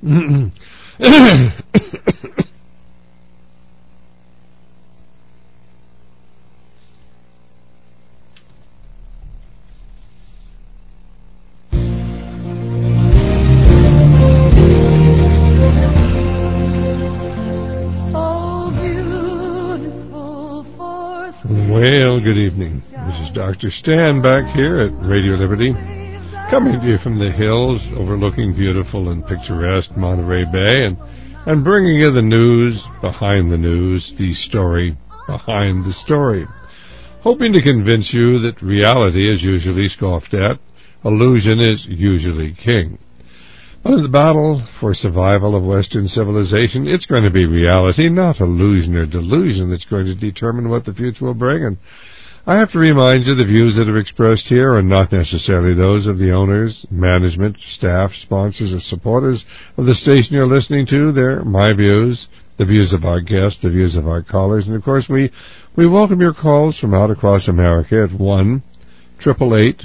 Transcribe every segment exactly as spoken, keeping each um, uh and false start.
Well, good evening. This is Doctor Stan back here at Radio Liberty, coming to you from the hills overlooking beautiful and picturesque Monterey Bay, and, and bringing you the news behind the news, the story behind the story, hoping to convince you that reality is usually scoffed at, illusion is usually king. But in the battle for survival of Western civilization, it's going to be reality, not illusion or delusion, that's going to determine what the future will bring. And I have to remind you the views that are expressed here are not necessarily those of the owners, management, staff, sponsors, or supporters of the station you're listening to. They're my views, the views of our guests, the views of our callers. And, of course, we, we welcome your calls from out across America at one eight eight eight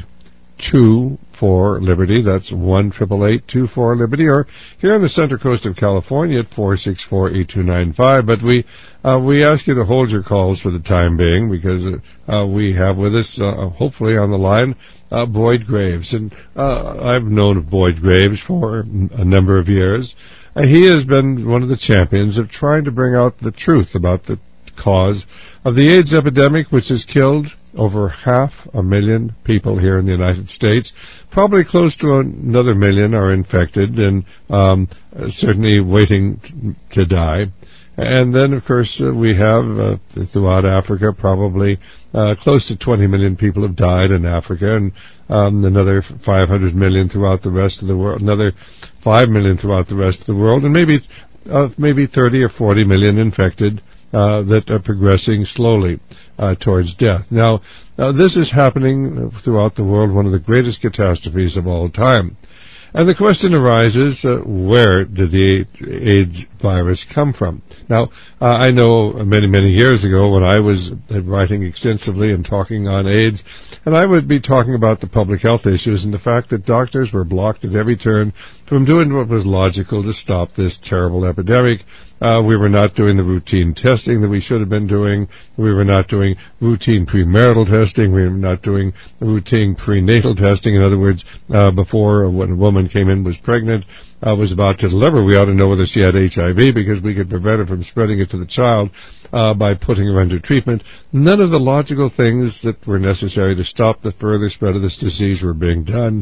two four Liberty. That's one eight eight eight two four Liberty, or here on the Central Coast of California at four six four eight two nine five. But we uh, we ask you to hold your calls for the time being, because uh, we have with us, uh, hopefully on the line, uh, Boyd Graves. And uh, I've known Boyd Graves for a number of years. Uh, he has been one of the champions of trying to bring out the truth about the cause of the AIDS epidemic, which has killed over half a million people here in the United States. Probably close to another million are infected and um, certainly waiting t- to die. And then, of course, uh, we have uh, throughout Africa probably uh, close to twenty million people have died in Africa, and um, another five hundred million throughout the rest of the world, another five million throughout the rest of the world, and maybe uh, maybe thirty or forty million infected Uh, that are progressing slowly uh, towards death. Now, uh, this is happening throughout the world, one of the greatest catastrophes of all time. And the question arises, uh, where did the AIDS virus come from? Now, uh, I know many, many years ago when I was writing extensively and talking on AIDS, and I would be talking about the public health issues and the fact that doctors were blocked at every turn from doing what was logical to stop this terrible epidemic. Uh, we were not doing the routine testing that we should have been doing. We were not doing routine premarital testing. We were not doing routine prenatal testing. In other words, uh, before when a woman came in, was pregnant, uh, was about to deliver, we ought to know whether she had H I V, because we could prevent her from spreading it to the child uh, by putting her under treatment. None of the logical things that were necessary to stop the further spread of this disease were being done.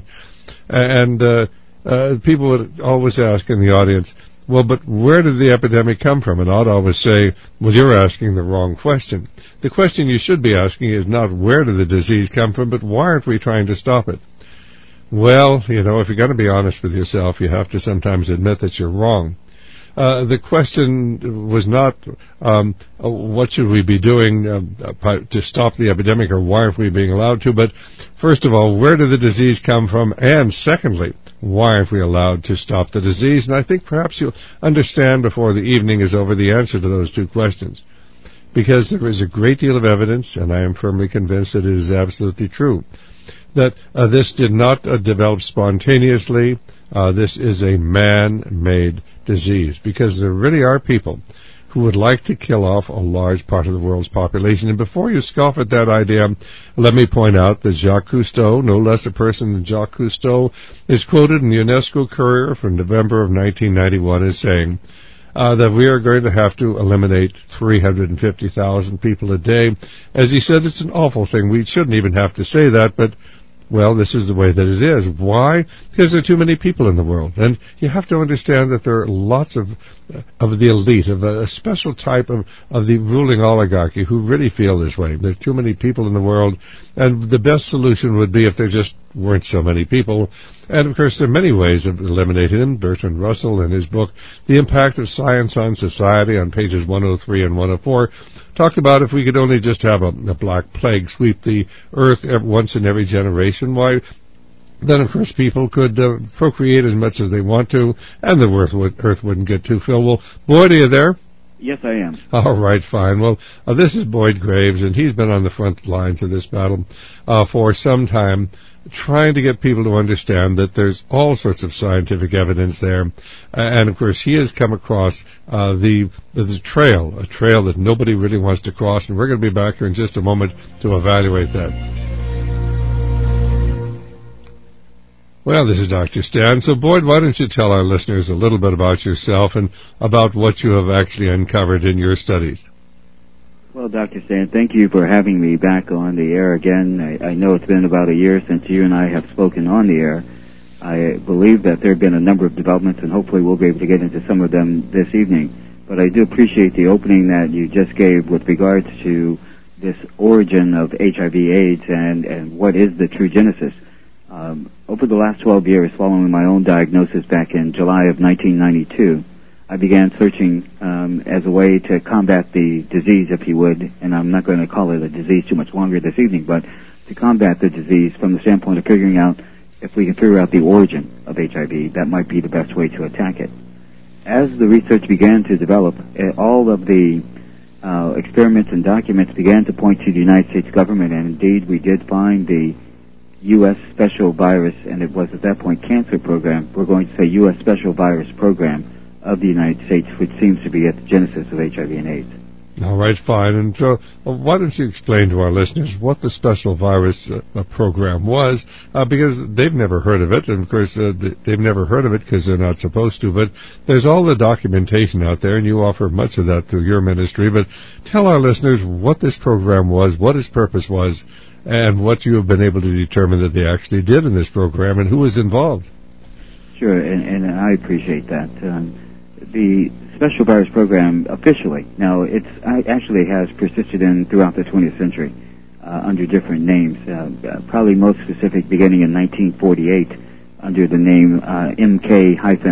And uh, uh, people would always ask in the audience, well, but where did the epidemic come from? And I'd always say, well, you're asking the wrong question. The question you should be asking is not where did the disease come from, but why aren't we trying to stop it? Well, you know, if you're going to be honest with yourself, you have to sometimes admit that you're wrong. Uh, the question was not um, what should we be doing uh, to stop the epidemic, or why aren't we being allowed to, but first of all, where did the disease come from, and secondly, why aren't we allowed to stop the disease? And I think perhaps you'll understand before the evening is over the answer to those two questions, because there is a great deal of evidence, and I am firmly convinced that it is absolutely true, that uh, this did not uh, develop spontaneously. Uh, this is a man-made disease, because there really are people who would like to kill off a large part of the world's population. And before you scoff at that idea, let me point out that Jacques Cousteau, no less a person than Jacques Cousteau, is quoted in the UNESCO Courier from November of nineteen ninety-one as saying uh, that we are going to have to eliminate three hundred fifty thousand people a day. As he said, it's an awful thing. We shouldn't even have to say that, but well, this is the way that it is. Why? Because there are too many people in the world. And you have to understand that there are lots of of the elite, of a, a special type of, of the ruling oligarchy who really feel this way. There are too many people in the world, and the best solution would be if there just weren't so many people. And, of course, there are many ways of eliminating them. Bertrand Russell, in his book, The Impact of Science on Society, on pages one oh three and one oh four, talked about if we could only just have a, a black plague sweep the earth once in every generation, why, then, of course, people could uh, procreate as much as they want to, and the earth, would, earth wouldn't get too filled. Well, Boyd, are you there? Yes, I am. All right, fine. Well, uh, this is Boyd Graves, and he's been on the front lines of this battle uh, for some time, trying to get people to understand that there's all sorts of scientific evidence there. Uh, and, of course, he has come across uh, the, the the trail, a trail that nobody really wants to cross, and we're going to be back here in just a moment to evaluate that. Well, this is Doctor Stan. So, Boyd, why don't you tell our listeners a little bit about yourself and about what you have actually uncovered in your studies? Well, Doctor Stan, thank you for having me back on the air again. I, I know it's been about a year since you and I have spoken on the air. I believe that there have been a number of developments, and hopefully we'll be able to get into some of them this evening. But I do appreciate the opening that you just gave with regards to this origin of H I V AIDS and, and what is the true genesis. Um, over the last twelve years, following my own diagnosis back in July of nineteen ninety-two, I began searching um, as a way to combat the disease, if you would, and I'm not going to call it a disease too much longer this evening, but to combat the disease from the standpoint of figuring out if we can figure out the origin of H I V, that might be the best way to attack it. As the research began to develop, all of the uh, experiments and documents began to point to the United States government, and indeed we did find the U S Special Virus, and it was at that point Cancer Program, we're going to say U S Special Virus Program of the United States, which seems to be at the genesis of H I V and AIDS. All right, fine. And so uh, why don't you explain to our listeners what the Special Virus uh, Program was, uh, because they've never heard of it, and of course uh, they've never heard of it because they're not supposed to, but there's all the documentation out there, and you offer much of that through your ministry, but tell our listeners what this program was, what its purpose was, and what you have been able to determine that they actually did in this program, and who was involved. Sure, and, and I appreciate that. Um, the Special Virus Program, officially, now it's actually has persisted in throughout the twentieth century uh, under different names, uh, probably most specific beginning in nineteen forty-eight under the name uh, M K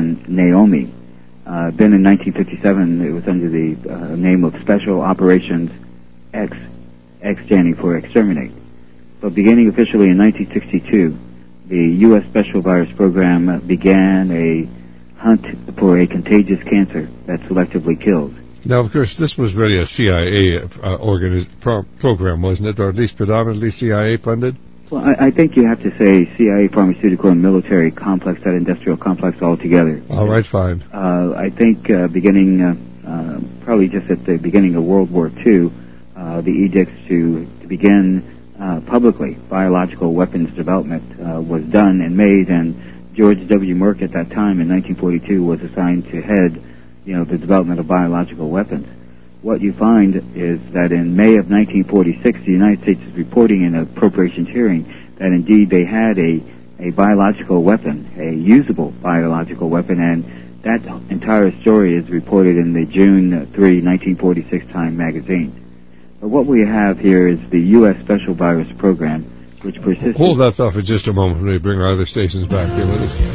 Naomi. Uh, then in nineteen fifty-seven, it was under the uh, name of Special Operations X, X standing for Exterminate. But beginning officially in nineteen sixty-two, the U S Special Virus Program began a hunt for a contagious cancer that selectively kills. Now, of course, this was really a C I A uh, organiz- pro- program, wasn't it, or at least predominantly C I A funded? Well, I, I think you have to say C I A pharmaceutical and military complex, that industrial complex altogether. All right, fine. Uh, I think uh, beginning, uh, uh, probably just at the beginning of World War Two, uh, the edicts to, to begin uh, publicly biological weapons development uh, was done and made, and George W. Merck at that time in nineteen forty-two was assigned to head, you know, the development of biological weapons. What you find is that in May of nineteen forty-six, the United States is reporting in an appropriations hearing that indeed they had a, a biological weapon, a usable biological weapon, and that entire story is reported in the June third, nineteen forty-six Time magazine. But what we have here is the U S Special Virus Program, which persisted. Hold that thought for just a moment when we bring our other stations back here with us.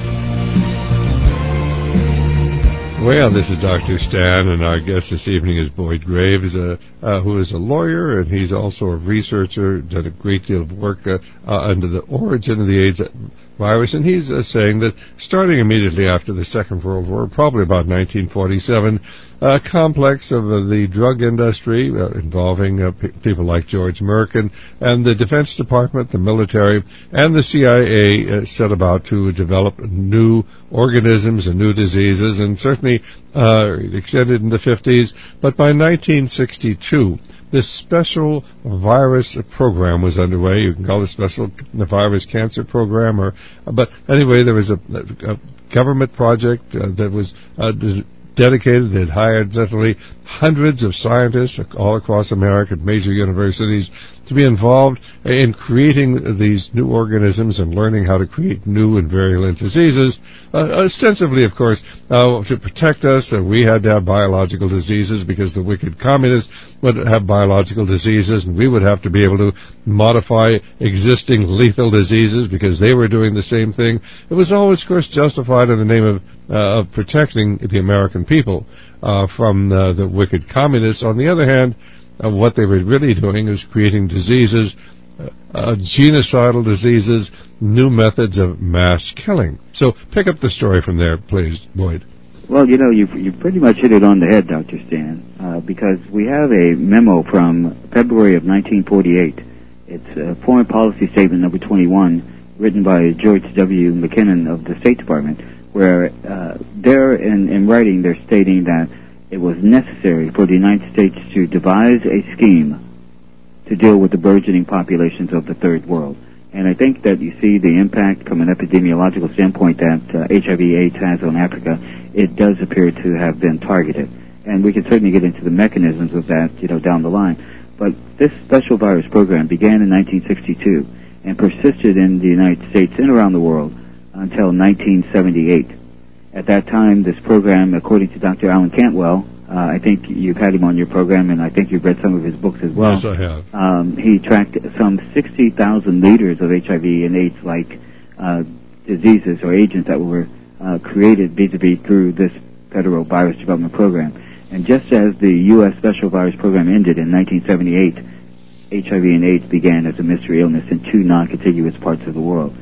Well, this is Doctor Stan, and our guest this evening is Boyd Graves, uh, uh, who is a lawyer, and he's also a researcher, done a great deal of work uh, uh, under the origin of the AIDS virus, and he's uh, saying that starting immediately after the Second World War, probably about nineteen forty-seven, a complex of uh, the drug industry uh, involving uh, p- people like George Merck and, and the Defense Department, the military, and the C I A uh, set about to develop new organisms and new diseases, and certainly uh, extended in the fifties. But by nineteen sixty-two, this special virus program was underway. You can call it special virus cancer program, or but anyway, there was a, a government project uh, that was uh, d- dedicated. They'd hired literally hundreds of scientists all across America at major universities to be involved in creating these new organisms and learning how to create new and virulent diseases. Uh, ostensibly, of course, uh, to protect us, uh, we had to have biological diseases because the wicked communists would have biological diseases, and we would have to be able to modify existing lethal diseases because they were doing the same thing. It was always, of course, justified in the name of, uh, of protecting the American people uh, from uh, the wicked communists. On the other hand, Uh, what they were really doing is creating diseases, uh, uh, genocidal diseases, new methods of mass killing. So pick up the story from there, please, Boyd. Well, you know, you've, you've pretty much hit it on the head, Doctor Stan, uh, because we have a memo from February of nineteen forty-eight. It's uh, Foreign Policy Statement number twenty-one, written by George W. McKinnon of the State Department, where uh, there in, in writing they're stating that it was necessary for the United States to devise a scheme to deal with the burgeoning populations of the Third World. And I think that you see the impact from an epidemiological standpoint that uh, H I V AIDS has on Africa. It does appear to have been targeted. And we can certainly get into the mechanisms of that, you know, down the line. But this special virus program began in nineteen sixty-two and persisted in the United States and around the world until nineteen seventy-eight. At that time, this program, according to Doctor Alan Cantwell, uh, I think you've had him on your program, and I think you've read some of his books as well. Yes, I have. Um, he tracked some sixty thousand liters of H I V and AIDS-like uh, diseases or agents that were uh, created vis-a-vis through this federal virus development program. And just as the U S Special Virus Program ended in nineteen seventy-eight, H I V and AIDS began as a mystery illness in two non-contiguous parts of the world.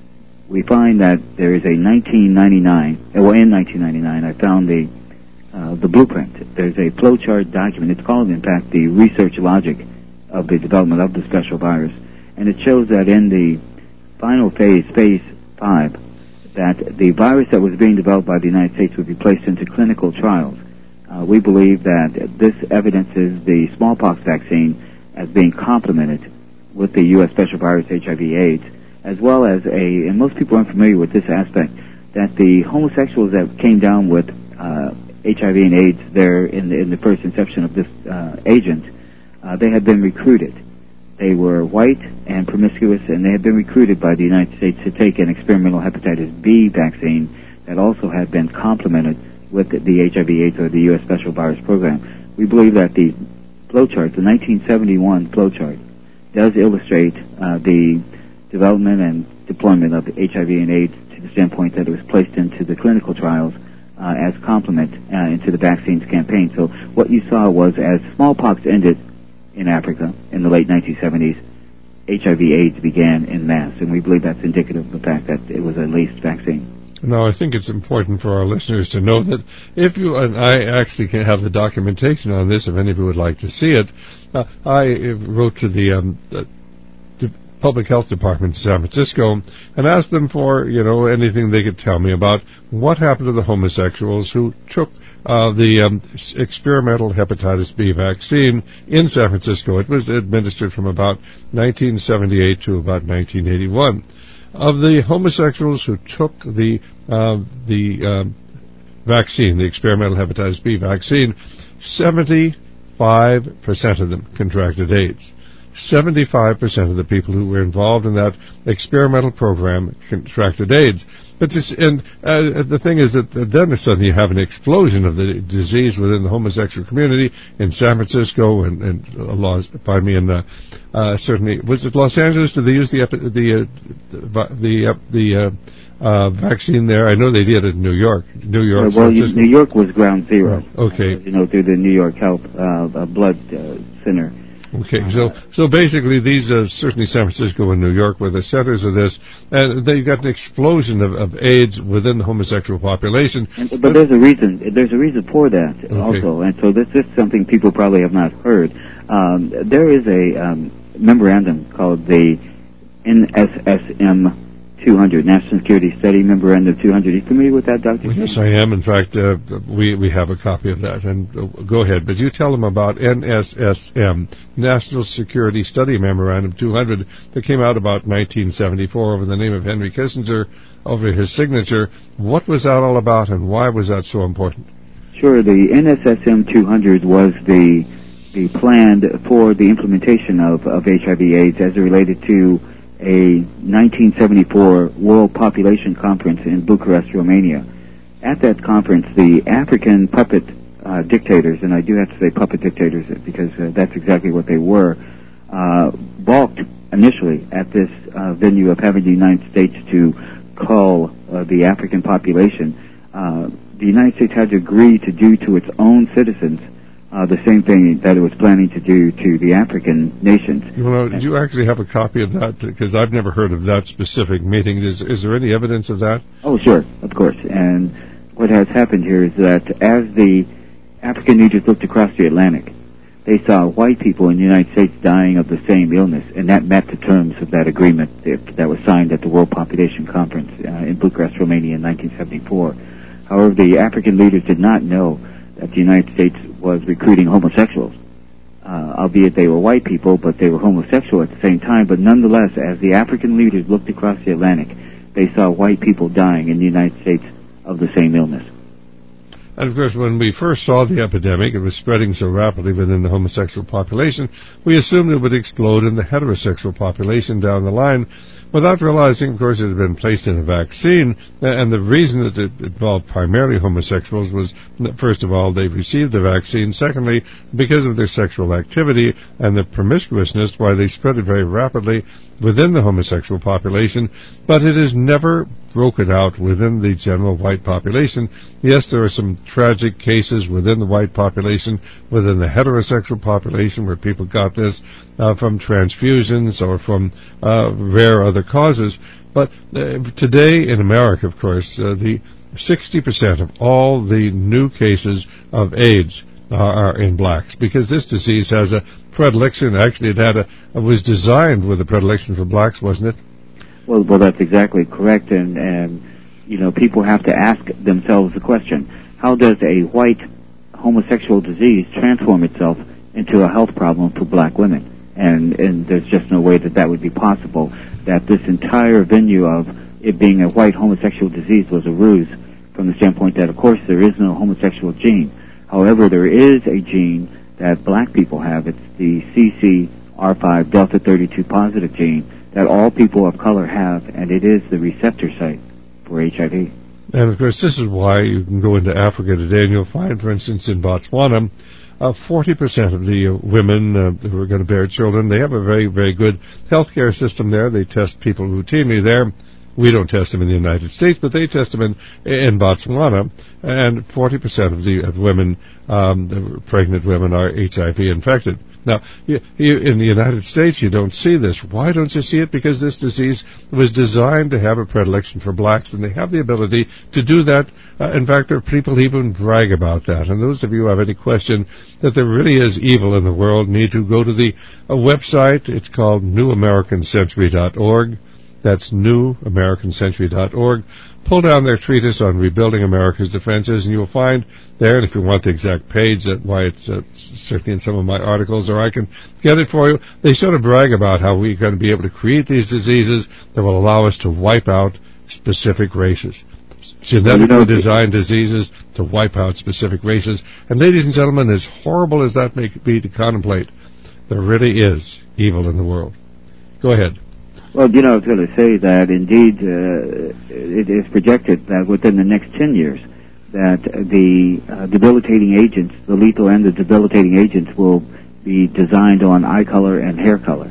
We find that there is a nineteen ninety-nine, well, in nineteen ninety-nine, I found the uh, the blueprint. There's a flowchart document. It's called, in fact, the research logic of the development of the special virus. And it shows that in the final phase, phase five, that the virus that was being developed by the United States would be placed into clinical trials. Uh, we believe that this evidences the smallpox vaccine as being complemented with the U S Special Virus H I V AIDS, as well as a, and most people aren't familiar with this aspect, that the homosexuals that came down with uh, H I V and AIDS there in the, in the first inception of this uh, agent, uh, they had been recruited. They were white and promiscuous, and they had been recruited by the United States to take an experimental hepatitis B vaccine that also had been complemented with the H I V AIDS or the U S Special Virus Program. We believe that the flowchart, the nineteen seventy-one flowchart, does illustrate uh, the development and deployment of H I V and AIDS to the standpoint that it was placed into the clinical trials uh, as complement uh, into the vaccines campaign. So what you saw was, as smallpox ended in Africa in the late nineteen seventies, H I V AIDS began en masse, and we believe that's indicative of the fact that it was a laced vaccine. Now, I think it's important for our listeners to know that if you, and I actually can have the documentation on this if any of you would like to see it, uh, I wrote to the, um, the, the Public Health Department in San Francisco and asked them for, you know, anything they could tell me about what happened to the homosexuals who took uh, the um, experimental hepatitis B vaccine in San Francisco. It was administered from about nineteen seventy-eight to about nineteen eighty-one. Of the homosexuals who took the uh, the uh, vaccine, the experimental hepatitis B vaccine, seventy-five percent of them contracted AIDS. seventy-five percent of the people who were involved in that experimental program contracted AIDS. But this, and uh, the thing is that then suddenly you have an explosion of the disease within the homosexual community in San Francisco and, and uh, Los, pardon me, and uh, uh, certainly was it Los Angeles? Did they use the epi- the uh, the uh, the uh, uh, vaccine there? I know they did it in New York. New York. Yeah, well, you, New York was ground zero. Okay. Uh, you know, through the New York Health uh, Blood uh, Center. Okay, so so basically these are certainly San Francisco and New York were the centers of this, and they got an explosion of, of AIDS within the homosexual population. And, but there's a reason. There's a reason for that okay. also, and so this is something people probably have not heard. Um, there is a um, memorandum called the N S S M two hundred, National Security Study Memorandum two hundred. Are you familiar with that, Doctor Well, yes, I am. In fact, uh, we we have a copy of that. And uh, go ahead, but you tell them about N S S M, National Security Study Memorandum two hundred, that came out about nineteen seventy-four over the name of Henry Kissinger, over his signature. What was that all about, and why was that so important? Sure. The N S S M two hundred was the the plan for the implementation of, of H I V AIDS as it related to a nineteen seventy-four World Population Conference in Bucharest, Romania. At that conference, the African puppet uh, dictators, and I do have to say puppet dictators because uh, that's exactly what they were, uh, balked initially at this uh, venue of having the United States to cull uh, the African population. Uh, the United States had to agree to do to its own citizens Uh, the same thing that it was planning to do to the African nations. You know, do you actually have a copy of that? Because I've never heard of that specific meeting. Is is there any evidence of that? Oh, sure, of course. And what has happened here is that as the African leaders looked across the Atlantic, they saw white people in the United States dying of the same illness, and that met the terms of that agreement that, that was signed at the World Population Conference uh, in Bucharest, Romania in nineteen seventy-four. However, the African leaders did not know that the United States was recruiting homosexuals, uh, albeit they were white people, but they were homosexual at the same time. But nonetheless, as the African leaders looked across the Atlantic, they saw white people dying in the United States of the same illness. And, of course, when we first saw the epidemic, it was spreading so rapidly within the homosexual population, we assumed it would explode in the heterosexual population down the line, without realizing, of course, it had been placed in a vaccine, and the reason that it involved primarily homosexuals was, first of all, they received the vaccine. Secondly, because of their sexual activity and the promiscuousness, why they spread it very rapidly within the homosexual population, but it is never broken out within the general white population. Yes, there are some tragic cases within the white population, within the heterosexual population, where people got this uh, from transfusions or from uh, rare other causes. But uh, today in America, of course, uh, the sixty percent of all the new cases of AIDS uh, are in blacks, because this disease has a predilection. Actually, it had a it was designed with a predilection for blacks, wasn't it? Well, well, that's exactly correct, and, and you know, people have to ask themselves the question: how does a white homosexual disease transform itself into a health problem for black women? And and there's just no way that that would be possible. That this entire venue of it being a white homosexual disease was a ruse, from the standpoint that, of course, there is no homosexual gene. However, there is a gene that black people have. It's the C C R five delta thirty-two positive gene that all people of color have, and it is the receptor site for H I V. And, of course, this is why you can go into Africa today and you'll find, for instance, in Botswana, uh, forty percent of the uh, women uh, who are going to bear children, they have a very, very good healthcare system there. They test people routinely there. We don't test them in the United States, but they test them in, in Botswana, and forty percent of the of women, um, the pregnant women, are H I V infected. Now, you, you, in the United States, you don't see this. Why don't you see it? Because this disease was designed to have a predilection for blacks, and they have the ability to do that. Uh, in fact, there are people who even brag about that. And those of you who have any question that there really is evil in the world need to go to the uh, website. It's called new american century dot org. That's new american century dot org. Pull down their treatise on rebuilding America's defenses, and you'll find there, and if you want the exact page, that why it's uh, certainly in some of my articles, or I can get it for you, they sort of brag about how we're going to be able to create these diseases that will allow us to wipe out specific races. Genetically designed diseases to wipe out specific races. And ladies and gentlemen, as horrible as that may be to contemplate, there really is evil in the world. Go ahead. Well, you know, I was going to say that indeed uh, it is projected that within the next ten years that the uh, debilitating agents, the lethal and the debilitating agents, will be designed on eye color and hair color.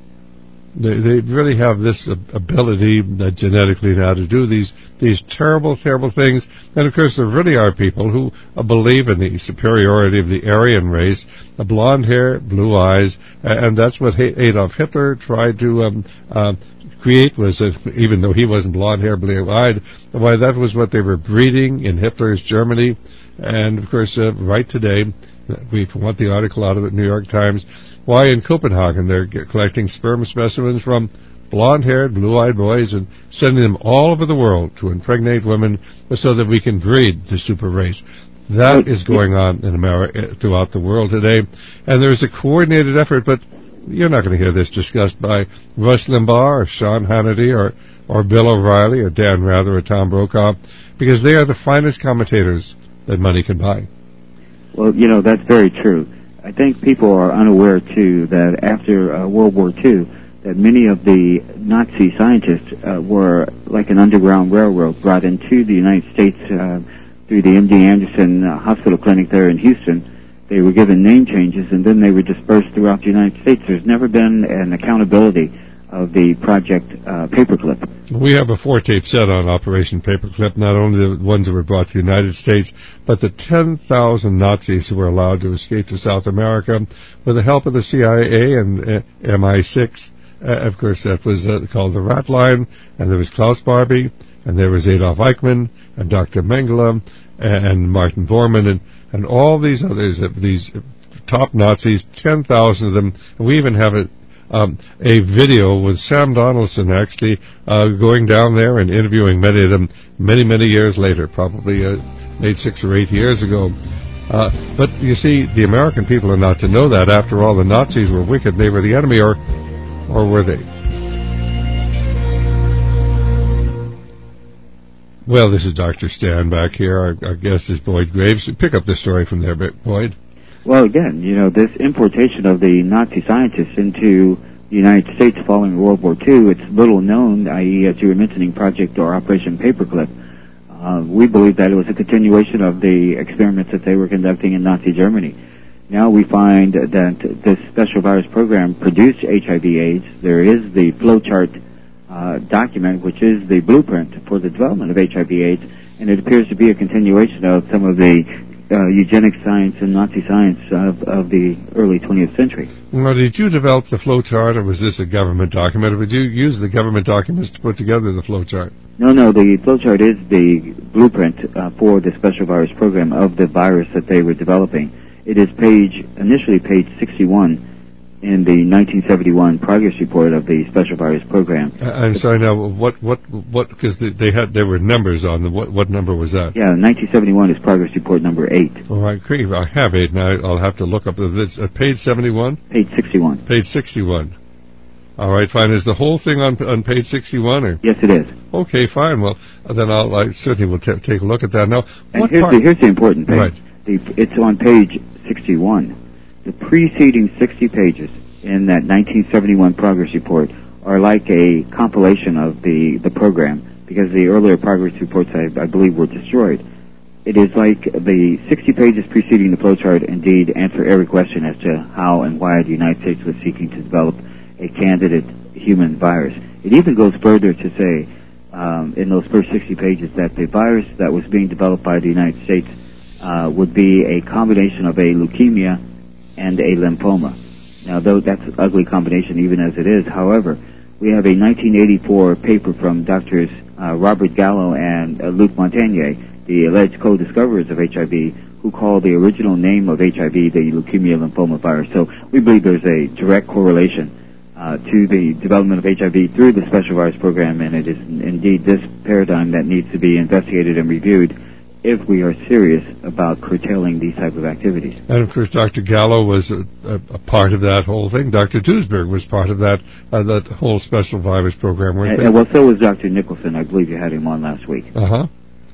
They, they really have this ability uh, genetically now to do these these terrible, terrible things. And, of course, there really are people who uh, believe in the superiority of the Aryan race, uh, blonde hair, blue eyes, uh, and that's what H- Adolf Hitler tried to um, uh, create, was uh, even though he wasn't blonde hair, blue-eyed, why that was what they were breeding in Hitler's Germany. And, of course, uh, right today, we want the article out of the New York Times, why in Copenhagen they're collecting sperm specimens from blonde-haired, blue-eyed boys and sending them all over the world to impregnate women so that we can breed the super race. That is going on in America, throughout the world today, and there's a coordinated effort, but you're not going to hear this discussed by Rush Limbaugh or Sean Hannity or, or Bill O'Reilly or Dan Rather or Tom Brokaw, because they are the finest commentators that money can buy. Well, you know, that's very true. I think people are unaware, too, that after uh, World War Two, that many of the Nazi scientists uh, were like an underground railroad brought into the United States uh, through the M D Anderson uh, Hospital Clinic there in Houston. They were given name changes, and then they were dispersed throughout the United States. There's never been an accountability of the Project uh, Paperclip. We have a four-tape set on Operation Paperclip, not only the ones that were brought to the United States, but the ten thousand Nazis who were allowed to escape to South America with the help of the C I A and uh, M I six. Uh, of course, that was uh, called the Rat Line, and there was Klaus Barbie, and there was Adolf Eichmann, and Doctor Mengele, and Martin Bormann, and, and all these others, uh, these top Nazis, ten thousand of them. And we even have a, um, a video with Sam Donaldson actually uh, going down there and interviewing many of them many, many years later, probably uh, made six or eight years ago. Uh, but you see, the American people are not to know that. After all, the Nazis were wicked. They were the enemy, or or were they? Well, this is Doctor Stan back here. Our, our guest is Boyd Graves. Pick up the story from there, Boyd. Well, again, you know, this importation of the Nazi scientists into the United States following World War Two, it's little known, that is, as you were mentioning, Project or Operation Paperclip. Uh, we believe that it was a continuation of the experiments that they were conducting in Nazi Germany. Now we find that this special virus program produced H I V AIDS. There is the flowchart uh, document, which is the blueprint for the development of H I V AIDS, and it appears to be a continuation of some of the uh, eugenics science and Nazi science of, of the early twentieth century. Well, did you develop the flowchart, or was this a government document, or did you use the government documents to put together the flowchart? No, no, the flowchart is the blueprint uh, for the special virus program of the virus that they were developing. It is page, initially page sixty-one in the nineteen seventy-one progress report of the special virus program. Uh, I'm sorry, now, what, what, what, because they, they had, there were numbers on them. What, what number was that? Yeah, nineteen seventy-one is progress report number eight. All right, great. I have eight now. I'll have to look up this. Uh, page seventy-one? Page sixty-one. Page sixty-one. All right, fine. Is the whole thing on on page sixty-one? Or? Yes, it is. Okay, fine. Well, then I'll I certainly will t- take a look at that. Now, and what here's part? the here's the important thing. Right. The, it's on page sixty-one. The preceding sixty pages in that nineteen seventy-one progress report are like a compilation of the the program, because the earlier progress reports, I, I believe, were destroyed. It is like the sixty pages preceding the flowchart indeed answer every question as to how and why the United States was seeking to develop a candidate human virus. It even goes further to say um, in those first sixty pages that the virus that was being developed by the United States uh, would be a combination of a leukemia and a lymphoma. Now, though that's an ugly combination even as it is, however, we have a nineteen eighty-four paper from Doctors uh, Robert Gallo and uh, Luc Montagnier, the alleged co-discoverers of H I V, who call the original name of H I V the leukemia lymphoma virus. So we believe there's a direct correlation uh, to the development of H I V through the special virus program, and it is indeed this paradigm that needs to be investigated and reviewed if we are serious about curtailing these type of activities. And, of course, Doctor Gallo was a, a, a part of that whole thing. Doctor Duesberg was part of that uh, that whole special virus program, weren't and, they? And, well, so was Doctor Nicholson. I believe you had him on last week. Uh-huh.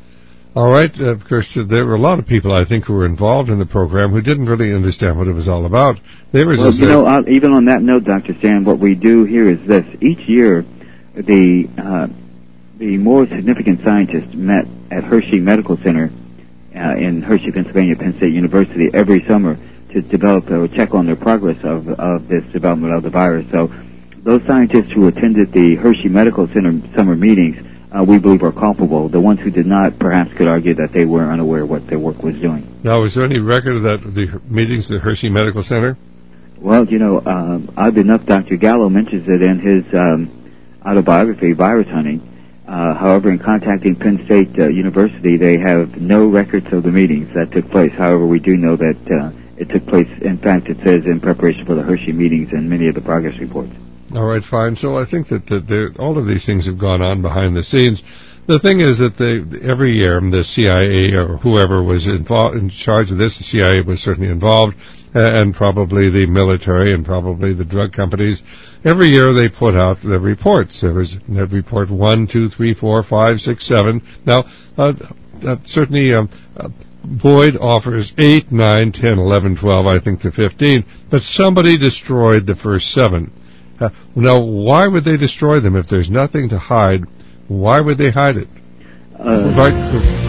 All right. Uh, of course, uh, there were a lot of people, I think, who were involved in the program who didn't really understand what it was all about. They were well, just... you know, uh, even on that note, Doctor Stan, what we do here is this. Each year, the... Uh, The more significant scientists met at Hershey Medical Center uh, in Hershey, Pennsylvania, Penn State University every summer to develop or check on their progress of, of this development of the virus. So those scientists who attended the Hershey Medical Center summer meetings, uh, we believe are culpable. The ones who did not perhaps could argue that they were unaware of what their work was doing. Now, is there any record of that, the meetings at Hershey Medical Center? Well, you know, um, oddly enough, Doctor Gallo mentions it in his um, autobiography, Virus Hunting. Uh, however, in contacting Penn State uh, University, they have no records of the meetings that took place. However, we do know that uh, it took place, in fact, it says in preparation for the Hershey meetings and many of the progress reports. All right, fine. So I think that, that there, all of these things have gone on behind the scenes. The thing is that they, every year the C I A or whoever was involved, in charge of this, the C I A was certainly involved, and probably the military and probably the drug companies. Every year they put out the reports. There was report one, two, three, four, five, six, seven. Now, uh, uh, certainly um, uh, Boyd offers eight, nine, ten, eleven, twelve, I think to fifteen, but somebody destroyed the first seven. Uh, now, why would they destroy them if there's nothing to hide? Why would they hide it? Uh, right.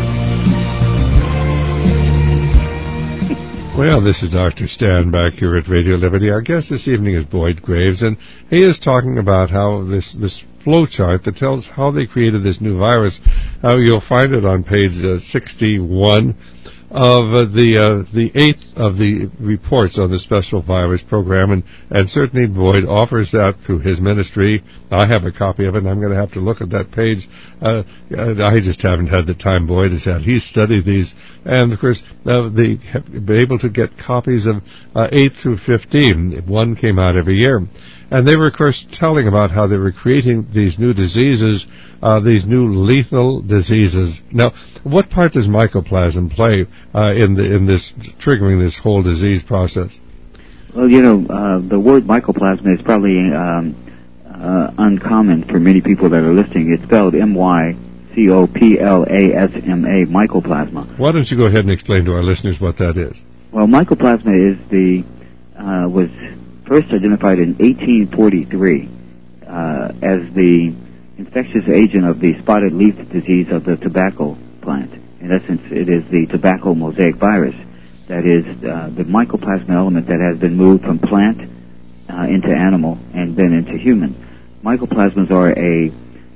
Well, this is Doctor Stan back here at Radio Liberty. Our guest this evening is Boyd Graves, and he is talking about how this this flowchart that tells how they created this new virus. Uh, you'll find it on page uh, sixty-one of uh, the uh, the eighth of the reports on the special virus program, and, and certainly Boyd offers that through his ministry. I have a copy of it, and I'm going to have to look at that page. Uh, I just haven't had the time Boyd has had. He's studied these, and of course, uh, they have been able to get copies of uh, eight through fifteen. One came out every year. And they were, of course, telling about how they were creating these new diseases, uh, these new lethal diseases. Now, what part does mycoplasma play uh, in the, in this triggering this whole disease process? Well, you know, uh, the word mycoplasma is probably um, uh, uncommon for many people that are listening. It's spelled M Y C O P L A S M A, mycoplasma. Why don't you go ahead and explain to our listeners what that is? Well, mycoplasma is the uh, was first identified in eighteen forty-three uh, as the infectious agent of the spotted leaf disease of the tobacco plant. In essence, it is the tobacco mosaic virus. That is uh, the mycoplasma element that has been moved from plant uh, into animal and then into human. Mycoplasmas are a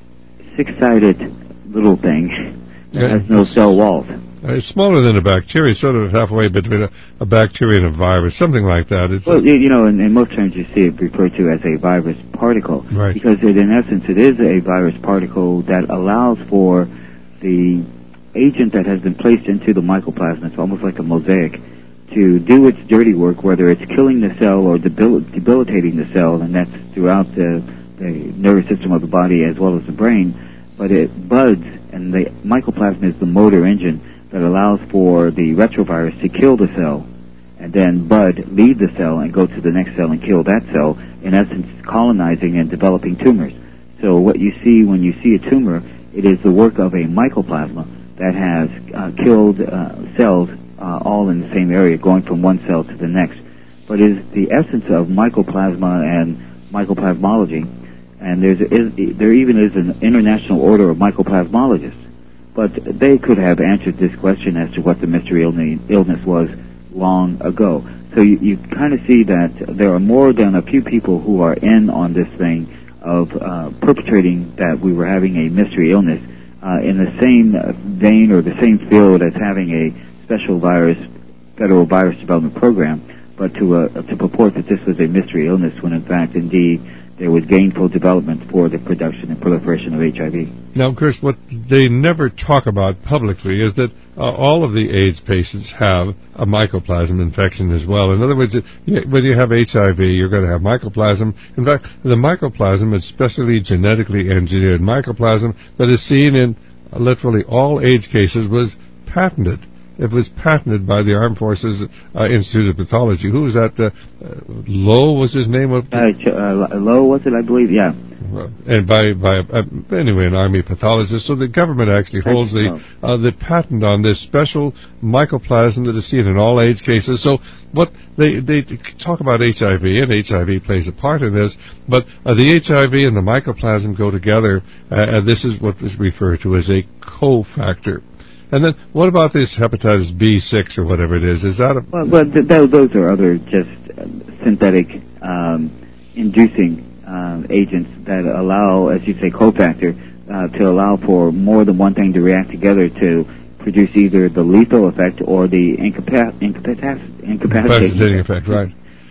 six-sided little thing that yeah. has no cell walls. Uh, it's smaller than a bacteria, sort of halfway between a, a bacteria and a virus, something like that. It's well, you know, in, in most terms you see it referred to as a virus particle. Right. Because it, in essence it is a virus particle that allows for the agent that has been placed into the mycoplasma, it's almost like a mosaic, to do its dirty work, whether it's killing the cell or debil- debilitating the cell, and that's throughout the, the nervous system of the body as well as the brain. But it buds, and the mycoplasma is the motor engine that allows for the retrovirus to kill the cell, and then bud, leave the cell, and go to the next cell and kill that cell, in essence colonizing and developing tumors. So what you see when you see a tumor, it is the work of a mycoplasma that has uh, killed uh, cells uh, all in the same area, going from one cell to the next. But it is the essence of mycoplasma and mycoplasmology, and there's is, there even is an international order of mycoplasmologists. But they could have answered this question as to what the mystery illness was long ago. So you, you kind of see that there are more than a few people who are in on this thing of uh, perpetrating that we were having a mystery illness uh, in the same vein or the same field as having a special virus, federal virus development program, but to, uh, to purport that this was a mystery illness when in fact, indeed, there was gainful development for the production and proliferation of H I V. Now, of course, what they never talk about publicly is that uh, all of the AIDS patients have a mycoplasma infection as well. In other words, it, when you have H I V, you're going to have mycoplasma. In fact, the mycoplasma is specially genetically engineered mycoplasma that is seen in uh, literally all AIDS cases was patented. It was patented by the Armed Forces uh, Institute of Pathology. Who was that? Uh, uh, Lowe was his name? Uh, uh, Lowe, was it, I believe? Yeah. Well, and by, by uh, anyway, an Army pathologist. So the government actually holds the uh, the patent on this special mycoplasma that is seen in all AIDS cases. So what they they talk about H I V, and H I V plays a part in this, but uh, the H I V and the mycoplasma go together, uh, and this is what is referred to as a cofactor. And then, what about this hepatitis B six or whatever it is? Is that a... Well, well th- th- those are other just uh, synthetic um, inducing uh, agents that allow, as you say, cofactor, uh, to allow for more than one thing to react together to produce either the lethal effect or the incapac- incapac- incapacitating effect. Right.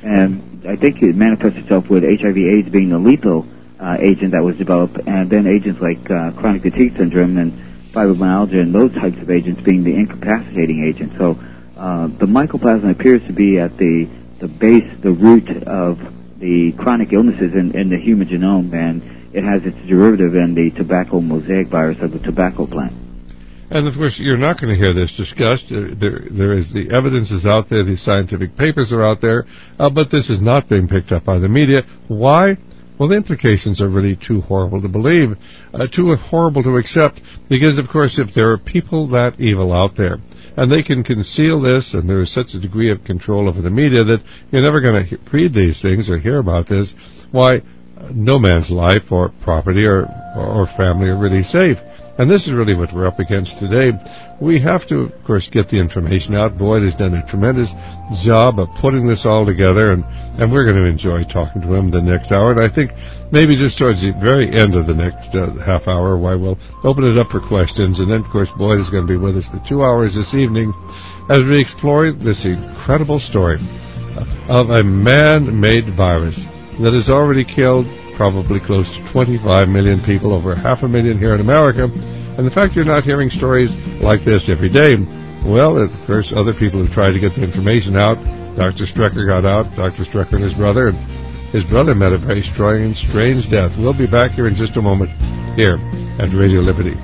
And I think it manifests itself with H I V AIDS being the lethal uh, agent that was developed, and then agents like uh, chronic fatigue syndrome and fibromyalgia and those types of agents being the incapacitating agent. So uh, the mycoplasma appears to be at the, the base, the root of the chronic illnesses in, in the human genome, and it has its derivative in the tobacco mosaic virus of the tobacco plant. And, of course, you're not going to hear this discussed. Uh, there, there is the evidence is out there, the scientific papers are out there, uh, but this is not being picked up by the media. Why? Well, the implications are really too horrible to believe, uh, too horrible to accept, because, of course, if there are people that evil out there, and they can conceal this, and there is such a degree of control over the media that you're never going to read these things or hear about this, why, uh, no man's life or property or, or family are really safe. And this is really what we're up against today. We have to, of course, get the information out. Boyd has done a tremendous job of putting this all together, and, and we're going to enjoy talking to him the next hour. And I think maybe just towards the very end of the next uh, half hour, why we'll open it up for questions. And then, of course, Boyd is going to be with us for two hours this evening as we explore this incredible story of a man-made virus that has already killed probably close to twenty-five million people, over half a million here in America. And the fact you're not hearing stories like this every day, well, of course, other people have tried to get the information out. Doctor Strecker got out, Doctor Strecker and his brother, and his brother met a very strange, strange death. We'll be back here in just a moment here at Radio Liberty.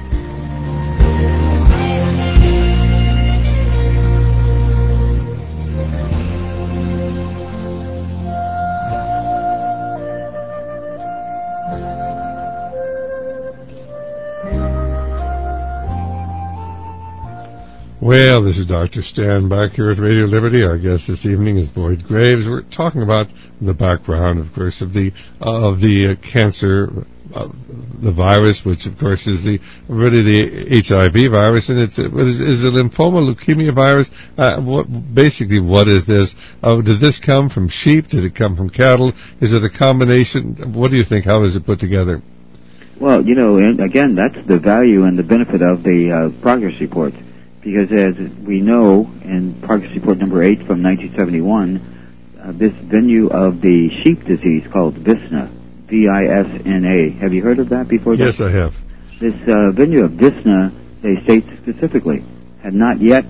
Well, this is Doctor Stan back here at Radio Liberty. Our guest this evening is Boyd Graves. We're talking about the background, of course, of the uh, of the uh, cancer, uh, the virus, which of course is the really the H I V virus, and it's is, is a lymphoma leukemia virus. Uh, what basically what is this? Uh, did this come from sheep? Did it come from cattle? Is it a combination? What do you think? How is it put together? Well, you know, and again, that's the value and the benefit of the uh, progress report. Because as we know in Progress Report number eight from nineteen seventy-one, uh, this venue of the sheep disease called Visna, V I S N A. Have you heard of that before? Yes, I have. This uh, venue of Visna, they state specifically, had not yet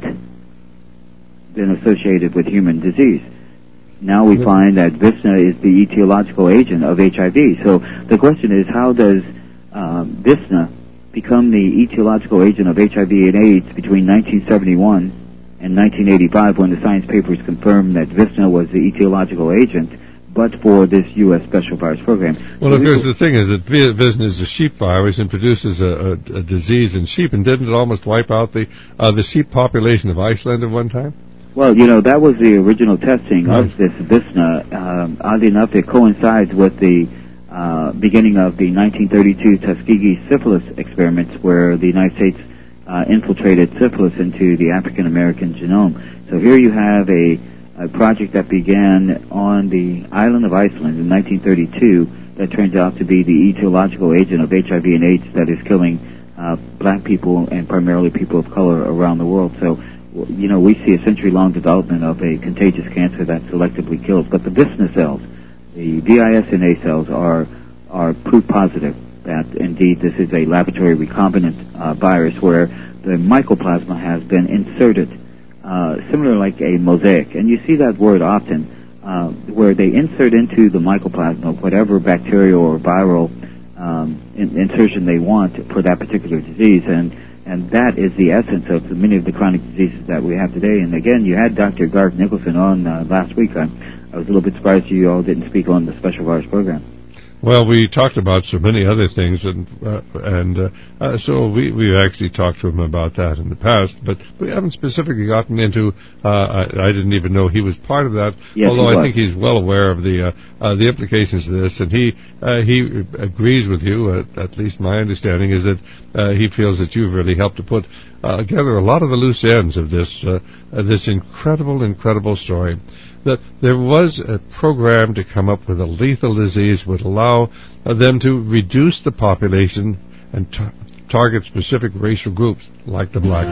been associated with human disease. Now we find that Visna is the etiological agent of H I V. So the question is, how does uh, Visna become the etiological agent of H I V and AIDS between nineteen seventy-one and nineteen eighty-five, when the science papers confirmed that Visna was the etiological agent, but for this U S Special Virus Program. Well, so of course, the thing is that Visna is a sheep virus and produces a, a, a disease in sheep, and didn't it almost wipe out the uh, the sheep population of Iceland at one time? Well, you know, that was the original testing right. of this Visna. Um, oddly enough, it coincides with the Uh, beginning of the nineteen thirty-two Tuskegee syphilis experiments, where the United States uh, infiltrated syphilis into the African American genome. So here you have a, a project that began on the island of Iceland in nineteen thirty-two that turns out to be the etiological agent of H I V and AIDS that is killing uh, black people and primarily people of color around the world. So, you know, we see a century-long development of a contagious cancer that selectively kills. But the Visna cells, the V I S N A cells, are are proof positive that indeed this is a laboratory recombinant uh, virus where the mycoplasma has been inserted, uh, similar like a mosaic. And you see that word often, uh, where they insert into the mycoplasma whatever bacterial or viral um, in- insertion they want for that particular disease. And and that is the essence of the, many of the chronic diseases that we have today. And again, you had Doctor Garth Nicholson on uh, last week. I, I was a little bit surprised you all didn't speak on the Special Virus Program. Well, we talked about so many other things, and uh, and uh, uh, so we we actually talked to him about that in the past, but we haven't specifically gotten into. Uh, I, I didn't even know he was part of that. Yes, although I think he's well aware of the uh, uh, the implications of this, and he uh, he agrees with you. Uh, at least my understanding is that uh, he feels that you've really helped to put uh, together a lot of the loose ends of this uh, uh, this incredible, incredible story. That there was a program to come up with a lethal disease would allow uh, them to reduce the population and tar- target specific racial groups like the black.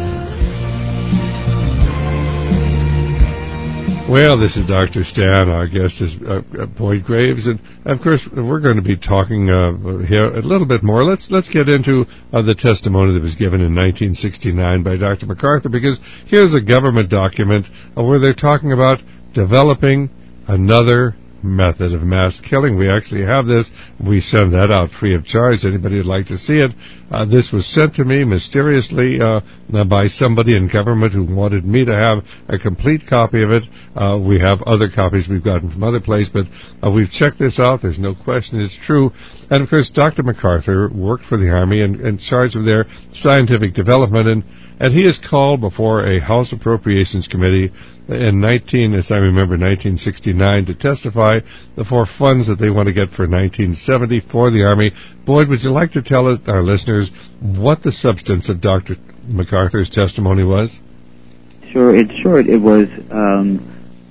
Well, this is Doctor Stan. Our guest is uh, Boyd Graves, and of course we're going to be talking uh, here a little bit more. Let's let's get into uh, the testimony that was given in nineteen sixty-nine by Doctor MacArthur, because here's a government document uh, where they're talking about developing another method of mass killing. We actually have this. We send that out free of charge. Anybody would like to see it. Uh, this was sent to me mysteriously uh, by somebody in government who wanted me to have a complete copy of it. Uh, we have other copies we've gotten from other places, but uh, we've checked this out. There's no question it's true. And, of course, Doctor MacArthur worked for the Army and in charge of their scientific development, and, and he is called before a House Appropriations Committee in nineteen, as I remember, nineteen sixty-nine, to testify for funds that they want to get for nineteen seventy for the Army. Boyd, would you like to tell our listeners what the substance of Doctor MacArthur's testimony was? Sure. In short, it was, um,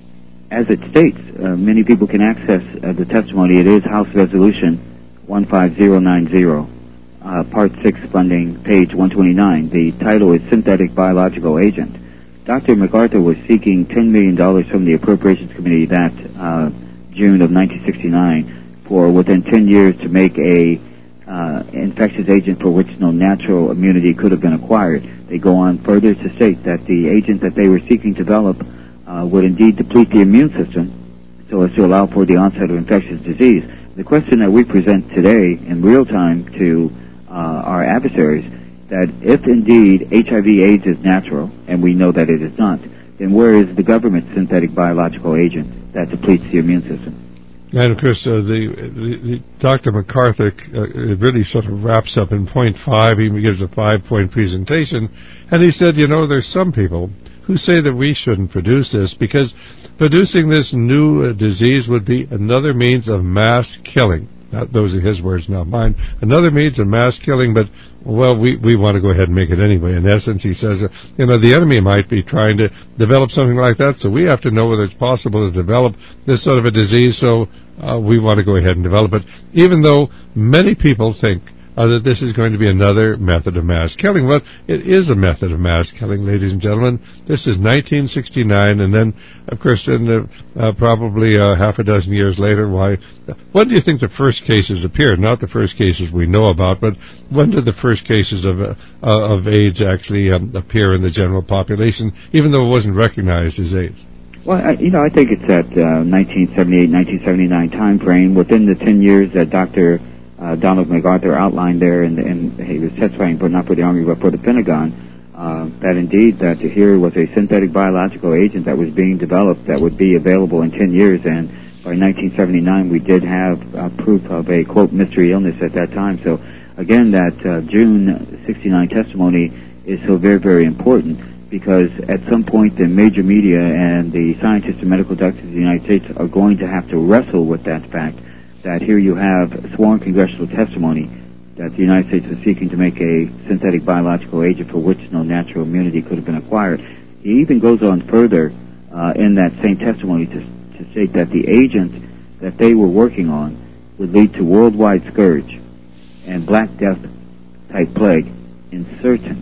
as it states, uh, many people can access uh, the testimony. It is House Resolution one five zero nine zero, uh, Part six funding, page one twenty-nine. The title is Synthetic Biological Agent. Doctor MacArthur was seeking ten million dollars from the Appropriations Committee that uh, June of nineteen sixty-nine for within ten years to make a uh, infectious agent for which no natural immunity could have been acquired. They go on further to state that the agent that they were seeking to develop uh, would indeed deplete the immune system so as to allow for the onset of infectious disease. The question that we present today in real time to uh, our adversaries, that if indeed H I V AIDS is natural, and we know that it is not, then where is the government's synthetic biological agent that depletes the immune system? And, of course, uh, the, the, the Doctor MacArthur uh, really sort of wraps up in point five. He gives a five-point presentation, and he said, you know, there's some people who say that we shouldn't produce this because producing this new uh, disease would be another means of mass killing. Now, those are his words, not mine. Another means of mass killing, but, well, we, we want to go ahead and make it anyway. In essence, he says, uh, you know, the enemy might be trying to develop something like that, so we have to know whether it's possible to develop this sort of a disease, so uh, we want to go ahead and develop it, even though many people think Uh, that this is going to be another method of mass killing. Well, it is a method of mass killing, ladies and gentlemen. This is nineteen sixty-nine, and then, of course, in uh, uh, probably uh, half a dozen years later, why? When do you think the first cases appeared? Not the first cases we know about, but when did the first cases of uh, uh, of AIDS actually um, appear in the general population, even though it wasn't recognized as AIDS? Well, I, you know, I think it's at uh, nineteen seventy-eight, nineteen seventy-nine time frame, within the ten years that Doctor Uh, Donald MacArthur outlined there, and, and he was testifying, but not for the Army, but for the Pentagon, uh, that indeed that here was a synthetic biological agent that was being developed that would be available in ten years, and by nineteen seventy-nine we did have uh, proof of a, quote, mystery illness at that time. So, again, that uh, June sixty-nine testimony is so very, very important, because at some point the major media and the scientists and medical doctors of the United States are going to have to wrestle with that fact, that here you have sworn congressional testimony that the United States was seeking to make a synthetic biological agent for which no natural immunity could have been acquired. He even goes on further uh, in that same testimony to, to state that the agent that they were working on would lead to worldwide scourge and Black Death type plague in certain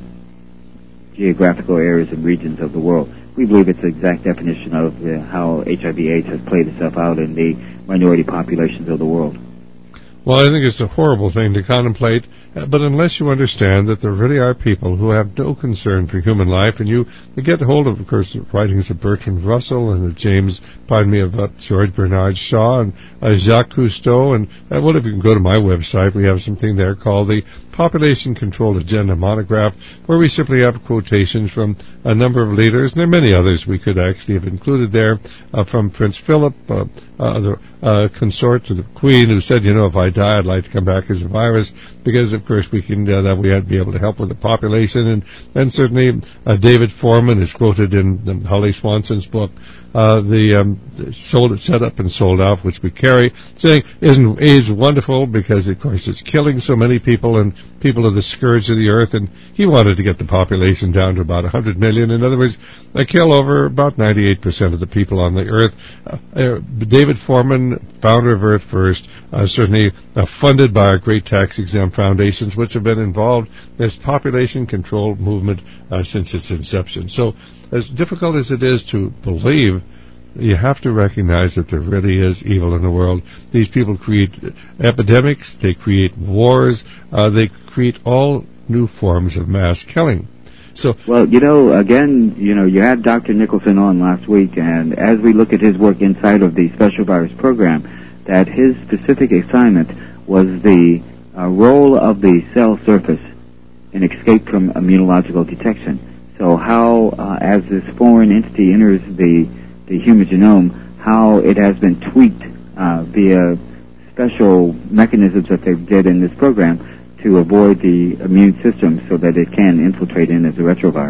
geographical areas and regions of the world. We believe it's the exact definition of uh, how H I V AIDS has played itself out in the minority populations of the world. Well, I think it's a horrible thing to contemplate, but unless you understand that there really are people who have no concern for human life, and you get hold of, of course, the writings of Bertrand Russell and of James, pardon me, of uh, George Bernard Shaw and uh, Jacques Cousteau, and uh, well, if you can go to my website, we have something there called the Population Control Agenda Monograph, where we simply have quotations from a number of leaders, and there are many others we could actually have included there, uh, from Prince Philip, uh, uh, the uh, consort to the Queen, who said, you know, if I die, I'd like to come back as a virus, because, of course, we can uh, that we had to be able to help with the population, and, and certainly uh, David Foreman is quoted in, in Holly Swanson's book, uh, the um, sold, set up and sold out, which we carry, saying, isn't AIDS wonderful? Because, of course, it's killing so many people, and people are the scourge of the earth, and he wanted to get the population down to about one hundred million. In other words, they kill over about ninety-eight percent of the people on the earth. Uh, uh, David Foreman, founder of Earth First, uh, certainly uh, funded by our great tax-exempt foundations, which have been involved in this population control movement uh, since its inception. So, as difficult as it is to believe, you have to recognize that there really is evil in the world. These people create epidemics, they create wars, uh, they create all new forms of mass killing. So, well, you know, again, you know, you had Doctor Nicholson on last week, and as we look at his work inside of the Special Virus Program, that his specific assignment was the uh, role of the cell surface in escape from immunological detection. So how, uh, as this foreign entity enters the the human genome, how it has been tweaked uh, via special mechanisms that they did in this program to avoid the immune system so that it can infiltrate in as a retrovirus.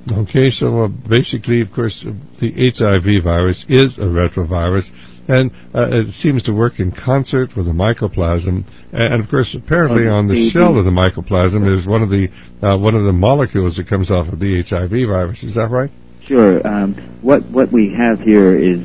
Okay, so uh, basically, of course, uh, the H I V virus is a retrovirus, and uh, it seems to work in concert with the mycoplasm. And, of course, apparently on the shell of the mycoplasm is one of the uh, one of the molecules that comes off of the H I V virus. Is that right? Sure. Um, what what we have here is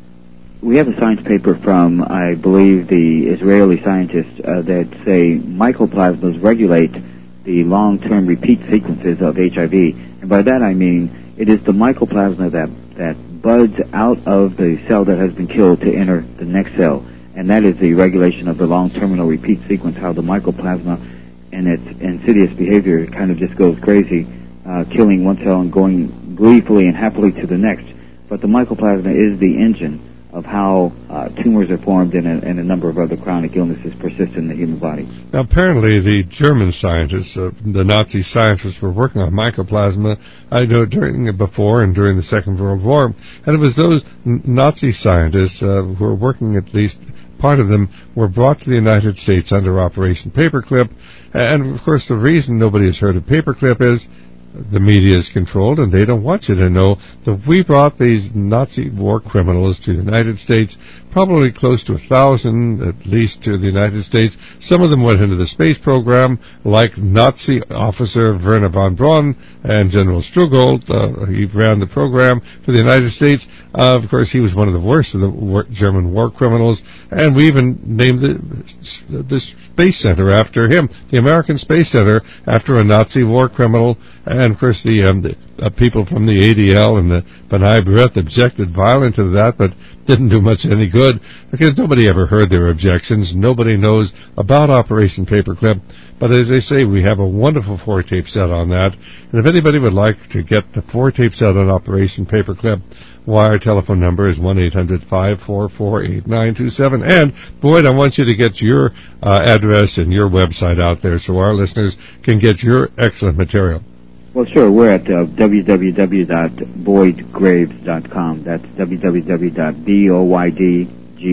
we have a science paper from, I believe, the Israeli scientists uh, that say mycoplasmas regulate the long-term repeat sequences of H I V. And by that I mean it is the mycoplasma that, that buds out of the cell that has been killed to enter the next cell. And that is the regulation of the long-terminal repeat sequence, how the mycoplasma and its insidious behavior kind of just goes crazy, uh, killing one cell and going gleefully and happily to the next. But the mycoplasma is the engine of how uh, tumors are formed and a, and a number of other chronic illnesses persist in the human body. Now, apparently the German scientists, uh, the Nazi scientists, were working on mycoplasma, I know, during before and during the Second World War, and it was those n- Nazi scientists uh, who were working, at least part of them, were brought to the United States under Operation Paperclip, and of course the reason nobody has heard of Paperclip is the media is controlled, and they don't want you to know that we brought these Nazi war criminals to the United States, probably close to a thousand, at least, to the United States. Some of them went into the space program, like Nazi officer Werner von Braun and General Strugold. Uh, he ran the program for the United States. Uh, of course, he was one of the worst of the war, German war criminals, and we even named the, the Space Center after him, the American Space Center, after a Nazi war criminal. And, of course, the, um, the uh, people from the A D L and the B'nai B'rith objected violently to that, but didn't do much any good, because nobody ever heard their objections. Nobody knows about Operation Paperclip. But as they say, we have a wonderful four-tape set on that. And if anybody would like to get the four-tape set on Operation Paperclip, why, our telephone number is one eight hundred five four four eight nine two seven. And, Boyd, I want you to get your uh, address and your website out there so our listeners can get your excellent material. Well, sure. We're at uh, w w w dot boyd graves dot com. That's w w w dot boyd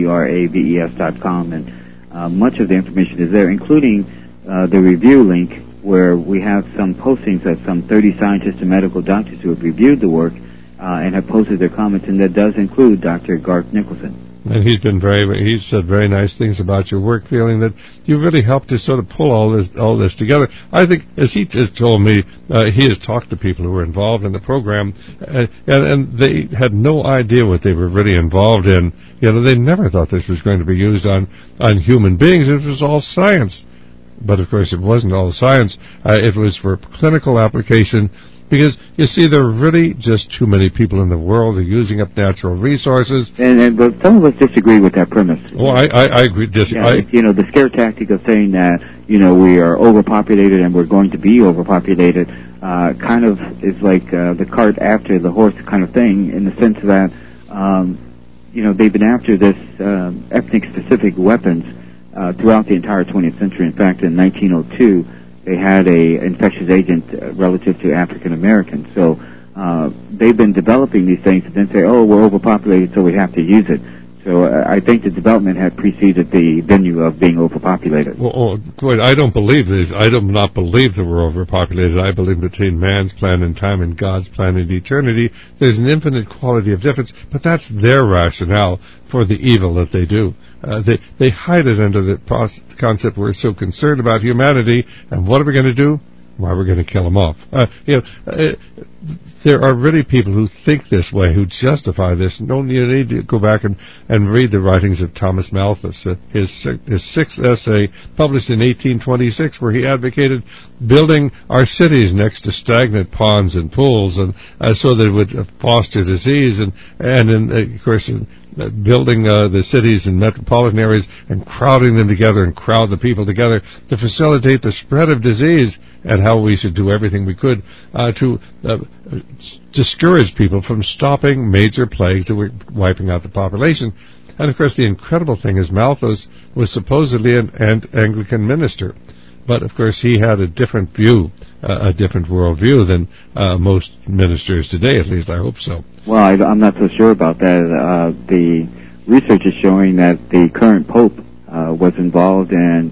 graves dot com. And uh, much of the information is there, including uh, the review link, where we have some postings of some thirty scientists and medical doctors who have reviewed the work uh, and have posted their comments, and that does include Doctor Garth Nicholson. And he's been very, he's said very nice things about your work, feeling that you really helped to sort of pull all this, all this together. I think, as he just told me, uh, he has talked to people who were involved in the program, uh, and, and they had no idea what they were really involved in. You know, they never thought this was going to be used on, on human beings. It was all science. But, of course, it wasn't all science. Uh, it was for clinical application. Because, you see, there are really just too many people in the world who are using up natural resources. And, and but some of us disagree with that premise. Oh, I, I, I agree. Dis- yeah, I, you know, the scare tactic of saying that, you know, we are overpopulated and we're going to be overpopulated uh, kind of is like uh, the cart after the horse kind of thing, in the sense that, um, you know, they've been after this uh, ethnic-specific weapons uh, throughout the entire twentieth century. In fact, in nineteen oh two, they had a infectious agent uh, relative to African Americans. So uh, they've been developing these things and then say, oh, we're overpopulated, so we have to use it. So uh, I think the development had preceded the venue of being overpopulated. Well, oh, wait, I don't believe this. I do not believe that we're overpopulated. I believe between man's plan in time and God's plan in eternity, there's an infinite quality of difference, but that's their rationale for the evil that they do. Uh, they they hide it under the pros- concept we're so concerned about humanity, and what are we going to do? Why, we're going to kill them off. Uh, you know, uh, there are really people who think this way, who justify this. No, you need to go back and, and read the writings of Thomas Malthus, uh, his his sixth essay published in eighteen twenty-six, where he advocated building our cities next to stagnant ponds and pools, and uh, so that it would foster disease, and and in, uh, of course. In, Uh, building uh, the cities and metropolitan areas and crowding them together and crowd the people together to facilitate the spread of disease, and how we should do everything we could uh, to uh, discourage people from stopping major plagues that were wiping out the population. And, of course, the incredible thing is Malthus was supposedly an, an Anglican minister. But, of course, he had a different view, uh, a different worldview than uh, most ministers today, at least I hope so. Well, I, I'm not so sure about that. Uh, the research is showing that the current Pope uh, was involved in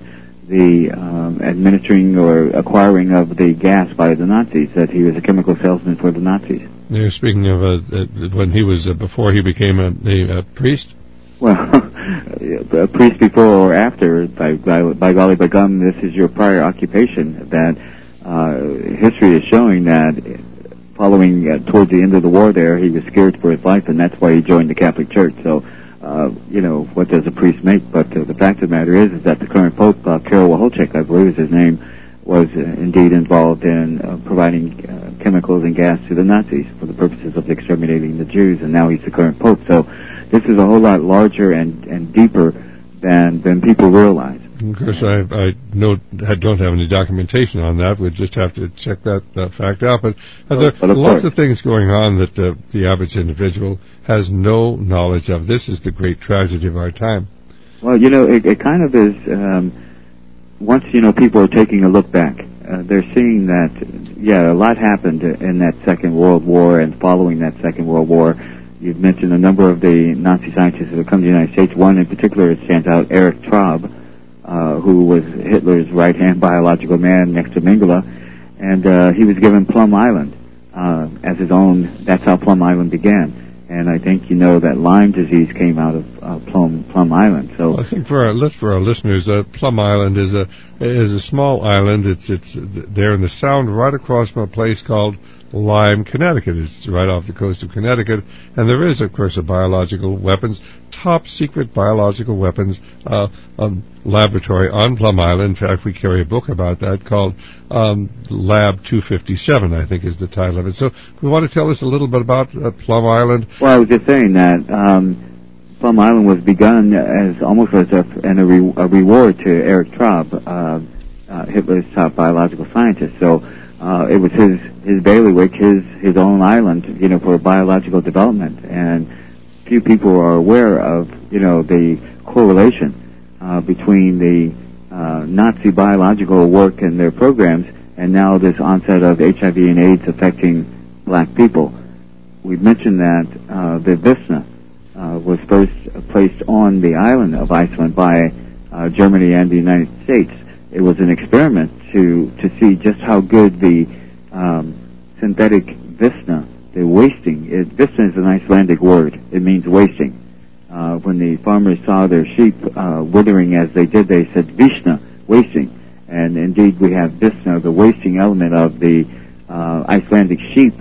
the um, administering or acquiring of the gas by the Nazis, that he was a chemical salesman for the Nazis. You're speaking of uh, uh, when he was, uh, before he became a, a, a priest? Well, a priest before or after, by, by, by golly, by gum, this is your prior occupation. That uh, history is showing that following, uh, towards the end of the war there, he was scared for his life, and that's why he joined the Catholic Church. So, uh, you know, what does a priest make? But uh, the fact of the matter is, is that the current Pope, uh, Karol Wojtyła, I believe is his name, was uh, indeed involved in uh, providing uh, chemicals and gas to the Nazis for the purposes of exterminating the Jews, and now he's the current Pope. So this is a whole lot larger and, and deeper than than people realize. Of course, I, I know, I don't have any documentation on that. We'd just have to check that, that fact out. But uh, there but are lots course. of things going on that uh, the average individual has no knowledge of. This is the great tragedy of our time. Well, you know, it, it kind of is, um, once, you know, people are taking a look back, uh, they're seeing that, yeah, a lot happened in that Second World War and following that Second World War. You've mentioned a number of the Nazi scientists that have come to the United States. One in particular stands out, Erich Traub, uh, who was Hitler's right-hand biological man next to Mengele, and uh, he was given Plum Island uh, as his own. That's how Plum Island began. And I think you know that Lyme disease came out of uh, Plum Plum Island. So well, I think for our for our listeners, uh, Plum Island is a is a small island. It's it's there in the Sound, right across from a place called Lyme, Connecticut. It's right off the coast of Connecticut, and there is, of course, a biological weapons, top secret biological weapons uh, um, laboratory on Plum Island. In fact, we carry a book about that called um, Lab two fifty-seven, I think is the title of it. So, you want to tell us a little bit about uh, Plum Island? Well, I was just saying that um, Plum Island was begun as almost as a, and a, re- a reward to Erich Traub, uh, uh, Hitler's top biological scientist. So. Uh, it was his, his bailiwick, his, his own island, you know, for biological development. And few people are aware of, you know, the correlation, uh, between the, uh, Nazi biological work and their programs and now this onset of H I V and AIDS affecting black people. We've mentioned that, uh, the Visna, uh, was first placed on the island of Iceland by, uh, Germany and the United States. It was an experiment to to see just how good the um, synthetic Visna, the wasting, it, Visna is an Icelandic word. It means wasting. Uh, when the farmers saw their sheep uh, withering as they did, they said Vishna, wasting. And indeed we have Visna, the wasting element of the uh, Icelandic sheep,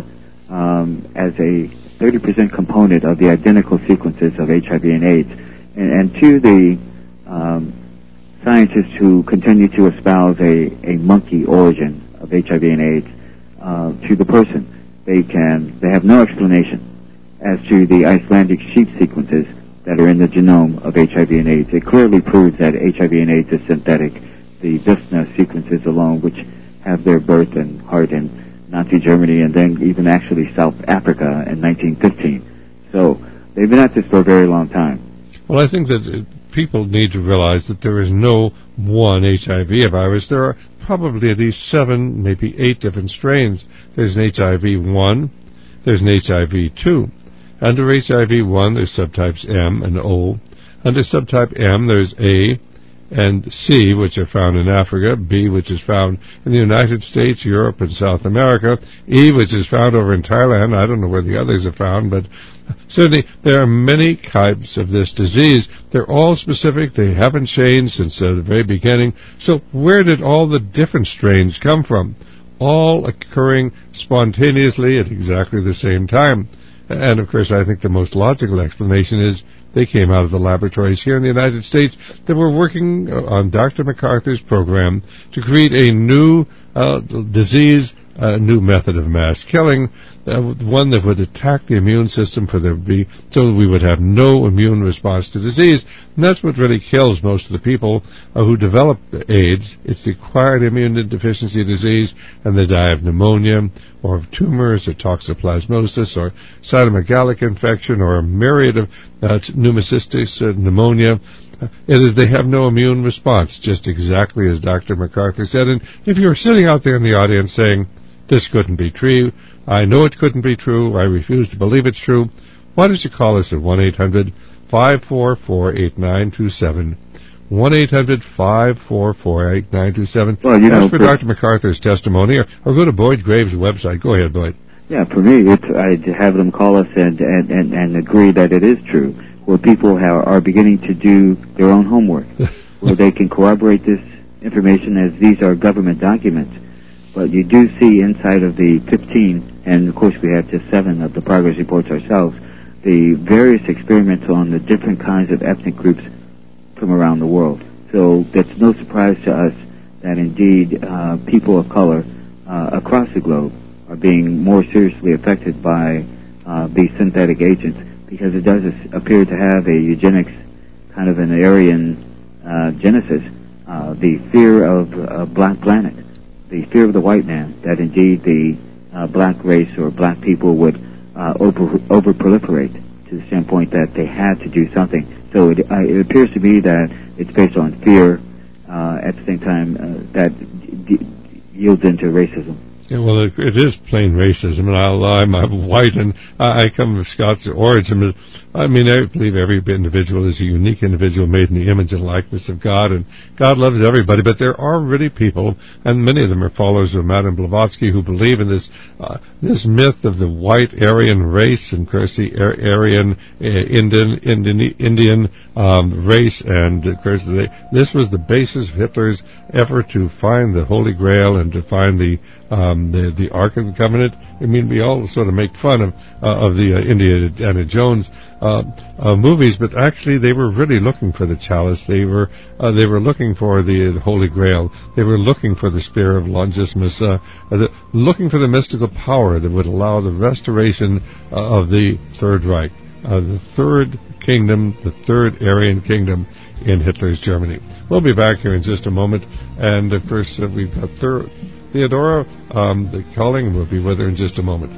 um, as a thirty percent component of the identical sequences of H I V and AIDS. And, and to the um, scientists who continue to espouse a, a monkey origin of H I V and AIDS uh, to the person, they can they have no explanation as to the Icelandic sheep sequences that are in the genome of H I V and AIDS. It clearly proves that H I V and AIDS is synthetic. The Visna sequences alone, which have their birth and heart in Nazi Germany and then even actually South Africa in nineteen fifteen. So they've been at this for a very long time. Well, I think that uh, people need to realize that there is no one H I V virus. There are probably at least seven, maybe eight different strains. There's an H I V one, there's an H I V two. Under H I V one, there's subtypes M and O. Under subtype M, there's A and C, which are found in Africa, B, which is found in the United States, Europe, and South America, E, which is found over in Thailand. I don't know where the others are found, but certainly there are many types of this disease. They're all specific. They haven't changed since uh, the very beginning. So where did all the different strains come from? All occurring spontaneously at exactly the same time. And, of course, I think the most logical explanation is they came out of the laboratories here in the United States that were working on Doctor MacArthur's program to create a new uh, disease, a new method of mass killing, uh, one that would attack the immune system for there be, so that we would have no immune response to disease. And that's what really kills most of the people uh, who develop AIDS. It's the acquired immune deficiency disease, and they die of pneumonia, or of tumors, or toxoplasmosis, or cytomegalic infection, or a myriad of uh, pneumocystis, uh, pneumonia. Uh, it is they have no immune response, just exactly as Doctor MacArthur said. And if you're sitting out there in the audience saying, this couldn't be true, I know it couldn't be true, I refuse to believe it's true, why don't you call us at one eight hundred five four four eight nine two seven, one eight hundred five four four eight nine two seven. Well, you know, Ask for, for Doctor MacArthur's testimony, or, or go to Boyd Graves' website. Go ahead, Boyd. Yeah, for me, it's, I'd have them call us and, and, and, and agree that it is true, where people have, are beginning to do their own homework, where they can corroborate this information as these are government documents. But you do see inside of the fifteen, and of course we have just seven of the progress reports ourselves, the various experiments on the different kinds of ethnic groups from around the world. So that's no surprise to us that indeed uh, people of color uh, across the globe are being more seriously affected by uh, these synthetic agents, because it does appear to have a eugenics kind of an Aryan uh, genesis, uh, the fear of a black planet, the fear of the white man, that indeed the uh, black race or black people would uh, over, over proliferate to the standpoint that they had to do something. So it, uh, it appears to me that it's based on fear, uh, at the same time uh, that d- d- yields into racism. Yeah, well, it, it is plain racism, and I'll lie, I'm white, and I, I come of Scots origin. But, I mean, I believe every individual is a unique individual made in the image and likeness of God, and God loves everybody, but there are really people, and many of them are followers of Madame Blavatsky, who believe in this uh, this myth of the white Aryan race, and of course the Aryan uh, Indian, Indian, Indian um, race, and of course they, this was the basis of Hitler's effort to find the Holy Grail and to find the Um, the the Ark of the Covenant. I mean, we all sort of make fun of uh, of the uh, Indiana Jones uh, uh, movies, but actually they were really looking for the chalice. They were uh, they were looking for the, the Holy Grail. They were looking for the Spear of Longismus, uh, the, looking for the mystical power that would allow the restoration uh, of the Third Reich, uh, the Third Kingdom, the Third Aryan Kingdom in Hitler's Germany. We'll be back here in just a moment, and of course uh, we've got third. Theodora, um, the calling will be with her in just a moment.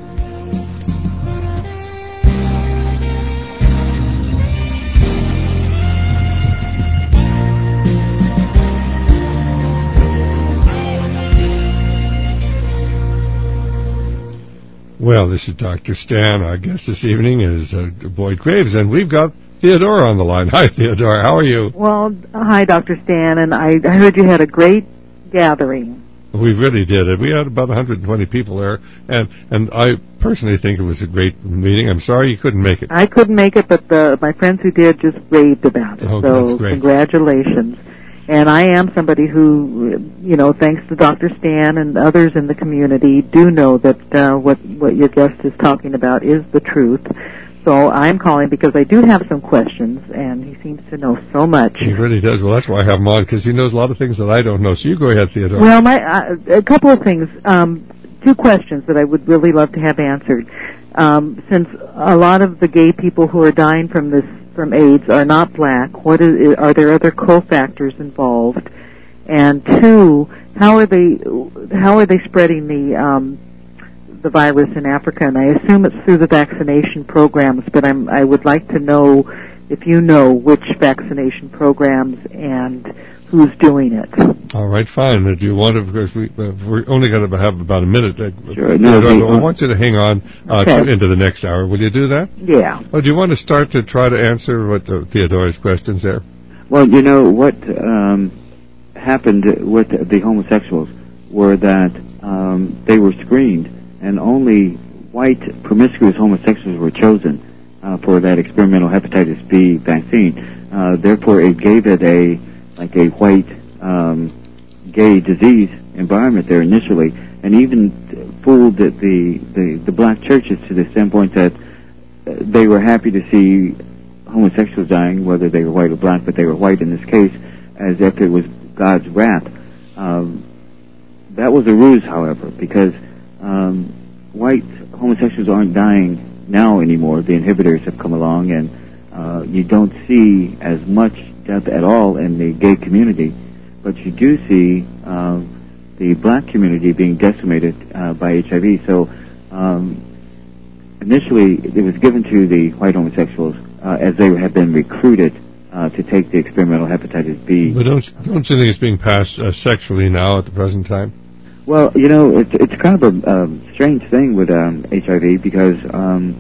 Well, this is Doctor Stan. Our guest this evening is uh, Boyd Graves, and we've got Theodora on the line. Hi, Theodora. How are you? Well, hi, Doctor Stan, and I, I heard you had a great gathering. We really did it. We had about one hundred twenty people there, and and I personally think it was a great meeting. I'm sorry you couldn't make it. I couldn't make it, but the, my friends who did just raved about it. Oh, so that's great. Congratulations. And I am somebody who, you know, thanks to Doctor Stan and others in the community, do know that uh, what what your guest is talking about is the truth. So I'm calling because I do have some questions, and he seems to know so much. He really does. Well, that's why I have him on, because he knows a lot of things that I don't know. So you go ahead, Theodore. Well, my uh, a couple of things. Um, two questions that I would really love to have answered. Um, since a lot of the gay people who are dying from this from AIDS are not black, what is, are there other cofactors involved? And two, how are they how are they spreading the um, the virus in Africa? And I assume it's through the vaccination programs, but I'm, I would like to know if you know which vaccination programs and who's doing it. All right, fine. Uh, do you want to, because we, uh, we're only going to have about a minute. Uh, sure. No, I, I want you to hang on uh, okay. to, into the next hour. Will you do that? Yeah. Or do you want to start to try to answer what uh, Theodora's questions there? Well, you know, what um, happened with the homosexuals were that um, they were screened, and only white promiscuous homosexuals were chosen uh, for that experimental hepatitis B vaccine. Uh, therefore, it gave it a like a white um, gay disease environment there initially, and even fooled the, the, the, the black churches to the standpoint that they were happy to see homosexuals dying, whether they were white or black, but they were white in this case, as if it was God's wrath. Um, that was a ruse, however, because um, white homosexuals aren't dying now anymore. The inhibitors have come along, and uh, you don't see as much death at all in the gay community, but you do see uh, the black community being decimated uh, by H I V. So um, initially it was given to the white homosexuals uh, as they have been recruited uh, to take the experimental hepatitis B. But don't, don't you think it's being passed uh, sexually now at the present time? Well, you know, it's, it's kind of a um, strange thing with um, H I V, because um,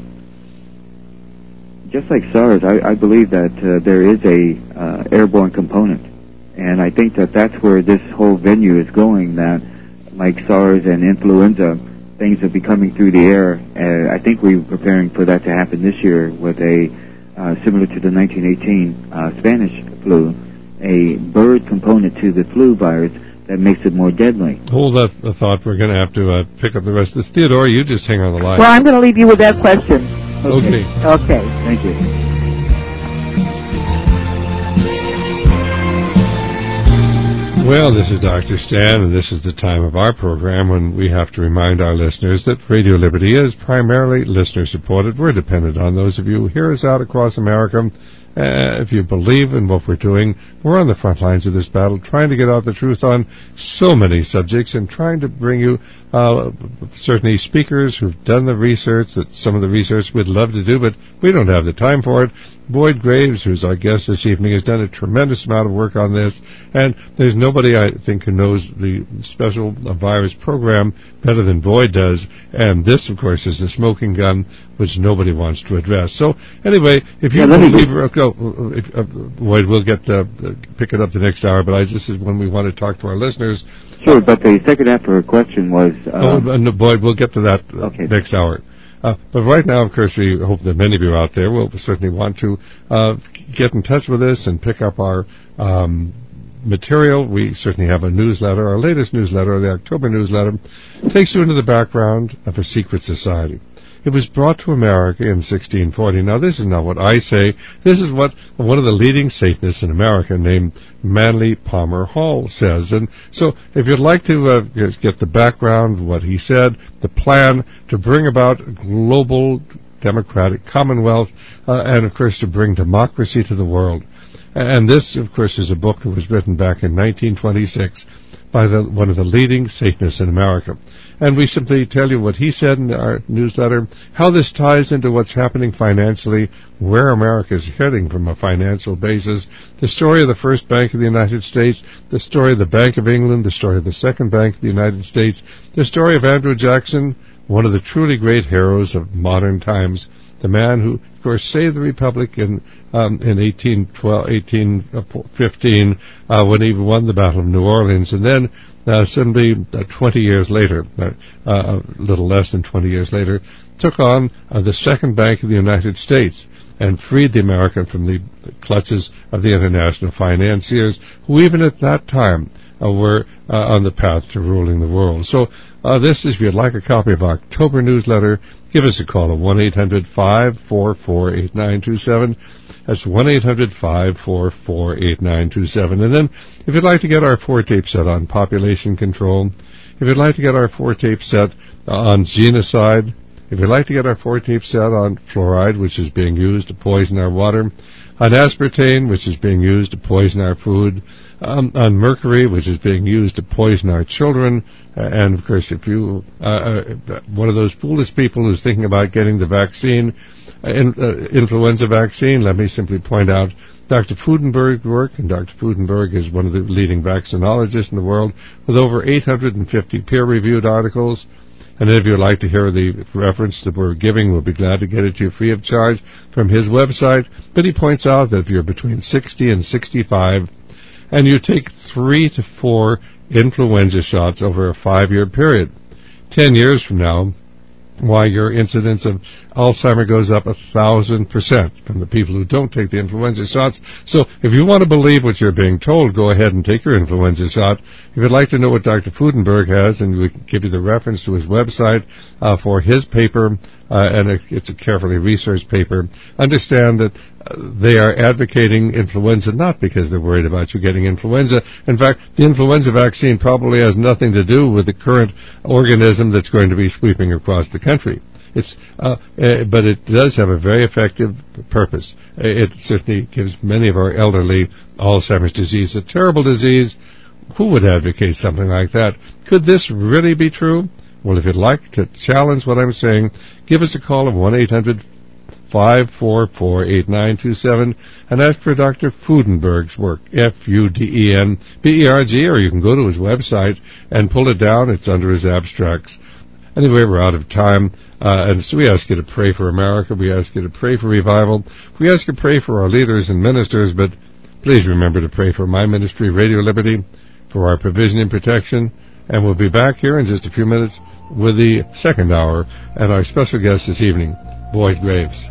just like SARS, I, I believe that uh, there is a uh, airborne component And I think that that's where this whole venue is going, that like SARS and influenza, things will be coming through the air. Uh, I think we're preparing for that to happen this year with a, uh, similar to the nineteen eighteen uh, Spanish flu, a bird component to the flu virus that makes it more deadly. Hold that uh, thought. We're going to have to uh, pick up the rest of this. Theodore, you just hang on the line. Well, I'm going to leave you with that question. Okay. Okay. Thank you. Well, this is Doctor Stan, and this is the time of our program when we have to remind our listeners that Radio Liberty is primarily listener-supported. We're dependent on those of you who hear us out across America. Uh, if you believe in what we're doing, we're on the front lines of this battle, trying to get out the truth on so many subjects and trying to bring you uh, certainly speakers who've done the research, that some of the research we'd love to do, but we don't have the time for it. Boyd Graves, who's our guest this evening, has done a tremendous amount of work on this, and there's nobody, I think, who knows the special virus program better than Boyd does, and this, of course, is the smoking gun, which nobody wants to address. So, anyway, if you yeah, believe... Go, if, uh, Boyd, we'll get uh, pick it up the next hour, but I, this is when we want to talk to our listeners. Sure, but the second half of her question was... Uh, oh, no, Boyd, we'll get to that uh, okay. next hour. Uh, but right now, of course, we hope that many of you out there will certainly want to uh, get in touch with us and pick up our um, material. We certainly have a newsletter. Our latest newsletter, the October newsletter, takes you into the background of a secret society. It was brought to America in sixteen forty. Now, this is not what I say. This is what one of the leading Satanists in America named Manly Palmer Hall says. And so if you'd like to uh, get the background, what he said, the plan to bring about global democratic commonwealth, uh, and, of course, to bring democracy to the world. And this, of course, is a book that was written back in nineteen twenty-six by the, one of the leading Satanists in America. And we simply tell you what he said in our newsletter, how this ties into what's happening financially, where America is heading from a financial basis, the story of the First Bank of the United States, the story of the Bank of England, the story of the Second Bank of the United States, the story of Andrew Jackson, one of the truly great heroes of modern times, the man who, of course, saved the Republic in um, in eighteen twelve, eighteen fifteen uh, when he won the Battle of New Orleans, and then uh, suddenly uh, twenty years later, uh, uh, a little less than twenty years later, took on uh, the Second Bank of the United States and freed the American from the clutches of the international financiers, who even at that time uh, were uh, on the path to ruling the world. So uh, this is, if you'd like a copy of our October newsletter, give us a call at one eight hundred, five four four, eight nine two seven. That's one eight hundred, five four four, eight nine two seven. And then, if you'd like to get our four-tape set on population control, if you'd like to get our four-tape set on genocide, if you'd like to get our four-tape set on fluoride, which is being used to poison our water, on aspartame, which is being used to poison our food, um, on mercury, which is being used to poison our children, uh, and, of course, if you, uh, uh, one of those foolish people who's thinking about getting the vaccine, uh, in, uh, influenza vaccine, let me simply point out Doctor Fudenberg's work, and Doctor Fudenberg is one of the leading vaccinologists in the world, with over eight hundred fifty peer-reviewed articles. And if you'd like to hear the reference that we're giving, we'll be glad to get it to you free of charge from his website. But he points out that if you're between sixty and sixty-five, and you take three to four influenza shots over a five-year period, ten years from now, why your incidence of Alzheimer goes up a thousand percent from the people who don't take the influenza shots. So if you want to believe what you're being told, go ahead and take your influenza shot. If you'd like to know what Doctor Fudenberg has, and we can give you the reference to his website uh, for his paper, uh, and it's a carefully researched paper, understand that uh, they are advocating influenza not because they're worried about you getting influenza. In fact, the influenza vaccine probably has nothing to do with the current organism that's going to be sweeping across the country. It's, uh, uh, but it does have a very effective purpose. It certainly gives many of our elderly Alzheimer's disease, a terrible disease. Who would advocate something like that? Could this really be true? Well, if you'd like to challenge what I'm saying, give us a call of one eight hundred, five four four, eight nine two seven and ask for Doctor Fudenberg's work, F U D E N B E R G, or you can go to his website and pull it down. It's under his abstracts. Anyway, we're out of time, uh, and so we ask you to pray for America. We ask you to pray for revival. We ask you to pray for our leaders and ministers, but Please remember to pray for my ministry, Radio Liberty, for our provision and protection, and we'll be back here in just a few minutes with the second hour and our special guest this evening, Boyd Graves.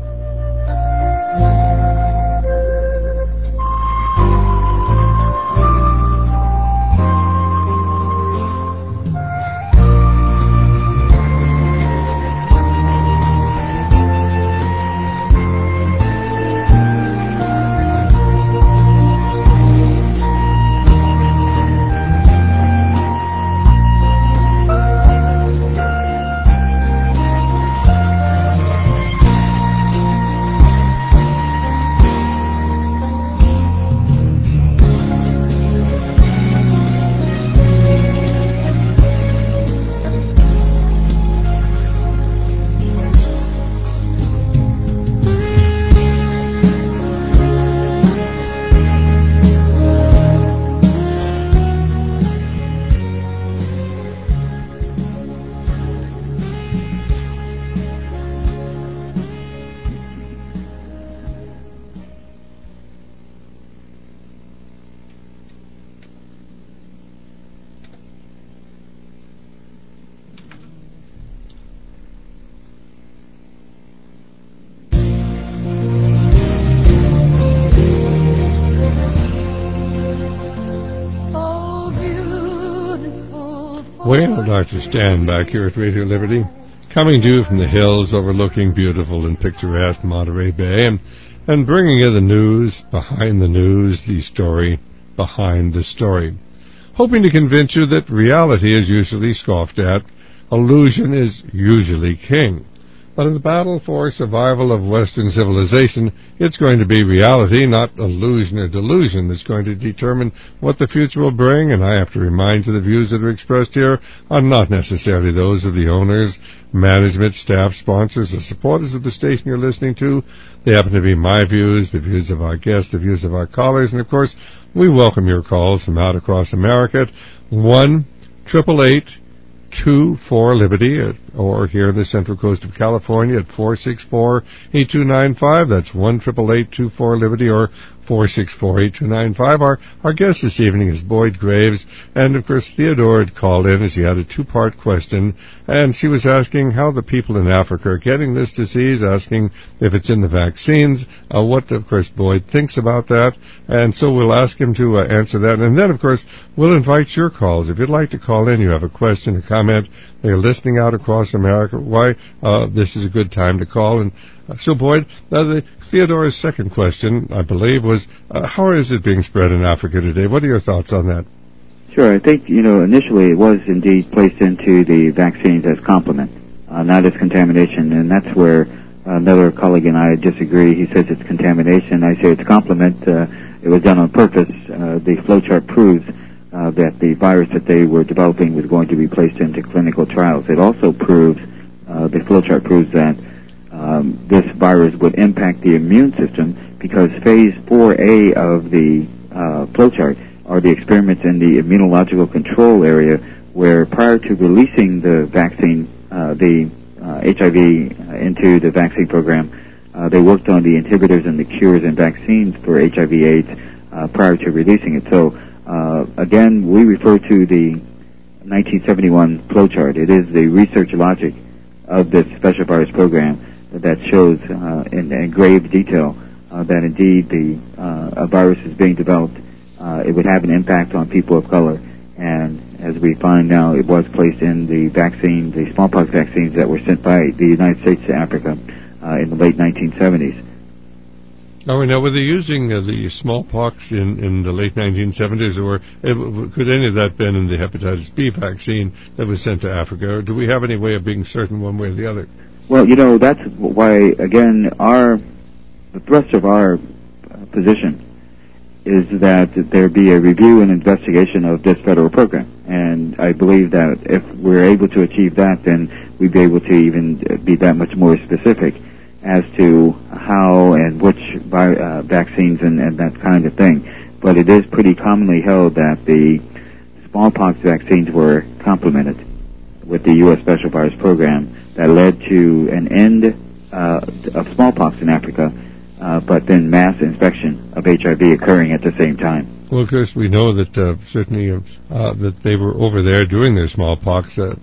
Well, Doctor Stan back here at Radio Liberty, coming to you from the hills overlooking beautiful and picturesque Monterey Bay, and, and bringing you the news behind the news, the story behind the story. Hoping to convince you that reality is usually scoffed at, illusion is usually king. But in the battle for survival of Western civilization, it's going to be reality, not illusion or delusion, that's going to determine what the future will bring. And I have to remind you, the views that are expressed here are not necessarily those of the owners, management, staff, sponsors, or supporters of the station you're listening to. They happen to be my views, the views of our guests, the views of our callers. And, of course, we welcome your calls from out across America at one eight eight eight two four Liberty, at, or here in the Central Coast of California at four six four, eight two nine five. That's one eight eight eight two four Liberty, or four six four, eight two nine five. Our, our guest this evening is Boyd Graves, and of course Theodore had called in as he had a two-part question, and she was asking how the people in Africa are getting this disease, asking if it's in the vaccines, uh, what, of course, Boyd thinks about that, and so we'll ask him to uh, answer that, and then, of course, we'll invite your calls. If you'd like to call in, you have a question, a comment, they're listening out across America, why uh, this is a good time to call. And uh, so, Boyd, uh, the, Theodore's second question, I believe, was uh, how is it being spread in Africa today? What are your thoughts on that? Sure. I think, you know, initially it was indeed placed into the vaccines as complement, uh, not as contamination, and that's where another colleague and I disagree. He says it's contamination. I say it's complement. Uh, it was done on purpose. Uh, the flowchart proves Uh, that the virus that they were developing was going to be placed into clinical trials. It also proves, uh, the flowchart proves that um, this virus would impact the immune system, because phase four A of the uh, flowchart are the experiments in the immunological control area, where prior to releasing the vaccine, uh, the uh, H I V uh, into the vaccine program, uh, they worked on the inhibitors and the cures and vaccines for H I V AIDS uh, prior to releasing it. So Uh, again, we refer to the nineteen seventy-one flowchart. It is the research logic of this special virus program that shows uh, in, in grave detail uh, that indeed the uh, a virus is being developed. Uh, it would have an impact on people of color, and as we find now, it was placed in the vaccine, the smallpox vaccines that were sent by the United States to Africa uh, in the late nineteen seventies. Oh, now, were they using uh, the smallpox in, in the late nineteen seventies, or uh, could any of that been in the hepatitis B vaccine that was sent to Africa, or do we have any way of being certain one way or the other? Well, you know, that's why, again, our the thrust of our position is that there be a review and investigation of this federal program. And I believe that if we're able to achieve that, then we'd be able to even be that much more specific as to how and which vi- uh, vaccines and, and that kind of thing. But it is pretty commonly held that the smallpox vaccines were complemented with the U S Special Virus Program that led to an end uh, of smallpox in Africa uh, but then mass infection of H I V occurring at the same time. Well, of course, we know that uh, certainly uh, that they were over there doing their smallpox uh,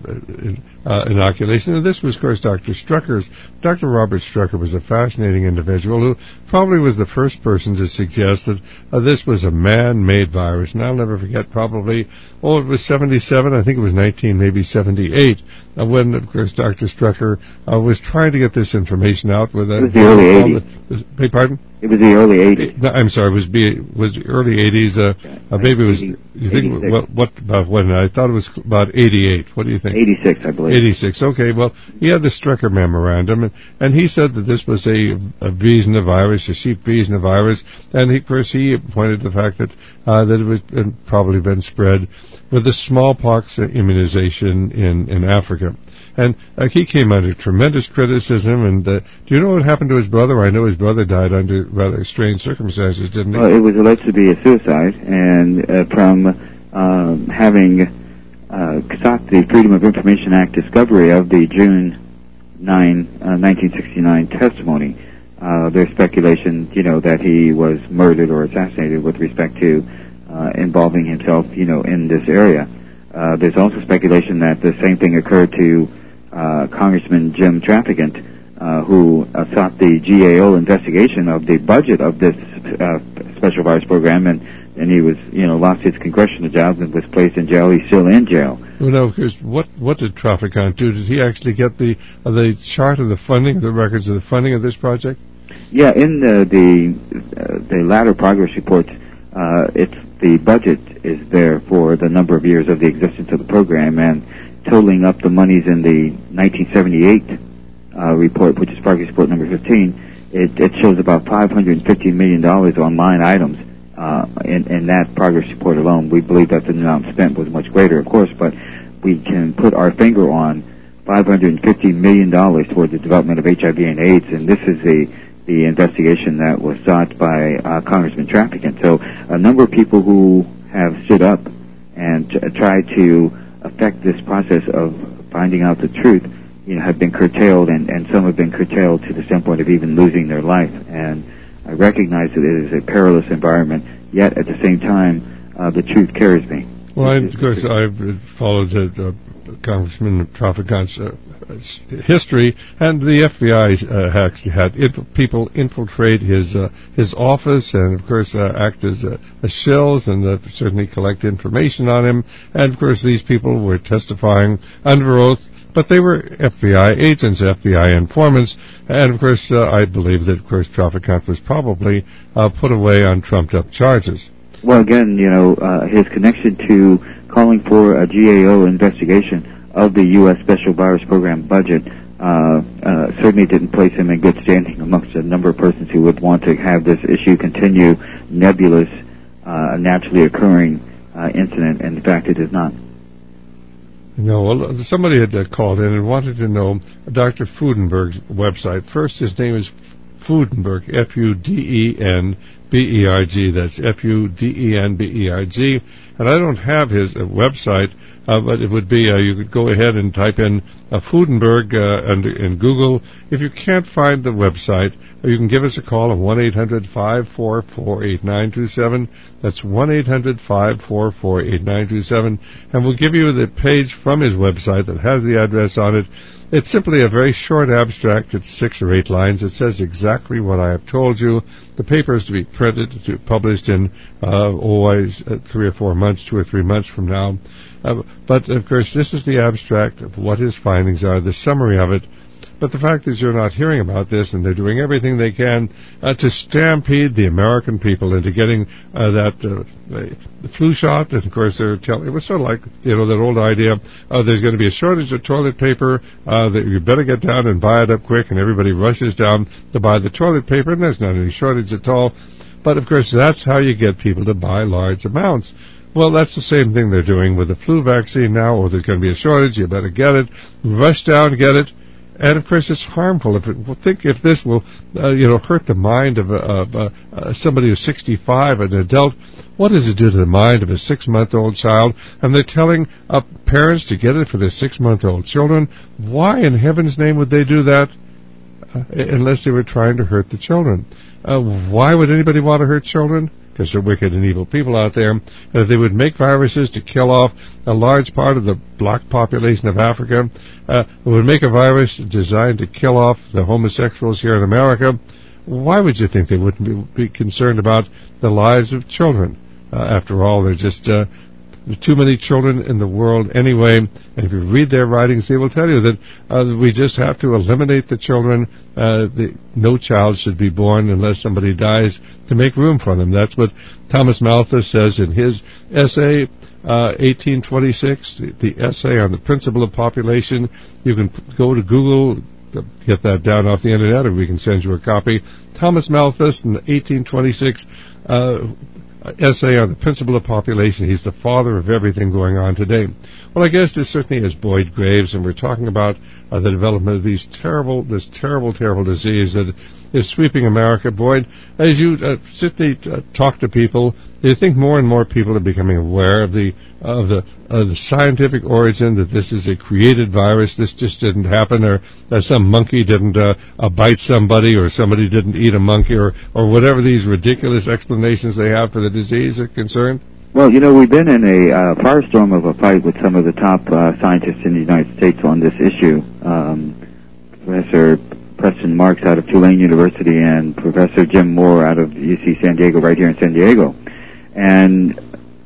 uh, inoculation. And this was, of course, Doctor Strucker's. Doctor Robert Strucker was a fascinating individual who probably was the first person to suggest that uh, this was a man-made virus. And I'll never forget, probably, oh, it was seventy-seven, I think it was nineteen, maybe seventy-eight, uh, when, of course, Doctor Strucker uh, was trying to get this information out with... Uh, it was the early eighties. The, beg pardon? It was the early eighties. No, I'm sorry, it was be was the early eighties. Uh, uh, maybe it was. You think what? What about when? I thought it was about eighty-eight. What do you think? eighty-six, I believe. eighty-six. Okay. Well, he had the Strucker memorandum, and, and he said that this was a, a Wiesner virus, a sheep Wiesner virus, and he, of course he pointed to the fact that uh, that it was had probably been spread with the smallpox immunization in in Africa. And uh, he came under tremendous criticism. And uh, do you know what happened to his brother? I know his brother died under rather strange circumstances, didn't he? Well, it was alleged to be a suicide, and uh, from um, having uh, sought the Freedom of Information Act discovery of the June ninth, uh, nineteen sixty-nine testimony, uh, there's speculation, you know, that he was murdered or assassinated with respect to uh, involving himself, you know, in this area. Uh, there's also speculation that the same thing occurred to Uh, Congressman Jim Traficant, uh, who uh, sought the G A O investigation of the budget of this uh, special virus program, and, and he was, you know, lost his congressional job and was placed in jail. He's still in jail. Well, no, because what what did Traficant do? Did he actually get the uh, the chart of the funding, the records of the funding of this project? Yeah, in the the, uh, the latter progress reports, uh, it's the budget is there for the number of years of the existence of the program, and totaling up the monies in the nineteen seventy-eight uh, report, which is progress report number fifteen, it, it shows about five hundred fifty million dollars on line items uh, in, in that progress report alone. We believe that the amount spent was much greater, of course, but we can put our finger on five hundred fifty million dollars toward the development of H I V and AIDS, and this is the, the investigation that was sought by uh, Congressman Traficant. So a number of people who have stood up and t- tried to affect this process of finding out the truth, you know, have been curtailed, and, and some have been curtailed to the standpoint of even losing their life. And I recognize that it is a perilous environment, yet at the same time, uh, the truth carries me. Well, I, of course, I've followed uh, uh, Congressman Traficant's uh, history, and the F B I uh, actually had inf- people infiltrate his uh, his office, and of course uh, act as, uh, as shills, and uh, certainly collect information on him. And of course, these people were testifying under oath, but they were F B I agents, F B I informants, and of course, uh, I believe that of course Traficant was probably uh, put away on trumped-up charges. Well, again, you know, uh, his connection to calling for a G A O investigation of the U S Special Virus Program budget uh, uh, certainly didn't place him in good standing amongst a number of persons who would want to have this issue continue nebulous, uh, naturally occurring uh, incident, and in fact it is not. No, well, somebody had uh, called in and wanted to know Doctor Fudenberg's website. First, his name is Fudenberg, F U D E N B E R G. That's F U D E N B E R G. And I don't have his uh, website, uh, but it would be, uh, you could go ahead and type in uh, Fudenberg uh, under, in Google. If you can't find the website, you can give us a call at one eight hundred five four four eight nine two seven. That's one eight hundred five four four eight nine two seven. And we'll give you the page from his website that has the address on it. It's simply a very short abstract. It's six or eight lines. It says exactly what I have told you. The paper is to be printed, to published in uh, always uh, three or four months, two or three months from now. Uh, but, of course, this is the abstract of what his findings are, the summary of it. But the fact is you're not hearing about this, and they're doing everything they can uh, to stampede the American people into getting uh, that uh, the flu shot. And, of course, they're telling, it was sort of like, you know, that old idea, uh, there's going to be a shortage of toilet paper, uh, that you better get down and buy it up quick, and everybody rushes down to buy the toilet paper, and there's not any shortage at all. But, of course, that's how you get people to buy large amounts. Well, that's the same thing they're doing with the flu vaccine now. Or there's going to be a shortage, you better get it, rush down, get it. And of course, it's harmful. If it, well, think if this will, uh, you know, hurt the mind of, a, of a, uh, somebody who's sixty-five, an adult. What does it do to the mind of a six-month-old child? And they're telling uh, parents to get it for their six-month-old children. Why in heaven's name would they do that? uh, unless they were trying to hurt the children. Uh, why would anybody want to hurt children? Because they're wicked and evil people out there. And if they would make viruses to kill off a large part of the black population of Africa, uh, would make a virus designed to kill off the homosexuals here in America, why would you think they wouldn't be, be concerned about the lives of children? Uh, after all, they're just uh, too many children in the world anyway, and if you read their writings, they will tell you that uh, we just have to eliminate the children. Uh, the, no child should be born unless somebody dies to make room for them. That's what Thomas Malthus says in his essay, uh, eighteen twenty-six, the, the essay on the principle of population. You can go to Google, get that down off the internet, or we can send you a copy. Thomas Malthus in the eighteen twenty-six uh, essay on the principle of population. He's the father of everything going on today. Well, I guess this certainly is Boyd Graves, and we're talking about uh, the development of these terrible, this terrible, terrible disease that is sweeping America. Boyd, as you uh, sit and uh, talk to people, do you think more and more people are becoming aware of the of the of the scientific origin, that this is a created virus? This just didn't happen, or that some monkey didn't uh, uh, bite somebody, or somebody didn't eat a monkey, or or whatever these ridiculous explanations they have for the disease are concerned? Well, you know, we've been in a uh, firestorm of a fight with some of the top uh, scientists in the United States on this issue. Um, Professor Preston Marks out of Tulane University and Professor Jim Moore out of U C San Diego, right here in San Diego. And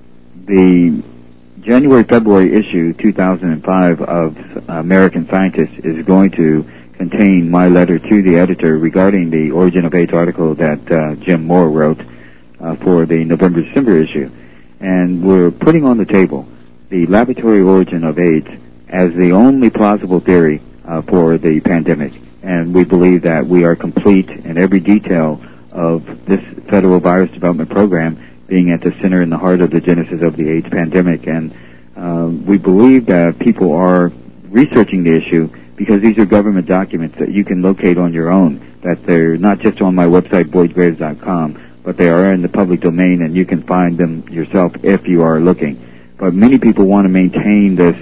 the January-February issue two thousand five of American Scientist is going to contain my letter to the editor regarding the Origin of AIDS article that uh, Jim Moore wrote uh, for the November-December issue. And we're putting on the table the laboratory origin of AIDS as the only plausible theory uh, for the pandemic. And we believe that we are complete in every detail of this federal virus development program being at the center and the heart of the genesis of the AIDS pandemic. And um, we believe that people are researching the issue because these are government documents that you can locate on your own, that they're not just on my website, boyd graves dot com, but they are in the public domain, and you can find them yourself if you are looking. But many people want to maintain this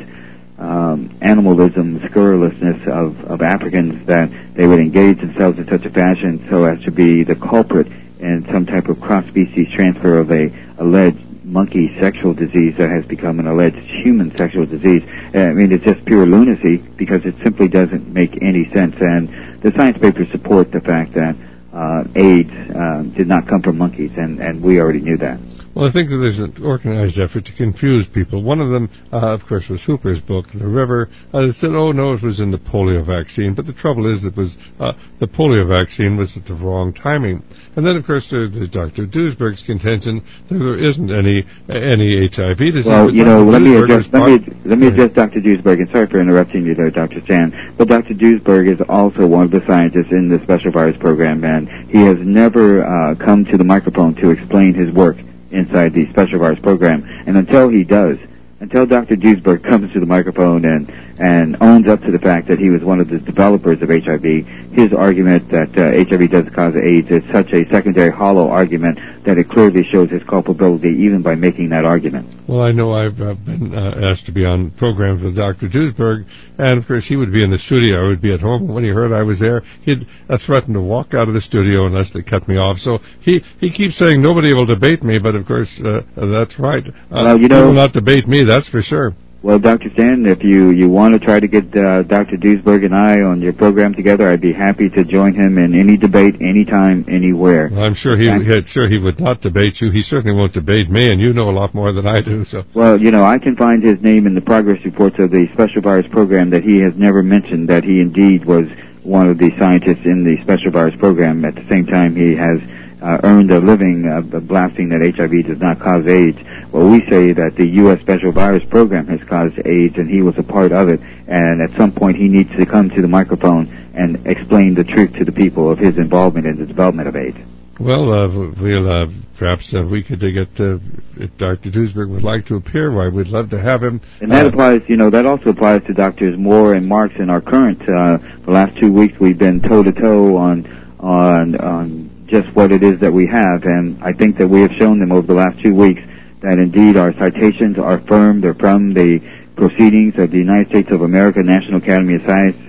um, animalism, scurrilousness of, of Africans, that they would engage themselves in such a fashion so as to be the culprit in some type of cross-species transfer of a alleged monkey sexual disease that has become an alleged human sexual disease. I mean, it's just pure lunacy because it simply doesn't make any sense. And the science papers support the fact that Uh, AIDS uh, did not come from monkeys, and, and we already knew that. Well, I think that there's an organized effort to confuse people. One of them, uh, of course, was Hooper's book, The River. Uh, it said, oh, no, it was in the polio vaccine. But the trouble is, it was uh, the polio vaccine was at the wrong timing. And then, of course, there's, there's Doctor Duesberg's contention that there isn't any any H I V disease. Well, you know, let me, address, let, me, let me address Doctor Duesberg, and sorry for interrupting you there, Doctor Stan, but Doctor Duesberg is also one of the scientists in the Special Virus Program, and he has never uh, come to the microphone to explain his work inside the Special Virus Program. And until he does, until Doctor Duesberg comes to the microphone and, and owns up to the fact that he was one of the developers of H I V, his argument that uh, H I V doesn't cause AIDS is such a secondary, hollow argument that it clearly shows his culpability even by making that argument. Well, I know I've uh, been uh, asked to be on programs with Doctor Duesberg, and of course he would be in the studio, I would be at home. When he heard I was there, he'd uh, threaten to walk out of the studio unless they cut me off. So he, he keeps saying nobody will debate me, but of course uh, that's right. Uh, well, you know, he will not debate me, that's for sure. Well, Doctor Stan, if you, you want to try to get uh, Doctor Duesberg and I on your program together, I'd be happy to join him in any debate, anytime, anywhere. Well, I'm sure he, he sure he would not debate you. He certainly won't debate me, and you know a lot more than I do. So. Well, you know, I can find his name in the progress reports of the Special Virus Program that he has never mentioned that he indeed was one of the scientists in the Special Virus Program. At the same time, he has Uh, earned a living uh, blasting that H I V does not cause AIDS. Well, we say that the U S Special Virus Program has caused AIDS, and he was a part of it, and at some point he needs to come to the microphone and explain the truth to the people of his involvement in the development of AIDS. Well, uh, we'll, uh, perhaps uh, we could get, uh, if Doctor Duesberg would like to appear, why, we'd love to have him. And that uh, applies, you know, that also applies to Doctors Moore and Marks in our current, uh, the last two weeks we've been toe-to-toe on, on, on, just what it is that we have, and I think that we have shown them over the last two weeks that indeed our citations are firm. They're from the proceedings of the United States of America National Academy of Science,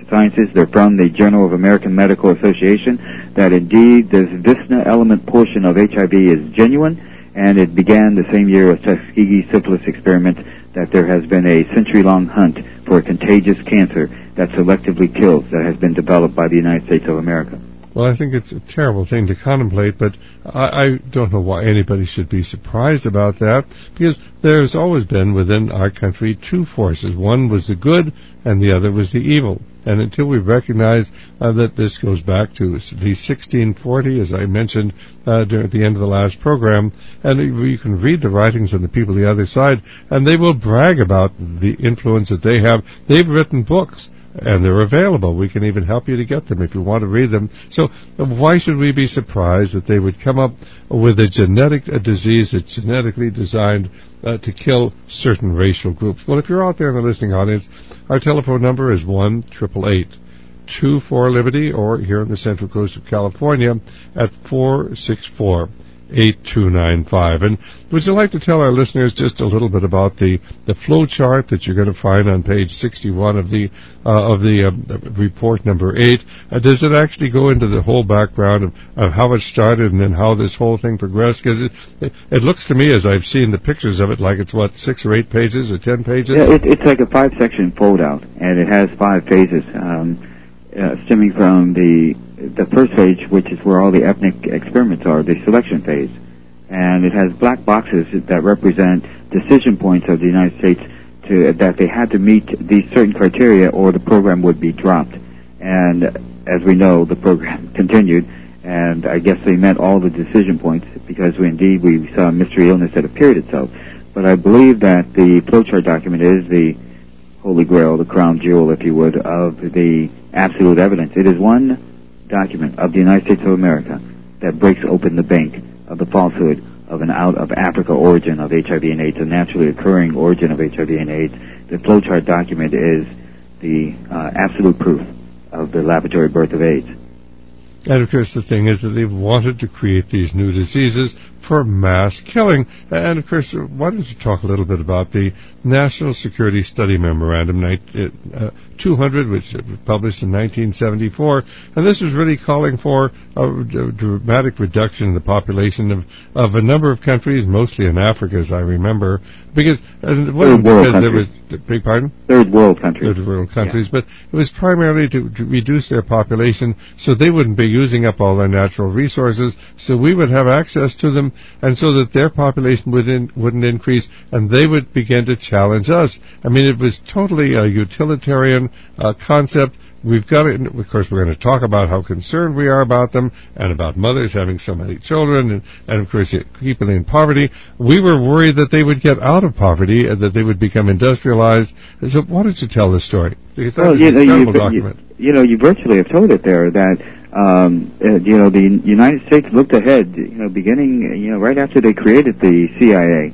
Sciences. They're from the Journal of American Medical Association, that indeed this Visna element portion of H I V is genuine, and it began the same year as Tuskegee syphilis experiment, that there has been a century-long hunt for a contagious cancer that selectively kills that has been developed by the United States of America. Well, I think it's a terrible thing to contemplate, but I, I don't know why anybody should be surprised about that, because there's always been within our country two forces. One was the good, and the other was the evil. And until we recognize uh, that this goes back to at least sixteen forty, as I mentioned uh, during at the end of the last program, and you can read the writings of the people on the other side, and they will brag about the influence that they have. They've written books, and they're available. We can even help you to get them if you want to read them. So why should we be surprised that they would come up with a genetic a disease that's genetically designed uh, to kill certain racial groups? Well, if you're out there in the listening audience, our telephone number is one eight eight eight, two four, Liberty, or here on the Central Coast of California at four six four, eight two nine five. And would you like to tell our listeners just a little bit about the, the flow chart that you're going to find on page sixty-one of the uh, of the uh, report number eight? Uh, does it actually go into the whole background of, of how it started and then how this whole thing progressed? Because it, it, it looks to me, as I've seen the pictures of it, like it's, what, six or eight pages or ten pages? Yeah, it, it's like a five-section fold-out, and it has five phases, um, uh, stemming from the the first phase, which is where all the ethnic experiments are, the selection phase. And it has black boxes that represent decision points of the United States to, that they had to meet these certain criteria or the program would be dropped. And as we know, the program continued, and I guess they met all the decision points because we, indeed we saw a mystery illness that appeared itself. But I believe that the flowchart document is the holy grail, the crown jewel, if you would, of the absolute evidence. It is one document of the United States of America that breaks open the bank of the falsehood of an out-of-Africa origin of H I V and AIDS, a naturally occurring origin of H I V and AIDS. The flowchart document is the uh, absolute proof of the laboratory birth of AIDS. And, of course, the thing is that they've wanted to create these new diseases for mass killing. And, of course, why don't you talk a little bit about the National Security Study Memorandum uh, two hundred, which was published in nineteen seventy-four. And this was really calling for a dramatic reduction in the population of, of a number of countries, mostly in Africa, as I remember. Because, and it wasn't because there was, beg pardon? Third world countries. Third world countries. Yeah. But it was primarily to, to reduce their population so they wouldn't be using up all their natural resources, so we would have access to them, and so that their population would in, wouldn't increase, and they would begin to challenge us. I mean, it was totally a utilitarian uh, concept. We've got it, of course, we're going to talk about how concerned we are about them, and about mothers having so many children, and, and of course, people in poverty. We were worried that they would get out of poverty, and that they would become industrialized. So why don't you tell this story? Because that well, is you an know, incredible you, document. You, you know, you virtually have told it there that Um, uh, you know, the United States looked ahead, you know, beginning, you know, right after they created the C I A,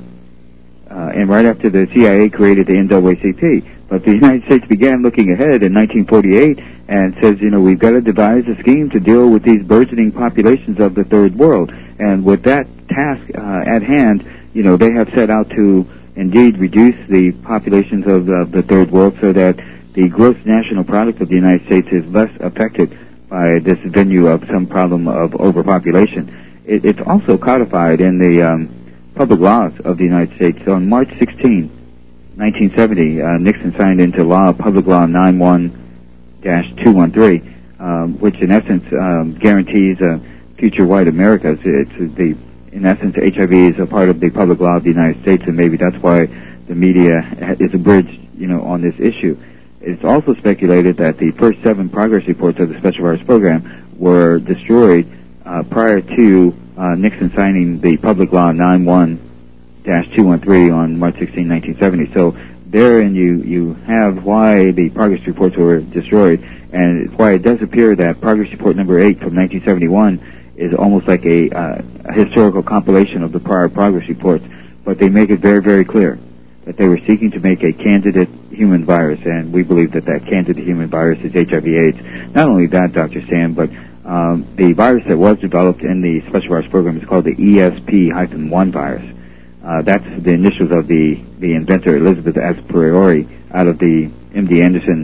uh, and right after the C I A created the N double A C P. But the United States began looking ahead in nineteen forty-eight and says, you know, we've got to devise a scheme to deal with these burgeoning populations of the third world. And with that task uh, at hand, you know, they have set out to indeed reduce the populations of the, of the third world so that the gross national product of the United States is less affected by this venue of some problem of overpopulation. It, it's also codified in the um, public laws of the United States. So on March sixteenth, nineteen seventy, uh, Nixon signed into law Public Law ninety-one dash two thirteen, um, which in essence um, guarantees a future white America. It's, it's the, in essence, H I V is a part of the public law of the United States, and maybe that's why the media is abridged, you know, on this issue. It's also speculated that the first seven progress reports of the Special Virus Program were destroyed uh, prior to uh, Nixon signing the Public Law ninety-one dash two thirteen on March sixteenth, nineteen seventy. So therein you, you have why the progress reports were destroyed, and it's why it does appear that progress report number eight from nineteen seventy-one is almost like a, uh, a historical compilation of the prior progress reports, but they make it very, very clear that they were seeking to make a candidate human virus, and we believe that that candidate human virus is H I V AIDS. Not only that, Doctor Stan, but um, the virus that was developed in the Special Virus Program is called the E S P one virus. Uh, that's the initials of the, the inventor, Elizabeth Aspriori, out of the M D Anderson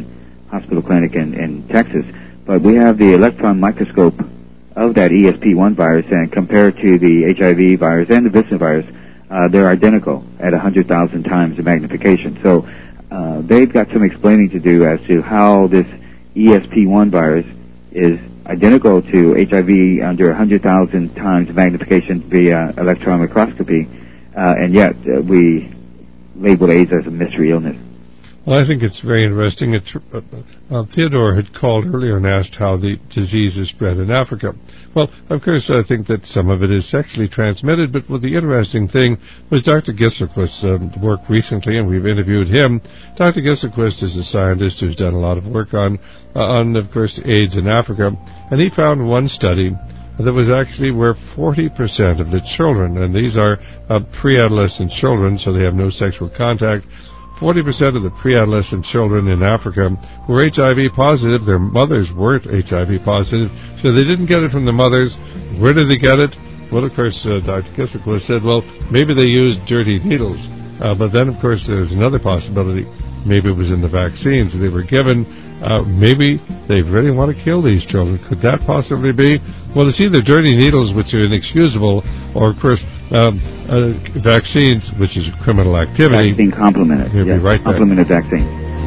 hospital clinic in, in Texas. But we have the electron microscope of that E S P one virus, and compared to the H I V virus and the Vista virus, uh, they're identical at one hundred thousand times the magnification. So uh, they've got some explaining to do as to how this E S P one virus is identical to H I V under one hundred thousand times magnification via electron microscopy, uh, and yet uh, we label AIDS as a mystery illness. Well, I think it's very interesting. It, uh, uh, Theodore had called earlier and asked how the disease is spread in Africa. Well, of course, I think that some of it is sexually transmitted, but what the interesting thing was Doctor Gisselquist's um, work recently, and we've interviewed him. Doctor Gisselquist is a scientist who's done a lot of work on, uh, on of course, AIDS in Africa, and he found one study that was actually where forty percent of the children, and these are uh, pre-adolescent children, so they have no sexual contact, forty percent of the pre-adolescent children in Africa were H I V positive. Their mothers weren't H I V positive, so they didn't get it from the mothers. Where did they get it? Well, of course, uh, Doctor Gisselquist said, well, maybe they used dirty needles. Uh, but then, of course, there's another possibility. Maybe it was in the vaccines they were given. Uh, maybe they really want to kill these children. Could that possibly be? Well, it's either dirty needles, which are inexcusable, or, of course, um, uh, vaccines, which is criminal activity. Vaccine complemented. You'll yes, be right complemented vaccine.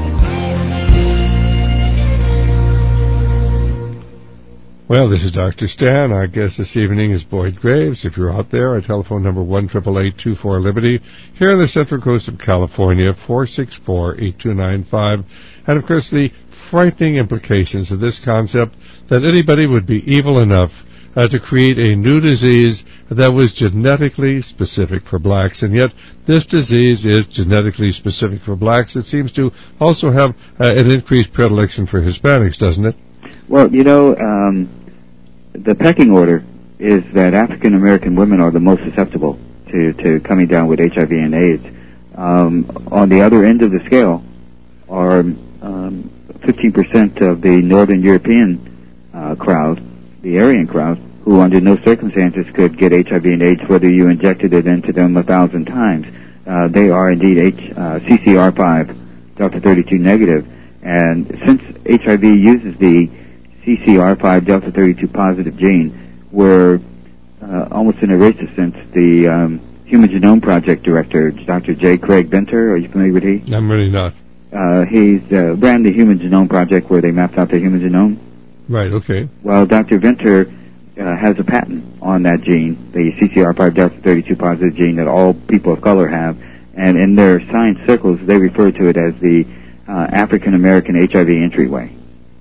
Well, this is Doctor Stan. Our guest this evening is Boyd Graves. If you're out there, our telephone number one eight eight eight, two four, Liberty. Here on the Central Coast of California, four six four, eight two nine five. And, of course, the frightening implications of this concept that anybody would be evil enough uh, to create a new disease that was genetically specific for blacks. And yet this disease is genetically specific for blacks. It seems to also have uh, an increased predilection for Hispanics, doesn't it? Well, you know, um, the pecking order is that African American women are the most susceptible to, to coming down with H I V and AIDS. Um, on the other end of the scale are um, fifteen percent of the Northern European uh, crowd, the Aryan crowd, who under no circumstances could get H I V and AIDS whether you injected it into them a thousand times. Uh, they are indeed H, uh, C C R five, Delta thirty-two negative. And since H I V uses the C C R five Delta thirty-two positive gene, we're uh, almost in a racist sense. The um, Human Genome Project director, Doctor J. Craig Venter, are you familiar with he? I'm really not. Uh, he's uh, ran the Human Genome Project where they mapped out the human genome. Right, okay. Well, Doctor Venter uh, has a patent on that gene, the C C R five Delta thirty-two positive gene that all people of color have, and in their science circles they refer to it as the uh, African American H I V entryway.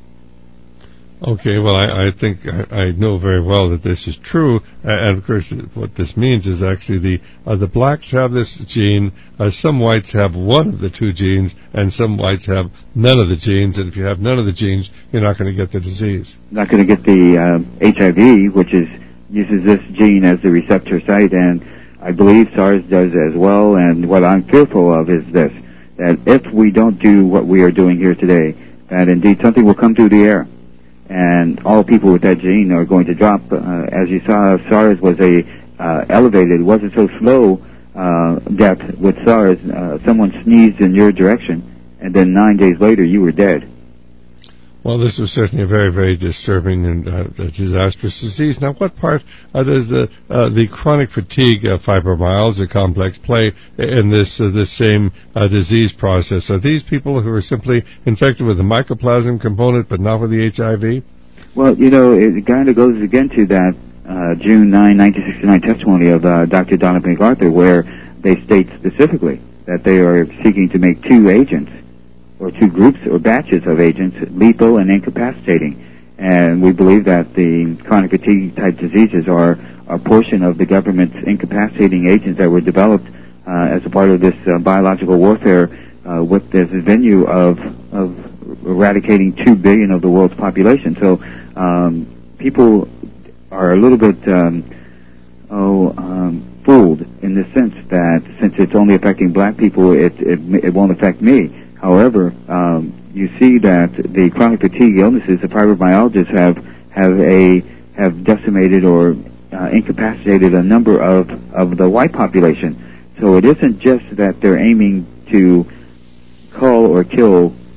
Okay, well, I, I think I, I know very well that this is true, uh, and of course what this means is actually the uh, the blacks have this gene, uh, some whites have one of the two genes, and some whites have none of the genes, and if you have none of the genes, you're not going to get the disease. Not going to get the uh, H I V, which is uses this gene as the receptor site, and I believe SARS does as well, and what I'm fearful of is this, that if we don't do what we are doing here today, that indeed something will come through the air. And all people with that gene are going to drop. Uh, as you saw, SARS was a uh, elevated, it wasn't so slow uh, death with SARS. Uh, someone sneezed in your direction, and then nine days later you were dead. Well, this was certainly a very, very disturbing and uh, disastrous disease. Now, what part uh, does the, uh, the chronic fatigue uh, fibromyalgia complex play in this uh, this same uh, disease process? Are these people who are simply infected with the mycoplasma component but not with the H I V? Well, you know, it kind of goes again to that uh, June ninth, nineteen sixty-nine testimony of uh, Doctor Donald MacArthur, where they state specifically that they are seeking to make two agents, or two groups or batches of agents, lethal and incapacitating. And we believe that the chronic fatigue type diseases are a portion of the government's incapacitating agents that were developed uh, as a part of this uh, biological warfare uh, with this venue of, of eradicating two billion of the world's population. So um, people are a little bit um, oh, um, fooled in the sense that since it's only affecting black people, it, it, it won't affect me. However, um, you see that the chronic fatigue illnesses, the fibromyalgias, have have a have decimated or uh, incapacitated a number of of the white population. So it isn't just that they're aiming to cull or kill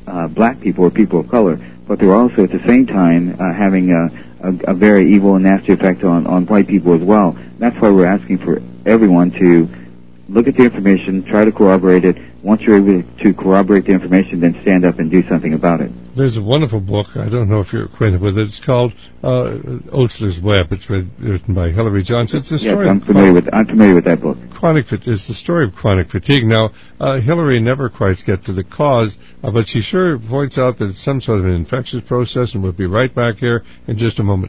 uh, black people or people of color, but they're also at the same time uh, having a, a, a very evil and nasty effect on, on white people as well. That's why we're asking for everyone to look at the information, try to corroborate it. Once you're able to corroborate the information, then stand up and do something about it. There's a wonderful book. I don't know if you're acquainted with it. It's called uh, Osler's Web. It's read, written by Hillary Johnson. It's the story. Yes, I'm familiar with. I'm familiar with that book. Chronic. It's the story of chronic fatigue. Now, uh, Hillary never quite gets to the cause, uh, but she sure points out that it's some sort of an infectious process, and we'll be right back here in just a moment.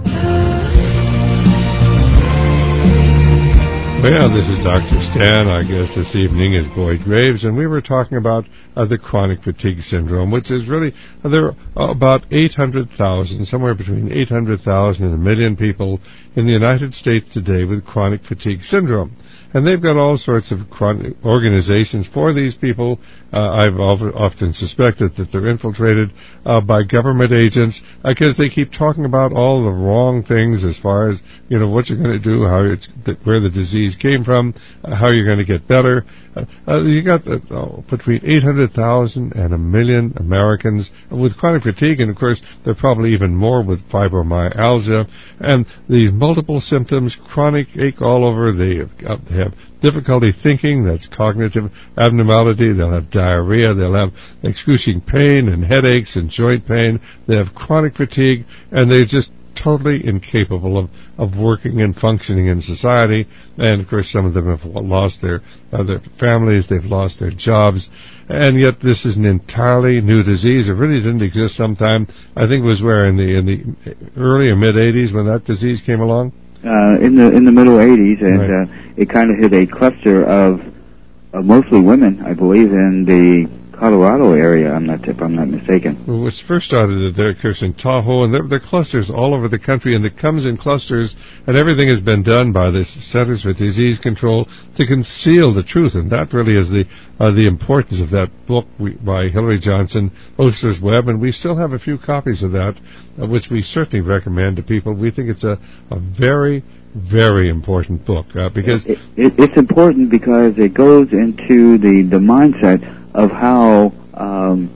Well, this is Doctor Stan. Our guest this evening is Boyd Graves, and we were talking about uh, the chronic fatigue syndrome, which is really, uh, there are about eight hundred thousand, somewhere between eight hundred thousand and a million people in the United States today with chronic fatigue syndrome. And they've got all sorts of chronic organizations for these people. Uh, I've often suspected that they're infiltrated uh, by government agents because they keep talking about all the wrong things as far as, you know, what you're going to do, how it's, where the disease came from, uh, how you're going to get better. Uh, uh, you got uh, oh, between eight hundred thousand and a million Americans with chronic fatigue, and of course there are probably even more with fibromyalgia and these multiple symptoms, chronic ache all over. They have, uh, they have difficulty thinking, that's cognitive abnormality. They'll have diarrhea, they'll have excruciating pain and headaches and joint pain. They have chronic fatigue, and they're just totally incapable of, of working and functioning in society. And of course some of them have lost their, uh, their families, they've lost their jobs, and yet this is an entirely new disease. It really didn't exist sometime, I think it was where, in the in the early or mid-eighties when that disease came along? Uh, in the in the middle eighties, and right. uh, it kind of hit a cluster of, of mostly women, I believe, in the Colorado area. I'm not if I'm not mistaken. Well, which first started there, of course, in Tahoe, and there, there are clusters all over the country, and it comes in clusters, and everything has been done by the Centers for Disease Control to conceal the truth, and that really is the uh, the importance of that book we, by Hillary Johnson, Osler's Web, and we still have a few copies of that, uh, which we certainly recommend to people. We think it's a, a very very important book uh, because it, it, it's important because it goes into the the mindset of how um,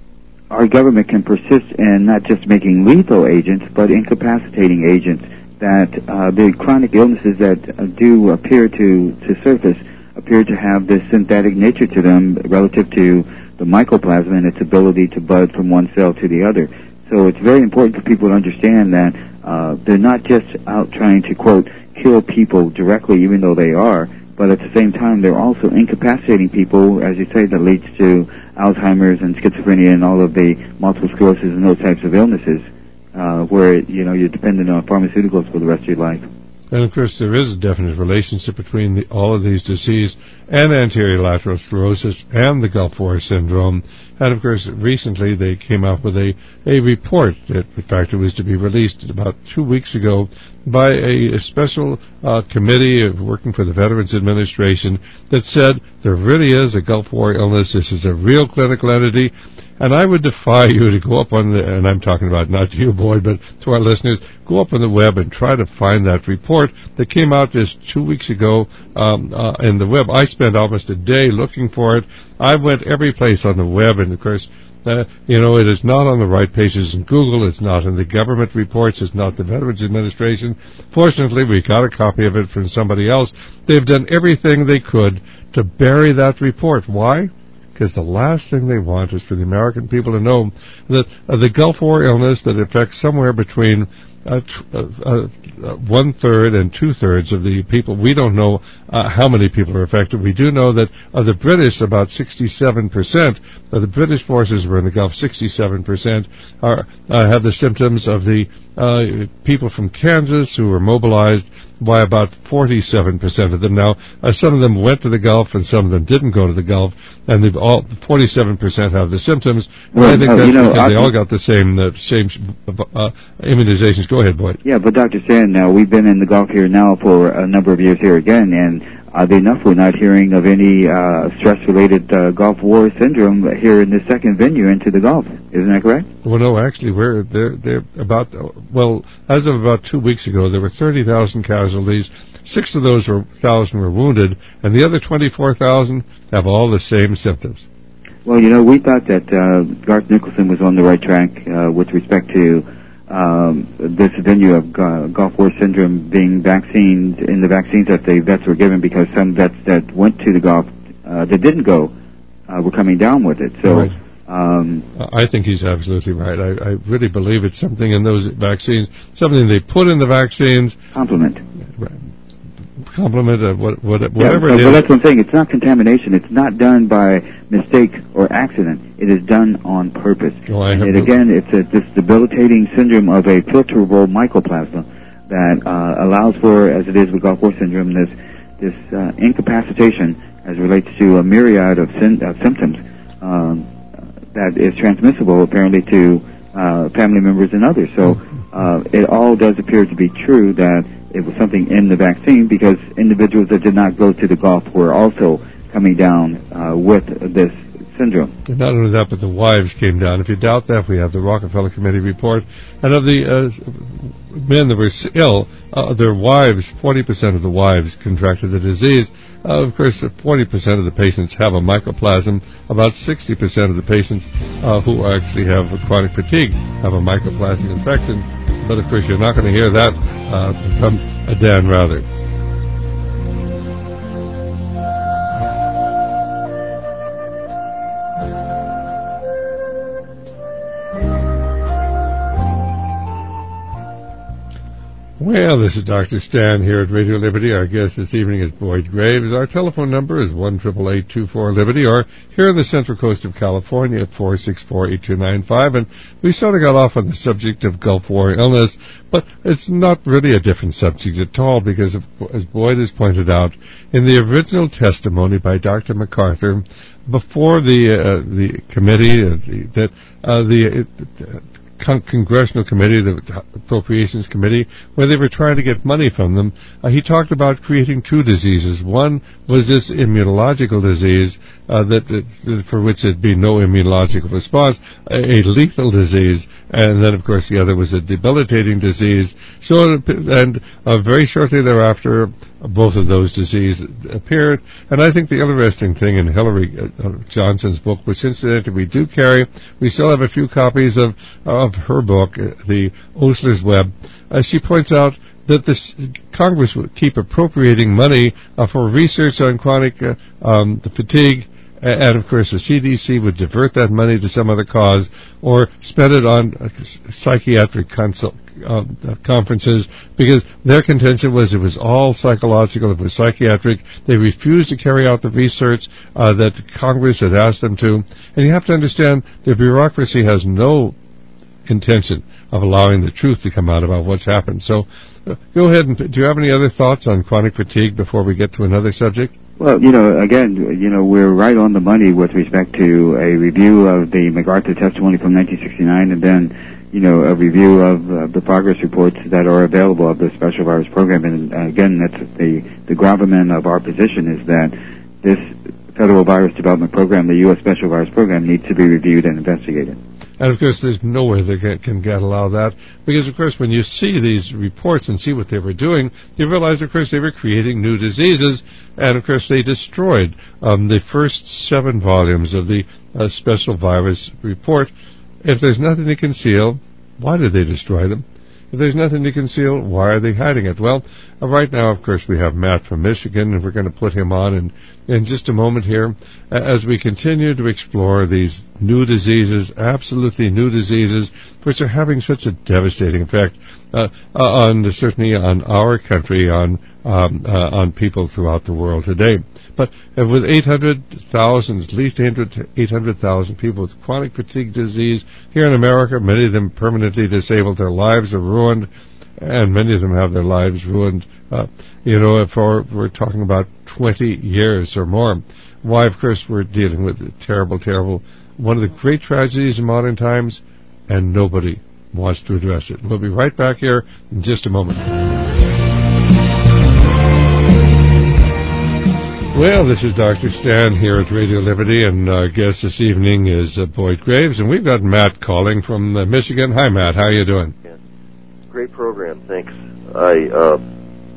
our government can persist in not just making lethal agents, but incapacitating agents. That uh, the chronic illnesses that uh, do appear to, to surface appear to have this synthetic nature to them relative to the mycoplasma and its ability to bud from one cell to the other. So it's very important for people to understand that uh, they're not just out trying to, quote, kill people directly, even though they are, but at the same time, they're also incapacitating people, as you say, that leads to Alzheimer's and schizophrenia and all of the multiple sclerosis and those types of illnesses, uh, where, you know, you're dependent on pharmaceuticals for the rest of your life. And, of course, there is a definite relationship between the, all of these diseases and anterior lateral sclerosis and the Gulf War syndrome. And, of course, recently they came out with a, a report that, in fact, it was to be released about two weeks ago by a, a special uh, committee of working for the Veterans Administration that said there really is a Gulf War illness. This is a real clinical entity. And I would defy you to go up on the, and I'm talking about not you, Boyd, but to our listeners, go up on the web and try to find that report that came out just two weeks ago um, uh, in the web. I spent almost a day looking for it. I went every place on the web, and, of course, uh, you know, it is not on the right pages in Google. It's not in the government reports. It's not the Veterans Administration. Fortunately, we got a copy of it from somebody else. They've done everything they could to bury that report. Why? Because the last thing they want is for the American people to know that uh, the Gulf War illness that affects somewhere between uh, tr- uh, uh, one-third and two-thirds of the people, we don't know uh, how many people are affected. We do know that uh, the British, about sixty-seven percent, uh, the British forces were in the Gulf, sixty-seven percent are, uh, have the symptoms of the uh, people from Kansas who were mobilized, by about forty-seven percent of them. Now, uh, some of them went to the Gulf and some of them didn't go to the Gulf, and they've all forty-seven percent have the symptoms. Well, I think uh, that's you know, because they I, all got the same uh, same uh, immunizations. Go ahead, Boyd. Yeah, but Doctor Stan, now we've been in the Gulf here now for a number of years here again, and oddly enough, we're not hearing of any uh, stress-related uh, Gulf War syndrome here in the second venue into the Gulf. Isn't that correct? Well, no, actually, we're they're they're about well, as of about two weeks ago, there were thirty thousand casualties. Six of those were thousand were wounded, and the other twenty-four thousand have all the same symptoms. Well, you know, we thought that uh, Garth Nicholson was on the right track uh, with respect to um, this venue of uh, Gulf War syndrome being vaccines in the vaccines that the vets were given, because some vets that went to the Gulf uh, that didn't go uh, were coming down with it. So. Right. Um, I think he's absolutely right. I, I really believe it's something in those vaccines, something they put in the vaccines. Complement. Complement of what, what, whatever yeah, it but, is. But that's what I'm saying. It's not contamination. It's not done by mistake or accident. It is done on purpose. Oh, I and have it, no again, it's a, this debilitating syndrome of a filterable mycoplasma that uh, allows for, as it is with Gulf War syndrome, this this uh, incapacitation as relates to a myriad of, sin, of symptoms um, that is transmissible apparently to uh, family members and others. So uh, it all does appear to be true that it was something in the vaccine, because individuals that did not go to the Gulf were also coming down uh, with this syndrome. And not only that, but the wives came down. If you doubt that, we have the Rockefeller Committee report. And of the uh, men that were ill, uh, their wives, forty percent of the wives contracted the disease. Uh, of course, forty percent of the patients have a mycoplasm. About sixty percent of the patients uh, who actually have chronic fatigue have a mycoplasma infection. But, of course, you're not going to hear that uh, from uh, Dan Rather. Well, this is Doctor Stan here at Radio Liberty. Our guest this evening is Boyd Graves. Our telephone number is one eight eight eight, two four, Liberty, or here on the Central Coast of California at four six four, eight two nine five. And we sort of got off on the subject of Gulf War illness, but it's not really a different subject at all, because, as Boyd has pointed out, in the original testimony by Doctor MacArthur before the uh, the committee, uh, the, that uh, the uh, Con- Congressional Committee, the Appropriations Committee, where they were trying to get money from them, uh, he talked about creating two diseases. One was this immunological disease uh, that, that for which there'd be no immunological response, a, a lethal disease, and then, of course, the other was a debilitating disease. So, and uh, very shortly thereafter, both of those diseases appeared. And I think the interesting thing in Hillary uh, Johnson's book, which incidentally we do carry, we still have a few copies of of her book, uh, the Osler's Web. Uh, she points out that this Congress would keep appropriating money uh, for research on chronic uh, um, the fatigue, and of course the C D C would divert that money to some other cause or spend it on uh, psychiatric consult, uh, conferences, because their contention was it was all psychological, it was psychiatric. They refused to carry out the research uh, that Congress had asked them to. And you have to understand, the bureaucracy has no intention of allowing the truth to come out about what's happened. So uh, go ahead, and do you have any other thoughts on chronic fatigue before we get to another subject? Well, you know, again, you know, we're right on the money with respect to a review of the MacArthur testimony from nineteen sixty-nine, and then, you know, a review of uh, the progress reports that are available of the Special Virus Program. And uh, again, that's the, the gravamen of our position, is that this Federal Virus Development Program, the U S Special Virus Program, needs to be reviewed and investigated. And, of course, there's nowhere they can, can get allow that, because, of course, when you see these reports and see what they were doing, you realize, of course, they were creating new diseases, and, of course, they destroyed um, the first seven volumes of the uh, Special Virus Report. If there's nothing to conceal, why did they destroy them? If there's nothing to conceal, why are they hiding it? Well, uh, right now, of course, we have Matt from Michigan, and we're going to put him on in, in just a moment here uh, as we continue to explore these new diseases, absolutely new diseases, which are having such a devastating effect uh, uh, on certainly on our country, on um, uh, on people throughout the world today. But uh, with eight hundred thousand, at least eight hundred thousand people with chronic fatigue disease here in America, many of them permanently disabled, their lives are ruined, and many of them have their lives ruined, uh, you know, for we're talking about twenty years or more. Why, of course, we're dealing with a terrible, terrible, one of the great tragedies in modern times, and nobody wants to address it. We'll be right back here in just a moment. Well, this is Doctor Stan here at Radio Liberty, and our guest this evening is uh, Boyd Graves, and we've got Matt calling from uh, Michigan. Hi, Matt. How are you doing? Yeah. Great program, thanks. I uh,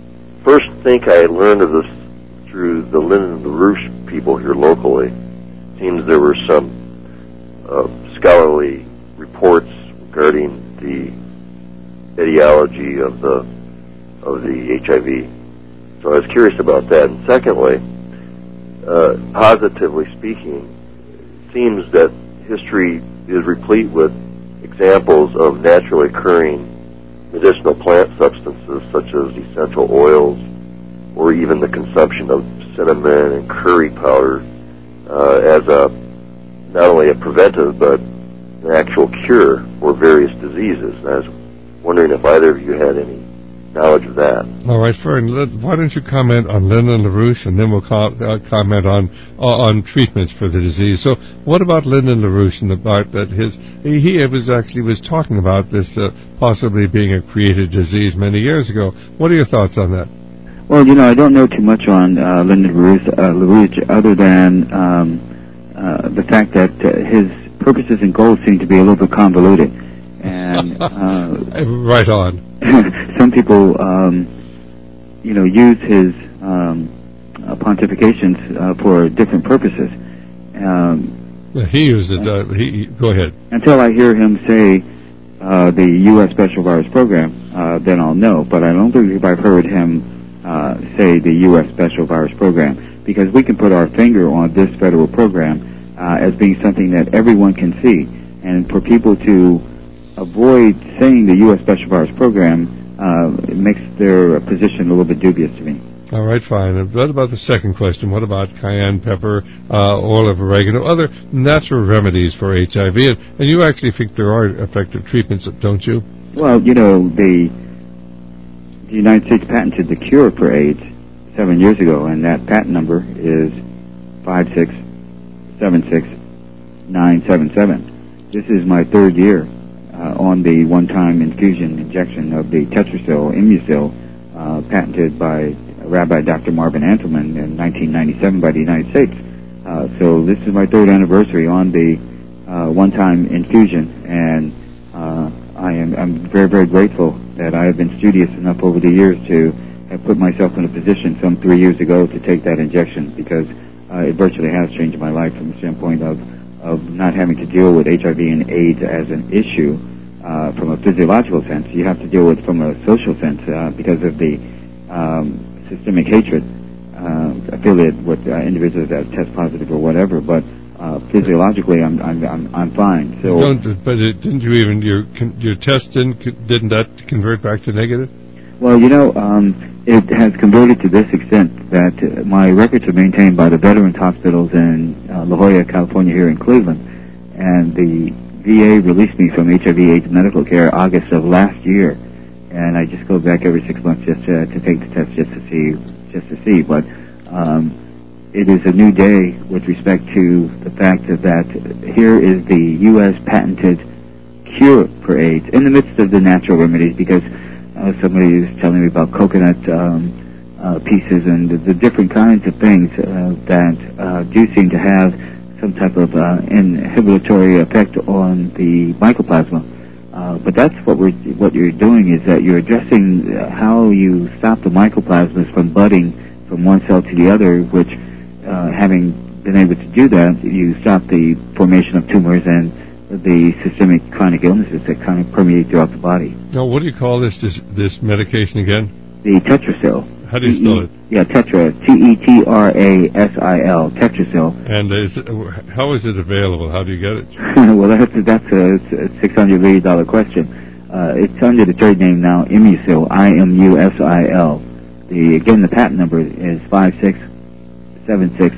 first think I learned of this through the Lynn and LaRouche people here locally, seems there were some uh, scholarly reports regarding the etiology of the of the H I V. So I was curious about that. And secondly, uh, positively speaking, it seems that history is replete with examples of naturally occurring medicinal plant substances such as essential oils or even the consumption of cinnamon and curry powder uh, as a not only a preventive but an actual cure for various diseases. And I was wondering if either of you had any knowledge of that. All right, Fern, why don't you comment on Lyndon LaRouche, and then we'll co- uh, comment on uh, on treatments for the disease. So, what about Lyndon LaRouche and about that his he, he was actually was talking about this uh, possibly being a created disease many years ago. What are your thoughts on that? Well, you know, I don't know too much on uh, Lyndon LaRouche, uh, LaRouche other than um, uh, the fact that uh, his purposes and goals seem to be a little bit convoluted. And uh, right on. Some people, um, you know, use his um, uh, pontifications uh, for different purposes. Um, well, he used it. Uh, he, go ahead. Until I hear him say uh, the U S Special Virus Program, uh, then I'll know. But I don't believe I've heard him uh, say the U S Special Virus Program, because we can put our finger on this federal program uh, as being something that everyone can see. And for people to avoid saying the U S Special Virus Program, uh, it makes their position a little bit dubious to me. All right, fine. And what about the second question? What about cayenne pepper, uh, oil of oregano, other natural remedies for H I V? And, and you actually think there are effective treatments, don't you? Well, you know, the, the United States patented the cure for AIDS seven years ago, and that patent number is five six seven six nine seven seven. This is my third year Uh, on the one-time infusion injection of the Tetrasil, Immucil, uh, patented by Rabbi Doctor Marvin Antelman in nineteen ninety-seven by the United States. Uh, so this is my third anniversary on the uh, one-time infusion, and uh, I am I'm very, very grateful that I have been studious enough over the years to have put myself in a position some three years ago to take that injection, because uh, it virtually has changed my life from the standpoint of of not having to deal with H I V and AIDS as an issue uh, from a physiological sense. You have to deal with it from a social sense uh, because of the um, systemic hatred uh, affiliated with uh, individuals that test positive or whatever. But uh, physiologically, I'm I'm I'm, I'm fine. So, Don't, but it, didn't you even your your test didn't didn't that convert back to negative? Well, you know, um, it has converted to this extent that uh, my records are maintained by the Veterans Hospitals in uh, La Jolla, California, here in Cleveland, and the V A released me from H I V AIDS medical care August of last year, and I just go back every six months just to, to take the test just to see, just to see. But um, it is a new day with respect to the fact that here is the U S patented cure for AIDS in the midst of the natural remedies, because Uh, somebody was telling me about coconut um, uh, pieces and the, the different kinds of things uh, that uh, do seem to have some type of uh, inhibitory effect on the mycoplasma. Uh, but that's what we're what you're doing, is that you're addressing how you stop the mycoplasmas from budding from one cell to the other, which, uh, having been able to do that, you stop the formation of tumors and the systemic chronic illnesses that kind of permeate throughout the body. Now, what do you call this this, this medication again? The Tetrasil. How do you spell it? Yeah, Tetra, T E T R A S I L, Tetrasil. And is it, how is it available? How do you get it? Well, that's, that's a six hundred eighty dollars question. Uh, it's under the trade name now, Immucil, I M U S I L. The, again, the patent number is five six seven six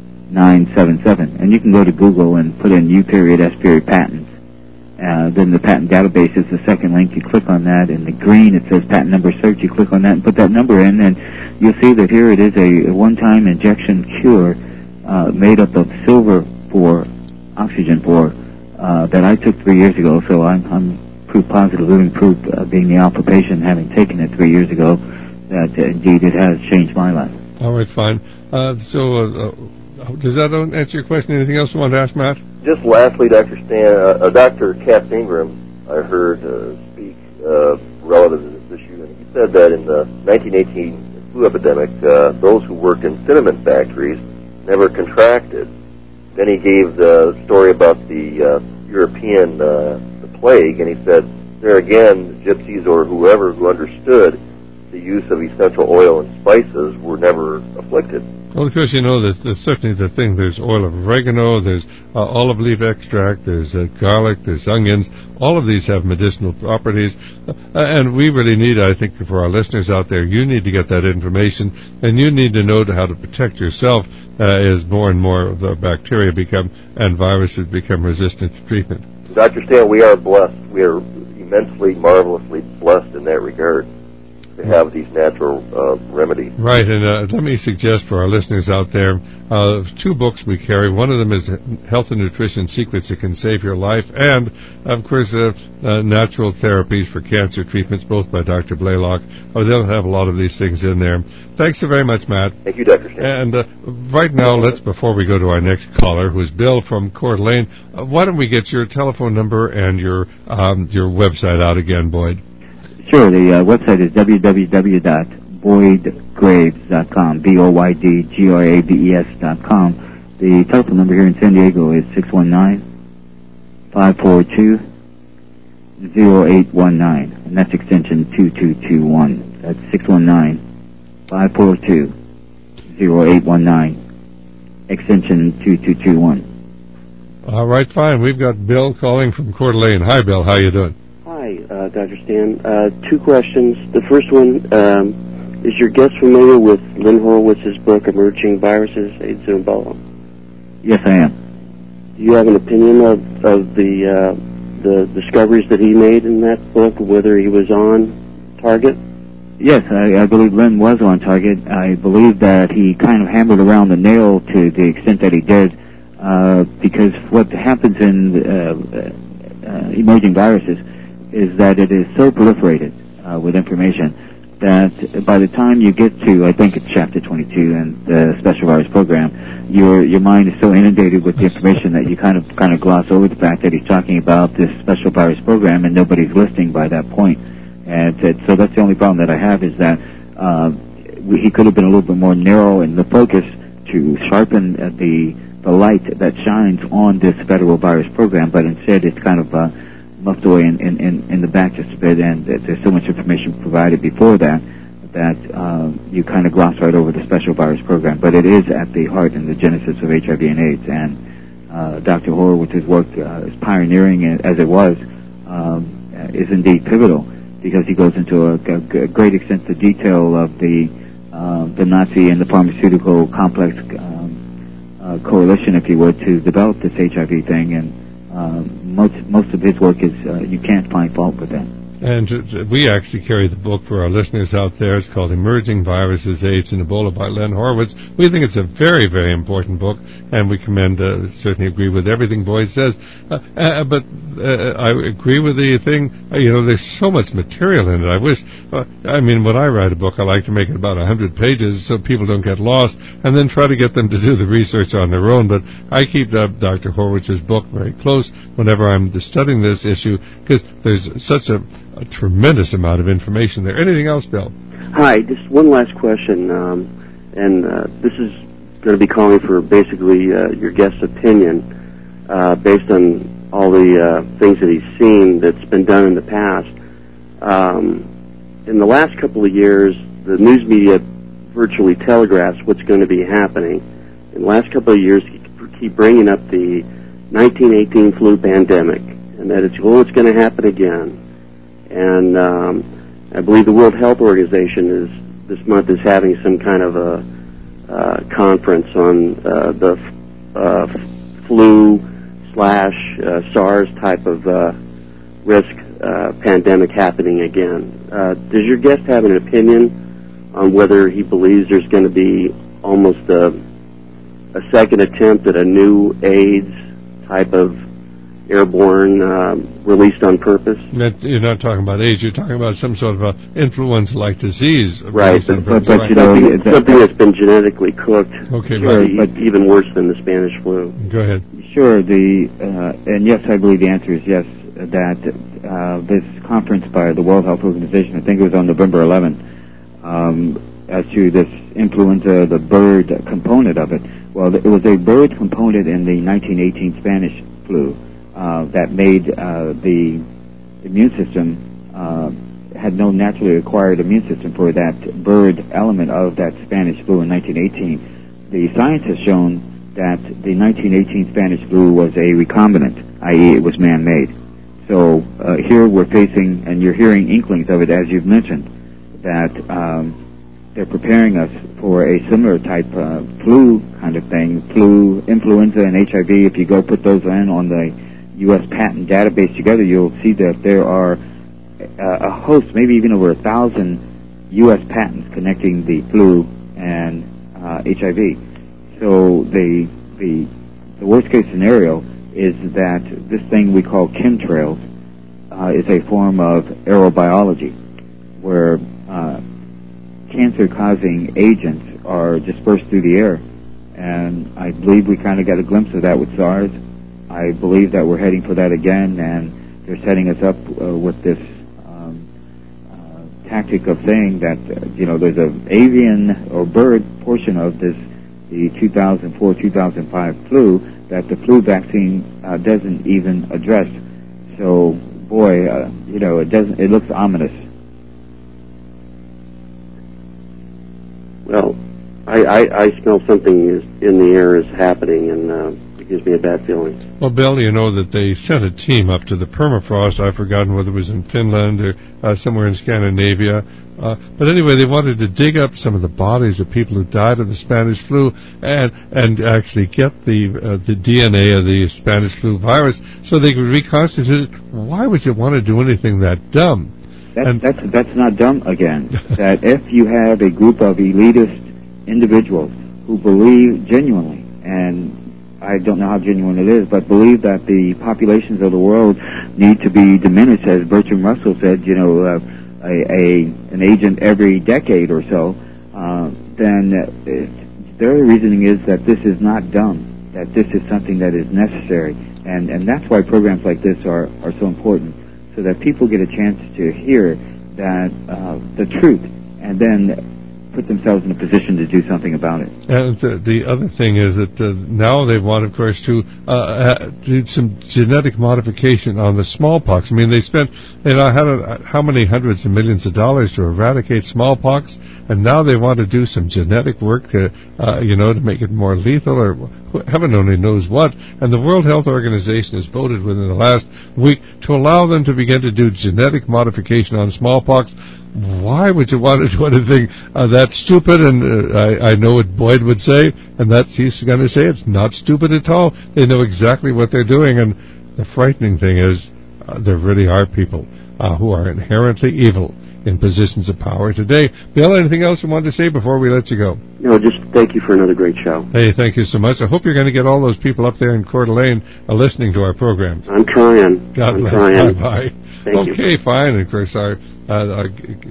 nine seven seven. And you can go to Google and put in U period S period patents. Uh, then the patent database is the second link. You click on that. In the green, it says patent number search. You click on that and put that number in, and you'll see that here it is a, a one-time injection cure uh, made up of silver for oxygen for uh, that I took three years ago. So I'm, I'm proof positive, living proof, uh, being the alpha patient, having taken it three years ago, that uh, indeed it has changed my life. All right, fine. Uh, so uh, uh, does that answer your question? Anything else you want to ask, Matt? Just lastly, Doctor Stan, uh, uh, Doctor Cass Ingram, I heard uh, speak uh, relative to this issue, and he said that in the nineteen eighteen flu epidemic, uh, those who worked in cinnamon factories never contracted then he gave the story about the uh, European uh, the plague, and he said there again, the gypsies or whoever who understood the use of essential oil and spices were never afflicted. Well, of course, you know, there's, there's certainly the thing. There's oil of oregano, there's uh, olive leaf extract, there's uh, garlic, there's onions. All of these have medicinal properties. Uh, and we really need, I think, for our listeners out there, you need to get that information, and you need to know how to protect yourself uh, as more and more of the bacteria become and viruses become resistant to treatment. Doctor Stan, we are blessed. We are immensely, marvelously blessed in that regard, to have these natural uh, remedies. Right, and uh, let me suggest for our listeners out there, uh, two books we carry. One of them is Health and Nutrition Secrets That Can Save Your Life, and, of course, uh, uh, Natural Therapies for Cancer Treatments, both by Doctor Blaylock. Oh, they'll have a lot of these things in there. Thanks so very much, Matt. Thank you, Doctor Stan. And uh, right now, let's, before we go to our next caller, who's Bill from Coeur d'Alene, uh, why don't we get your telephone number and your um, your website out again, Boyd? Sure. The uh, website is w w w dot boyd graves dot com, B O Y D G R A V E S dot com. The telephone number here in San Diego is six one nine, five four two, zero eight one nine, and that's extension two two two one. That's six one nine, five four two, zero eight one nine, extension two two two one. All right, fine. We've got Bill calling from Coeur d'Alene. Hi, Bill. How you doing? Hi, uh, Doctor Stan. Uh, two questions. The first one, um, is your guest familiar with Lynn Horowitz's book, Emerging Viruses, AIDS and Ebola? Yes, I am. Do you have an opinion of, of the uh, the discoveries that he made in that book, whether he was on target? Yes, I, I believe Lynn was on target. I believe that he kind of hammered around the nail to the extent that he did, uh, because what happens in uh, uh, emerging viruses is that it is so proliferated uh, with information that by the time you get to, I think it's chapter twenty-two in the special virus program, your your mind is so inundated with the information that you kind of kind of gloss over the fact that he's talking about this special virus program and nobody's listening by that point. And that, so that's the only problem that I have is that uh, we, he could have been a little bit more narrow in the focus to sharpen uh, the the light that shines on this federal virus program, but instead it's kind of uh, muffed away in, in, in, in the back just a bit, and there's so much information provided before that that uh, you kind of gloss right over the special virus program. But it is at the heart and the genesis of H I V and AIDS, and uh, Doctor Horowitz's work, uh, as pioneering as it was, um, is indeed pivotal, because he goes into a, a, a great extent the detail of the uh, the Nazi and the pharmaceutical complex um, uh, coalition, if you would, to develop this H I V thing, and Uh, most most of his work is uh, you can't find fault with that. And uh, we actually carry the book for our listeners out there. It's called Emerging Viruses, AIDS and Ebola by Len Horowitz. We think it's a very, very important book, and we commend, uh, certainly agree with everything Boyd says. Uh, uh, but uh, I agree with the thing, uh, you know, there's so much material in it. I wish, uh, I mean, when I write a book, I like to make it about one hundred pages so people don't get lost, and then try to get them to do the research on their own. But I keep uh, Doctor Horowitz's book very close whenever I'm studying this issue, because there's such a a tremendous amount of information there. Anything else, Bill? Hi, just one last question, um, and uh, this is going to be calling for basically uh, your guest's opinion uh, based on all the uh, things that he's seen that's been done in the past. Um, in the last couple of years, the news media virtually telegraphs what's going to be happening. In the last couple of years, he keep bringing up the nineteen eighteen flu pandemic, and that it's, oh, it's going to happen again. And um, I believe the World Health Organization is this month is having some kind of a uh, conference on uh, the uh, flu slash uh, SARS type of uh, risk uh, pandemic happening again. Uh, does your guest have an opinion on whether he believes there's going to be almost a, a second attempt at a new AIDS type of airborne, uh, released on purpose? That, you're not talking about AIDS, you're talking about some sort of a influenza-like disease. Right, but, but, but you know, something, that, something that's been genetically cooked, okay, sure, e- but even worse than the Spanish flu. Go ahead. Sure, the uh, and yes, I believe the answer is yes, that uh, this conference by the World Health Organization, I think it was on November eleventh, um, as to this influenza, the bird component of it. Well, it was a bird component in the nineteen eighteen Spanish flu uh, that made uh, the immune system, uh, had no naturally acquired immune system for that bird element of that Spanish flu in nineteen eighteen. The science has shown that the nineteen eighteen Spanish flu was a recombinant, that is it was man-made. So uh, here we're facing, and you're hearing inklings of it as you've mentioned, that um, they're preparing us for a similar type uh, flu kind of thing, flu, influenza, and H I V. If you go put those in on the U S patent database together, you'll see that there are uh, a host, maybe even over a thousand U S patents connecting the flu and uh, H I V. So the, the the worst case scenario is that this thing we call chemtrails uh, is a form of aerobiology, where uh, cancer-causing agents are dispersed through the air. And I believe we kind of got a glimpse of that with SARS. I believe that we're heading for that again, and they're setting us up uh, with this um, uh, tactic of saying that, uh, you know, there's an avian or bird portion of this, the two thousand four two thousand five flu, that the flu vaccine uh, doesn't even address. So, boy, uh, you know, it doesn't. It looks ominous. Well, I, I, I smell something is in the air is happening, and uh, it gives me a bad feeling. Well, Bill, you know that they sent a team up to the permafrost. I've forgotten whether it was in Finland or uh, somewhere in Scandinavia. Uh, but anyway, they wanted to dig up some of the bodies of people who died of the Spanish flu and and actually get the uh, the D N A of the Spanish flu virus so they could reconstitute it. Why would you want to do anything that dumb? That's, that's, that's not dumb again. That if you have a group of elitist individuals who believe genuinely, and I don't know how genuine it is, but believe that the populations of the world need to be diminished, as Bertrand Russell said, you know, uh, a, a an agent every decade or so, uh, then uh, their reasoning is that this is not dumb, that this is something that is necessary. And, and that's why programs like this are, are so important, so that people get a chance to hear that uh, the truth, and then put themselves in a position to do something about it. And the, the other thing is that uh, now they want, of course, to uh, do some genetic modification on the smallpox. I mean, they spent, you know, how, how many hundreds of millions of dollars to eradicate smallpox, and now they want to do some genetic work, to, uh, you know, to make it more lethal, or heaven only knows what. And the World Health Organization has voted within the last week to allow them to begin to do genetic modification on smallpox. Why would you want to do anything uh, that stupid? And uh, I, I know what Boyd would say, and that's he's going to say it's not stupid at all. They know exactly what they're doing, and the frightening thing is uh, there really are people uh, who are inherently evil in positions of power today. Bill, anything else you want to say before we let you go? No, just thank you for another great show. Hey, thank you so much. I hope you're going to get all those people up there in Coeur d'Alene uh, listening to our program. I'm trying. God I'm bless. trying. Bye-bye. Thank okay, you. fine. And of course, our, uh, our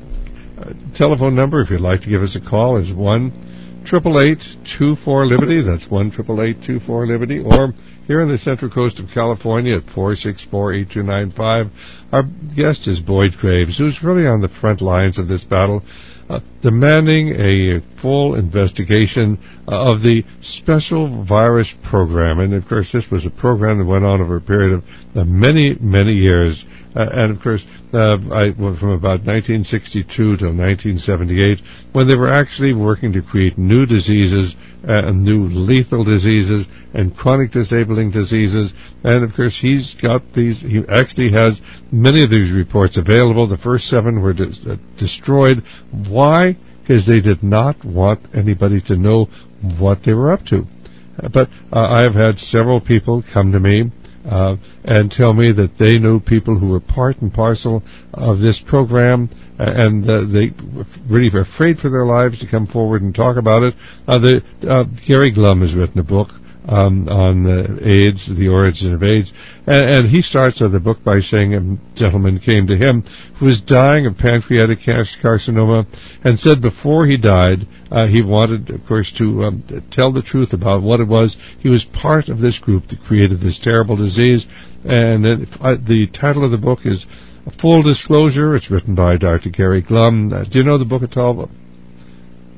uh, telephone number, if you'd like to give us a call, is one triple eight two four Liberty. That's one triple eight two four Liberty. Or here on the Central Coast of California at four six four eight two nine five. Our guest is Boyd Graves, who's really on the front lines of this battle, uh, demanding a full investigation uh, of the special virus program. And, of course, this was a program that went on over a period of uh, many, many years. Uh, and, of course, uh, I, well, from about nineteen sixty-two till nineteen seventy-eight, when they were actually working to create new diseases, uh, new lethal diseases, and chronic disabling diseases. And, of course, he's got these, he actually has many of these reports available. The first seven were dis- uh, destroyed. Why? Because they did not want anybody to know what they were up to. Uh, but uh, I have had several people come to me Uh, and tell me that they knew people who were part and parcel of this program, uh, and uh, they were really were afraid for their lives to come forward and talk about it. Uh, the, uh, Gary Glum has written a book um, on uh, AIDS, the origin of AIDS, and, and he starts the book by saying a gentleman came to him who was dying of pancreatic carcinoma and said before he died uh, he wanted, of course, to um, tell the truth about what it was. He was part of this group that created this terrible disease, and uh, the title of the book is Full Disclosure. It's written by Doctor Gary Glum. Uh, do you know the book at all?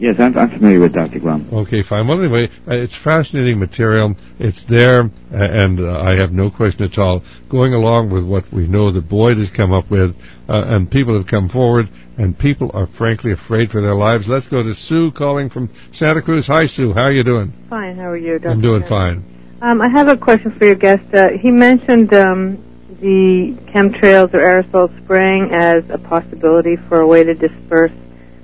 Yes, I'm, I'm familiar with Doctor Glum. Okay, fine. Well, anyway, uh, it's fascinating material. It's there, uh, and uh, I have no question at all. Going along with what we know that Boyd has come up with, uh, and people have come forward, and people are frankly afraid for their lives. Let's go to Sue calling from Santa Cruz. Hi, Sue. How are you doing? Fine. How are you, Doctor I'm doing Ken? fine. Um, I have a question for your guest. Uh, he mentioned um, the chemtrails or aerosol spraying as a possibility for a way to disperse.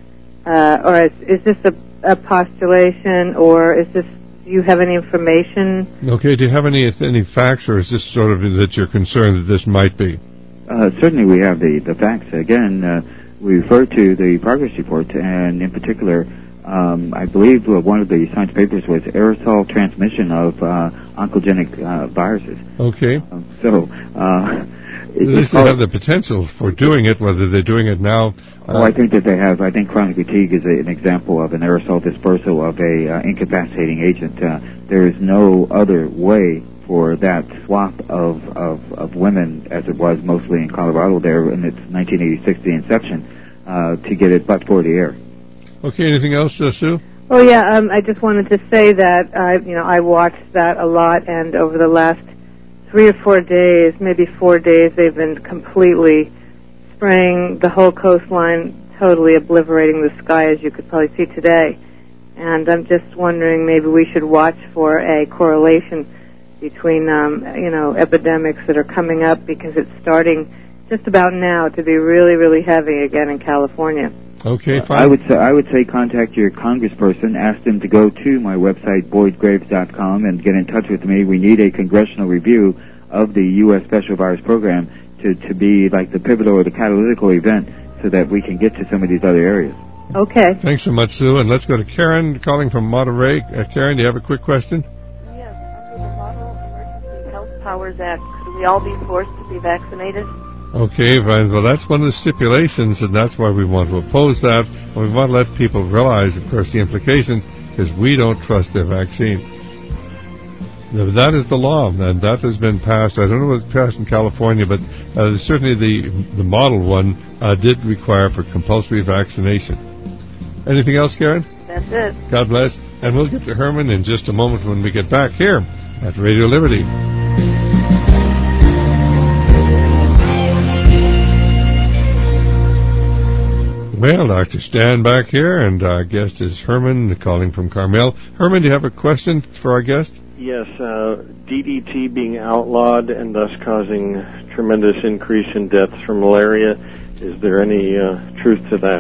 Uh, or is, is this a, a postulation, or is this? Do you have any information? Okay. Do you have any any facts, or is this sort of that you're concerned that this might be? Uh, certainly, we have the the facts. Again, uh, we refer to the progress report, and in particular, um, I believe uh, one of the science papers was aerosol transmission of uh, oncogenic uh, viruses. Okay. Um, so. Uh, At least they have the potential for doing it. Whether they're doing it now. Oh, I think that they have. I think chronic fatigue is a, an example of an aerosol dispersal of a uh, incapacitating agent. Uh, there is no other way for that swap of, of, of women, as it was mostly in Colorado there in its nineteen eighty-six, the inception, uh, to get it but for the air. Okay, anything else, uh, Sue? Oh yeah, um, I just wanted to say that I, you know, I watched that a lot, and over the last three or four days, maybe four days, they've been completely spraying the whole coastline, totally obliterating the sky, as you could probably see today. And I'm just wondering, maybe we should watch for a correlation between, um, you know, epidemics that are coming up, because it's starting just about now to be really, really heavy again in California. Okay, fine. I would say I would say contact your congressperson, ask them to go to my website, boyd graves dot com, and get in touch with me. We need a congressional review of the U S Special Virus Program to, to be like the pivotal or the catalytical event so that we can get to some of these other areas. Okay. Thanks so much, Sue. And let's go to Karen calling from Monterey. Uh, Karen, do you have a quick question? Yes, under the Model Emergency Health Powers Act, should we all be forced to be vaccinated? Okay, fine. Well, that's one of the stipulations, and that's why we want to oppose that. And we want to let people realize, of course, the implications, because we don't trust their vaccine. Now, that is the law, and that has been passed. I don't know what's passed in California, but uh, certainly the the model one uh, did require for compulsory vaccination. Anything else, Karen? That's it. God bless. And we'll get to Herman in just a moment when we get back here at Radio Liberty. Well, Doctor Stan back here, and our guest is Herman, calling from Carmel. Herman, do you have a question for our guest? Yes, uh, D D T being outlawed and thus causing tremendous increase in deaths from malaria. Is there any uh, truth to that?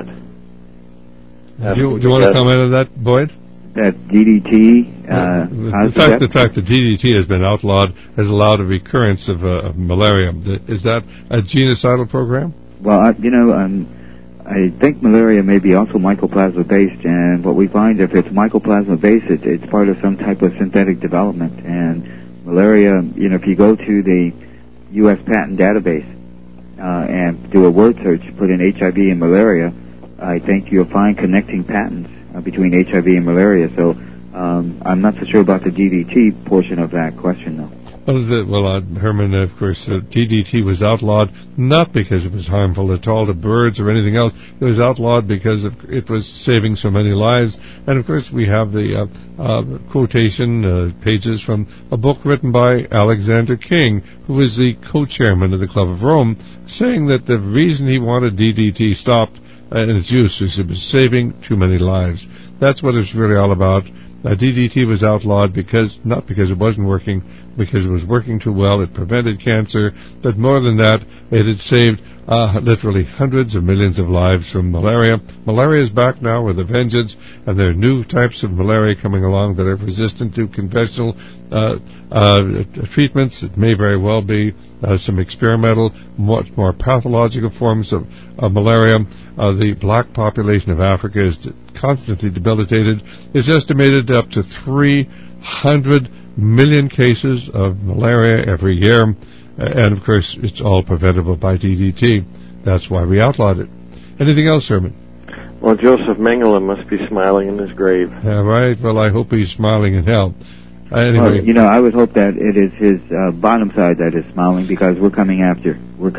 Do you, do you want to comment on that, Boyd? That D D T, uh, the, fact, the fact that D D T has been outlawed has allowed a recurrence of, uh, of malaria. Is that a genocidal program? Well, I, you know, um, I think malaria may be also mycoplasma-based, and what we find, if it's mycoplasma-based, it, it's part of some type of synthetic development. And malaria, you know, if you go to the U S patent database uh, and do a word search, put in H I V and malaria, I think you'll find connecting patents uh, between H I V and malaria. So um, I'm not so sure about the D D T portion of that question, though. Well, the, well uh, Herman, of course, uh, D D T was outlawed not because it was harmful at all to birds or anything else. It was outlawed because of, it was saving so many lives. And, of course, we have the uh, uh, quotation uh, pages from a book written by Alexander King, who was the co-chairman of the Club of Rome, saying that the reason he wanted D D T stopped uh, in its use is it was saving too many lives. That's what it's really all about. Uh, D D T was outlawed because, not because it wasn't working, because it was working too well. It prevented cancer, but more than that, it had saved uh, literally hundreds of millions of lives from malaria. Malaria is back now with a vengeance, and there are new types of malaria coming along that are resistant to conventional uh, uh, treatments. It may very well be uh, some experimental, much more pathological forms of, of malaria. Uh, the black population of Africa is constantly debilitated. It's estimated up to three hundred million cases of malaria every year, and of course it's all preventable by D D T. That's why we outlawed it. Anything else, Herman? Well, Joseph Mengele must be smiling in his grave. Yeah, right. Well, I hope he's smiling in hell. Uh, anyway, well, you know, I would hope that it is his uh, bottom side that is smiling, because we're coming after. We're coming.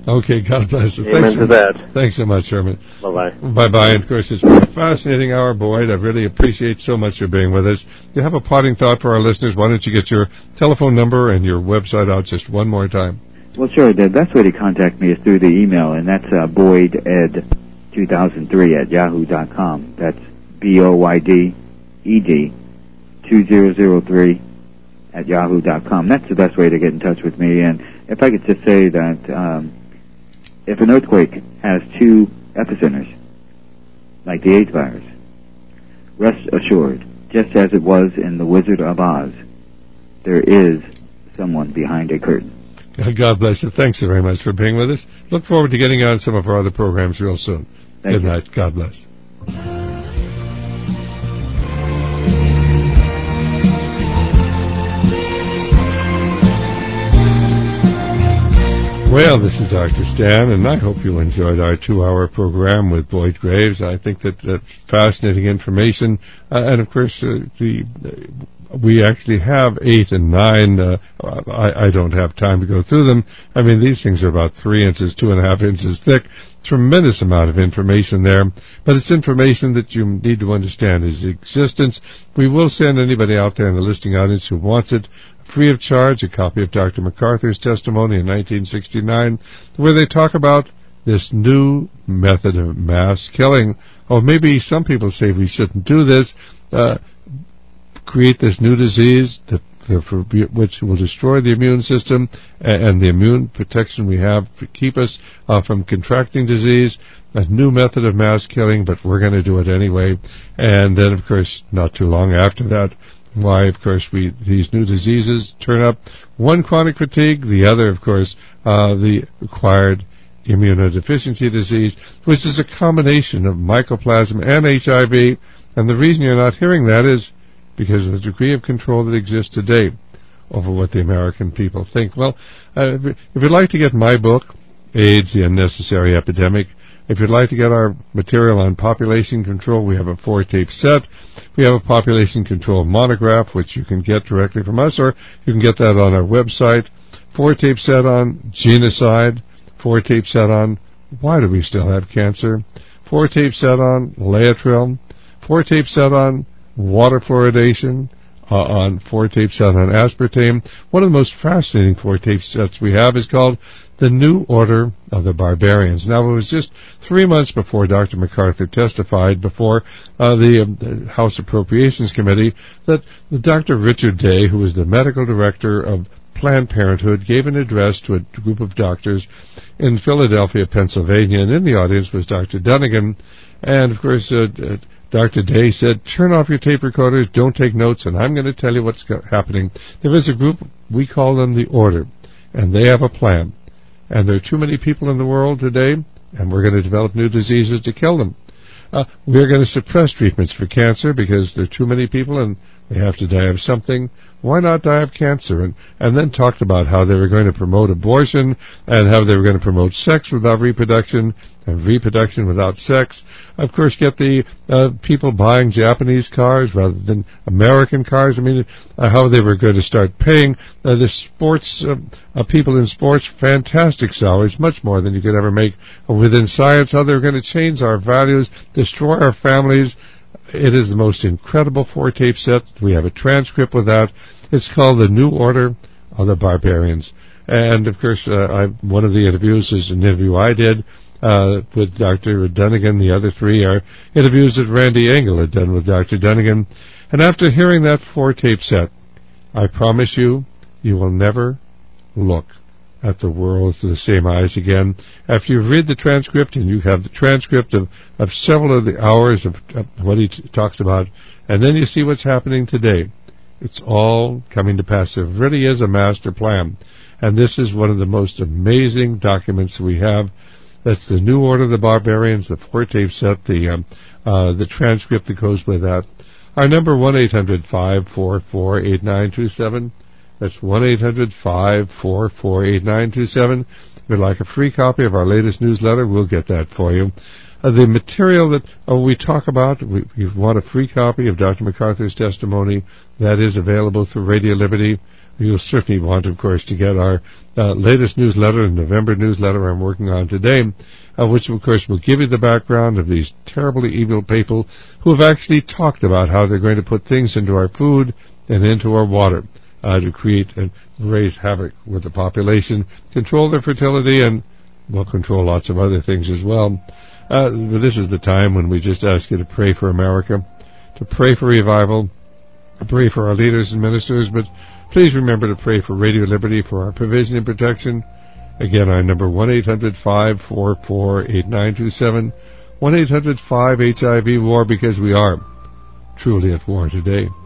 Okay, God bless you. Amen Thanks to so, that. Thanks so much, Herman. Bye-bye. Bye-bye. And, of course, it's been a fascinating hour, Boyd. I really appreciate so much your being with us. Do you have a parting thought for our listeners? Why don't you get your telephone number and your website out just one more time? Well, sure. The best way to contact me is through the email, and that's uh, boyd ed two thousand three at yahoo dot com. That's B O Y D E D two thousand three at yahoo dot com. That's the best way to get in touch with me. And if I could just say that um, if an earthquake has two epicenters, like the AIDS virus, rest assured, just as it was in The Wizard of Oz, there is someone behind a curtain. God bless you. Thanks very much for being with us. Look forward to getting on some of our other programs real soon. Thank Good you. night. God bless. Well, this is Doctor Stan, and I hope you enjoyed our two-hour program with Boyd Graves. I think that that's fascinating information, uh, and of course, uh, the uh, we actually have eight and nine. Uh, I, I don't have time to go through them. I mean, these things are about three inches, two and a half inches thick. Tremendous amount of information there, but it's information that you need to understand its existence. We will send anybody out there in the listening audience who wants it free of charge a copy of Doctor MacArthur's testimony in nineteen sixty-nine, where they talk about this new method of mass killing. Or maybe some people say we shouldn't do this, uh, create this new disease that For, which will destroy the immune system and the immune protection we have to keep us uh, from contracting disease, a new method of mass killing, but we're going to do it anyway. And then, of course, not too long after that, why, of course, we these new diseases turn up. One, chronic fatigue, the other, of course, uh, the acquired immunodeficiency disease, which is a combination of mycoplasma and H I V. And the reason you're not hearing that is because of the degree of control that exists today over what the American people think. Well, uh, if you'd like to get my book, AIDS, the Unnecessary Epidemic, if you'd like to get our material on population control, we have a four-tape set. We have a population control monograph, which you can get directly from us, or you can get that on our website. Four-tape set on genocide, four-tape set on why do we still have cancer, four-tape set on Laetrile, four-tape set on water fluoridation, uh, on four tape set on aspartame. One of the most fascinating four tape sets we have is called The New Order of the Barbarians. Now, it was just three months before Doctor MacArthur testified before uh, the, um, the House Appropriations Committee that the Doctor Richard Day, who was the medical director of Planned Parenthood, gave an address to a group of doctors in Philadelphia, Pennsylvania, and in the audience was Doctor Dunnigan. And, of course, uh, uh, Doctor Day said, turn off your tape recorders, don't take notes, and I'm going to tell you what's happening. There is a group, we call them the Order, and they have a plan. And there are too many people in the world today, and we're going to develop new diseases to kill them. Uh, we're going to suppress treatments for cancer because there are too many people and they have to die of something. Why not die of cancer? And, and then talked about how they were going to promote abortion and how they were going to promote sex without reproduction and reproduction without sex. Of course, get the uh, people buying Japanese cars rather than American cars. I mean, uh, how they were going to start paying uh, the sports uh, uh, people in sports fantastic salaries, much more than you could ever make uh, within science. How they were going to change our values, destroy our families. It is the most incredible four-tape set. We have a transcript with that. It's called The New Order of the Barbarians. And, of course, uh, I, one of the interviews is an interview I did uh, with Doctor Dunnigan. The other three are interviews that Randy Engel had done with Doctor Dunnigan. And after hearing that four-tape set, I promise you, you will never look at the world through the same eyes again. After you read the transcript, and you have the transcript of, of several of the hours of, of what he t- talks about, and then you see what's happening today, it's all coming to pass. There really is a master plan. And this is one of the most amazing documents we have. That's The New Order of the Barbarians, the four-tape set, the um, uh, the transcript that goes with that. Our number, one eight hundred five four four eight nine two seven. That's one eight hundred five four four eight nine two seven. If you'd like a free copy of our latest newsletter, we'll get that for you. Uh, the material that uh, we talk about, we, you want a free copy of Doctor MacArthur's testimony, that is available through Radio Liberty. You'll certainly want, of course, to get our uh, latest newsletter, the November newsletter I'm working on today, uh, which, of course, will give you the background of these terribly evil people who have actually talked about how they're going to put things into our food and into our water uh, to create and raise havoc with the population, control their fertility, and, well, control lots of other things as well. Uh, but this is the time when we just ask you to pray for America, to pray for revival, to pray for our leaders and ministers, but please remember to pray for Radio Liberty, for our provision and protection. Again, our number one eight hundred five four four eight nine two seven, one eight hundred five H I V WAR, because we are truly at war today.